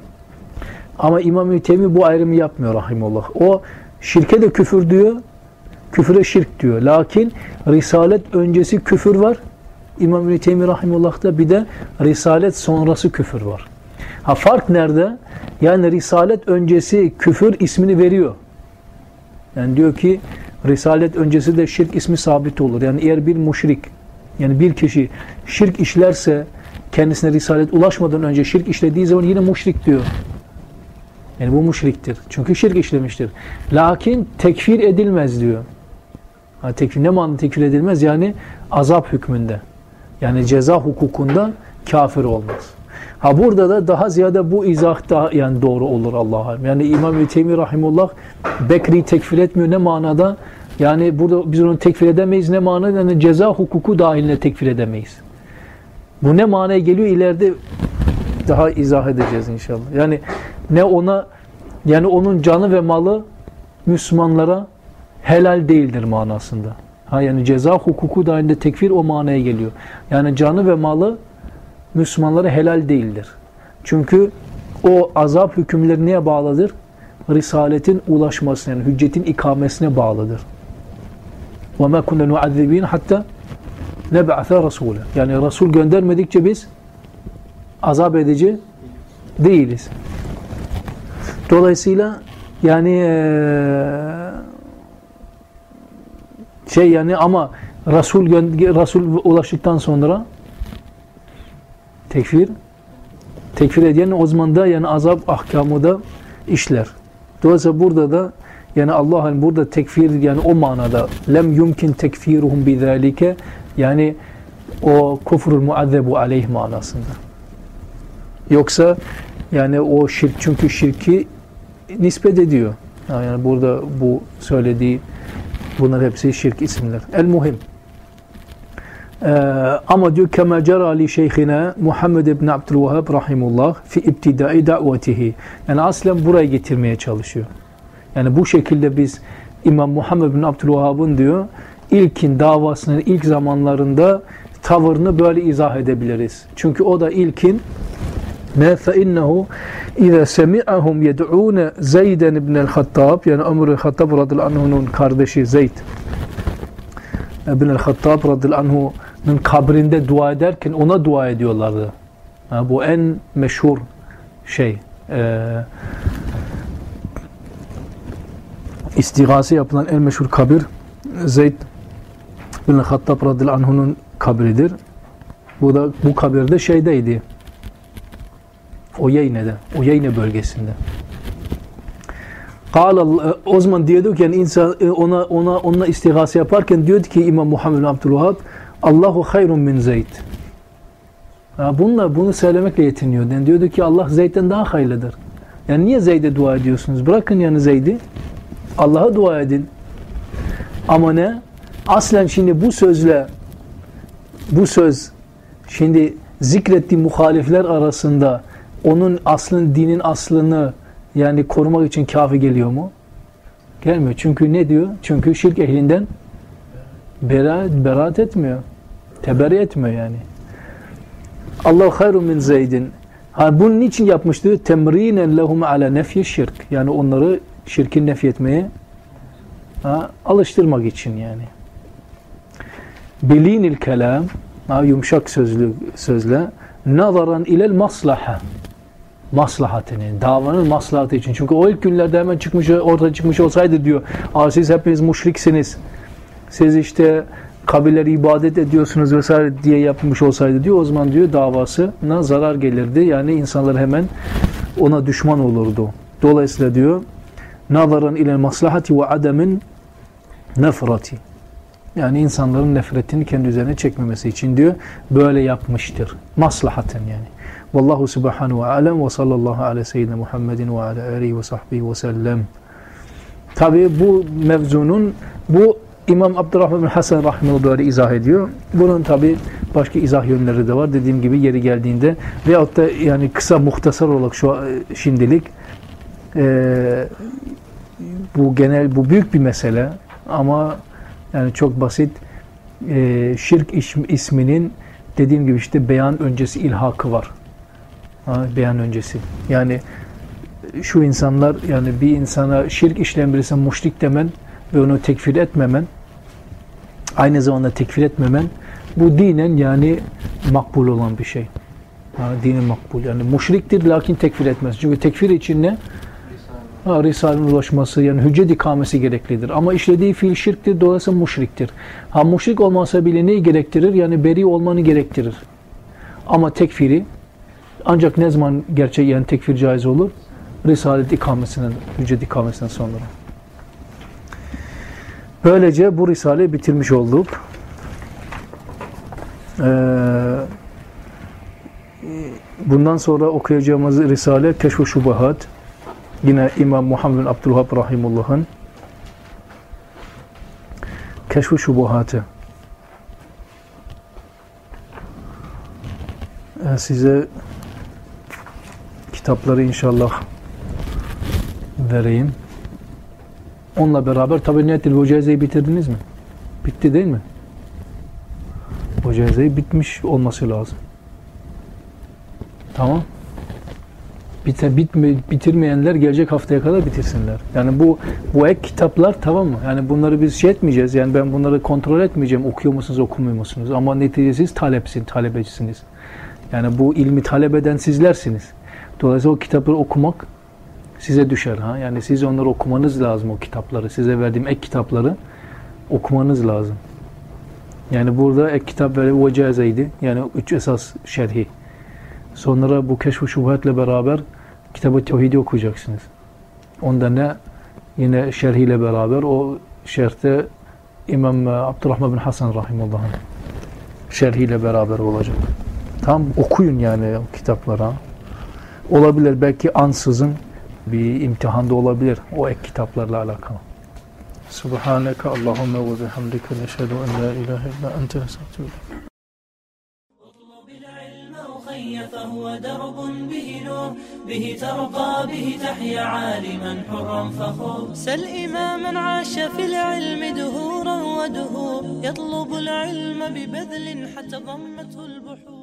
Ama İmam-ı Teymi bu ayrımı yapmıyor rahimullah. O şirke de küfür diyor, küfüre şirk diyor. Lakin risalet öncesi küfür var. İmam-ı Teymi rahimullah'ta bir de risalet sonrası küfür var. Ha fark nerede? Yani risalet öncesi küfür ismini veriyor. Yani diyor ki risalet öncesi de şirk ismi sabit olur. Yani eğer bir müşrik, yani bir kişi şirk işlerse kendisine risalet ulaşmadan önce şirk işlediği zaman yine müşrik diyor. Yani bu müşriktir. Çünkü şirk işlemiştir. Lakin tekfir edilmez diyor. Ha, tekfir, ne manada tekfir edilmez? Yani azap hükmünde. Yani ceza hukukunda kafir olmaz. Ha burada da daha ziyade bu izah da yani doğru olur Allah'a. Yani İmam-ı Teymi rahimullah Bekri tekfir etmiyor ne manada? Yani burada biz onu tekfir edemeyiz ne manada? Yani ceza hukuku dahiline tekfir edemeyiz. Bu ne manaya geliyor ileride daha izah edeceğiz inşallah. Yani ne ona yani onun canı ve malı Müslümanlara helal değildir manasında. Ha yani ceza hukuku dahilinde tekfir o manaya geliyor. Yani canı ve malı Müslümanlara helal değildir. Çünkü o azap hükümleri neye bağlıdır? Risaletin ulaşmasına, yani hüccetin ikamesine bağlıdır. وَمَا كُنَّ نُعَذِّب۪ينَ hatta نَبْعَثَ رَسُولًا. Yani Resul göndermedikçe biz azap edici değiliz. Dolayısıyla yani şey yani ama Resul Resul ulaştıktan sonra tekfir tekfir ediyen o zaman da yani azap ahkamı da işler. Dolayısıyla burada da yani Allah'ın burada tekfir yani o manada lem yumkin tekfiruhum bizalike yani o kufrul muazzebu aleyh manasında. Yoksa yani o şirk çünkü şirki nispet ediyor. Yani burada bu söylediği bunlar hepsi şirk isimler. El muhim. Ee, ama diyor kema cera li şeyhina Muhammed ibn Abdülvehhab rahimullah fi ibtidai da'vetihi. Yani aslen buraya getirmeye çalışıyor. Yani bu şekilde biz İmam Muhammed ibn Abdülvehhab'ın diyor ilkin davasının ilk zamanlarında tavırını böyle izah edebiliriz. Çünkü o da ilkin ne fe innehu iza semi'ahum yed'un Zeyd'en ibn el-Hattab yani Ömer el-Hattab radıyallahu anhu'nun kardeşi Zeyd ibn el-Hattab radıyallahu anhu'nun kabrinde dua ederken ona dua ediyorlardı. Ha, bu en meşhur şey e, istigası yapılan en meşhur kabir Zeyd ibn el-Hattab radıyallahu anhu'nun kabridir. Bu da bu kabirde şeydeydi. Uyeyne'de, Uyeyne bölgesinde. Kâle, o zaman diyorduk yani insan ona ona onunla istigası yaparken diyordu ki İmam Muhammed bin Abdülvehhab Allahu hayrun min Zeyd. Ha, bununla bunu söylemekle yetiniyor. Yani diyordu ki Allah Zeyd'den daha hayırlıdır. Yani niye Zeyd'e dua ediyorsunuz? Bırakın yani Zeyd'i. Allah'a dua edin. Ama ne? Aslen şimdi bu sözle bu söz şimdi zikrettiği muhalifler arasında onun aslın dinin aslını yani korumak için kafi geliyor mu? Gelmiyor. Çünkü ne diyor? Çünkü şirk ehlinden beraat, beraat etmiyor. Teberri etmiyor yani. Allah hayrun min Zeydin. Ha bunun niçin yapmıştı? Temrinen lehum ala nefyi şirk. Yani onları şirkin nefyetmeye ha, alıştırmak için yani. Bilinil kelam ha, yumuşak sözlü sözle nazaran ilel maslaha maslahatını, davanın maslahatı için. Çünkü o ilk günlerde hemen çıkmış, ortaya çıkmış olsaydı diyor, siz hepiniz müşriksiniz, siz işte kabileleri ibadet ediyorsunuz vesaire diye yapmış olsaydı diyor, o zaman diyor davasına zarar gelirdi. Yani insanlar hemen ona düşman olurdu. Dolayısıyla diyor nazaran ilel maslahati ve ademin nefrati. Yani insanların nefretini kendi üzerine çekmemesi için diyor. Böyle yapmıştır. Maslahaten yani. Vallahu subhanahu ve alem ve sallallahu aleyhi seyyidina Muhammedin ve ala alihi ve sahbihi ve sellem. Tabi bu mevzunun, bu İmam Abdurrahman bin Hasan rahimehullah böyle izah ediyor. Bunun tabi başka izah yönleri de var. Dediğim gibi yeri geldiğinde veyahut da yani kısa muhtasar olarak şu şimdilik e, bu genel, bu büyük bir mesele ama yani çok basit. E, şirk isminin dediğim gibi işte beyan öncesi ilhakı var. Ha, beyan öncesi. Yani şu insanlar, yani bir insana şirk işleyen birisine müşrik demen ve onu tekfir etmemen, aynı zamanda tekfir etmemen, bu dinen yani makbul olan bir şey. Ha, dinen makbul. Yani müşriktir lakin tekfir etmez. Çünkü tekfir için ne? Ha, Risale'nin ulaşması, yani hüccet ikamesi gereklidir. Ama işlediği fiil şirktir, dolayısıyla müşriktir. Ha, müşrik olmasa bile neyi gerektirir? Yani beri olmanı gerektirir. Ama tekfiri ancak ne zaman gerçek yani tekfir caiz olur? Risalet ikamesinden, hüccet ikamesinden sonra. Böylece bu risaleyi bitirmiş olduk. Ee, bundan sonra okuyacağımız risale Keşf-i Şubahat. Yine İmam Muhammed bin Abdülvahhab rahimullah'ın Keşf-i Şubahatı. Ee, size kitapları inşallah vereyim. Onunla beraber tabi nedir? Bu cezeyi bitirdiniz mi? Bitti değil mi? Bu cezeyi bitmiş olması lazım. Tamam. Bite, bitme, bitirmeyenler gelecek haftaya kadar bitirsinler. Yani bu bu ek kitaplar, tamam mı? Yani bunları biz şey etmeyeceğiz. Yani ben bunları kontrol etmeyeceğim. Okuyor musunuz, okumuyor musunuz? Ama neticede siz talepsin, talebecisiniz. Yani bu ilmi talep eden sizlersiniz. Dolayısıyla o kitapları okumak size düşer. Ha? Yani siz onları okumanız lazım, o kitapları. Size verdiğim ek kitapları okumanız lazım. Yani burada ek kitap ve vecazeydi. Yani üç esas şerhi. Sonra bu Keşf-i Şubuhat'la beraber Kitab-ı Tevhid'i okuyacaksınız. Onda ne? Yine şerhiyle beraber o şerhte İmam Abdurrahman bin Hasan rahimullah'ın şerhiyle beraber olacak. Tam okuyun yani o kitaplara. Olabilir belki ansızın bir imtihanda olabilir o ek kitaplarla alakalı. Subhaneke Allahümme ve bihamdike neşhedü en la ilahe illa ente estağfirullah. فهو درب به نور به ترقى به تحيا عالما حرا فخور سل إماما عاش في العلم دهورا ودهور يطلب العلم ببذل حتى ضمته البحور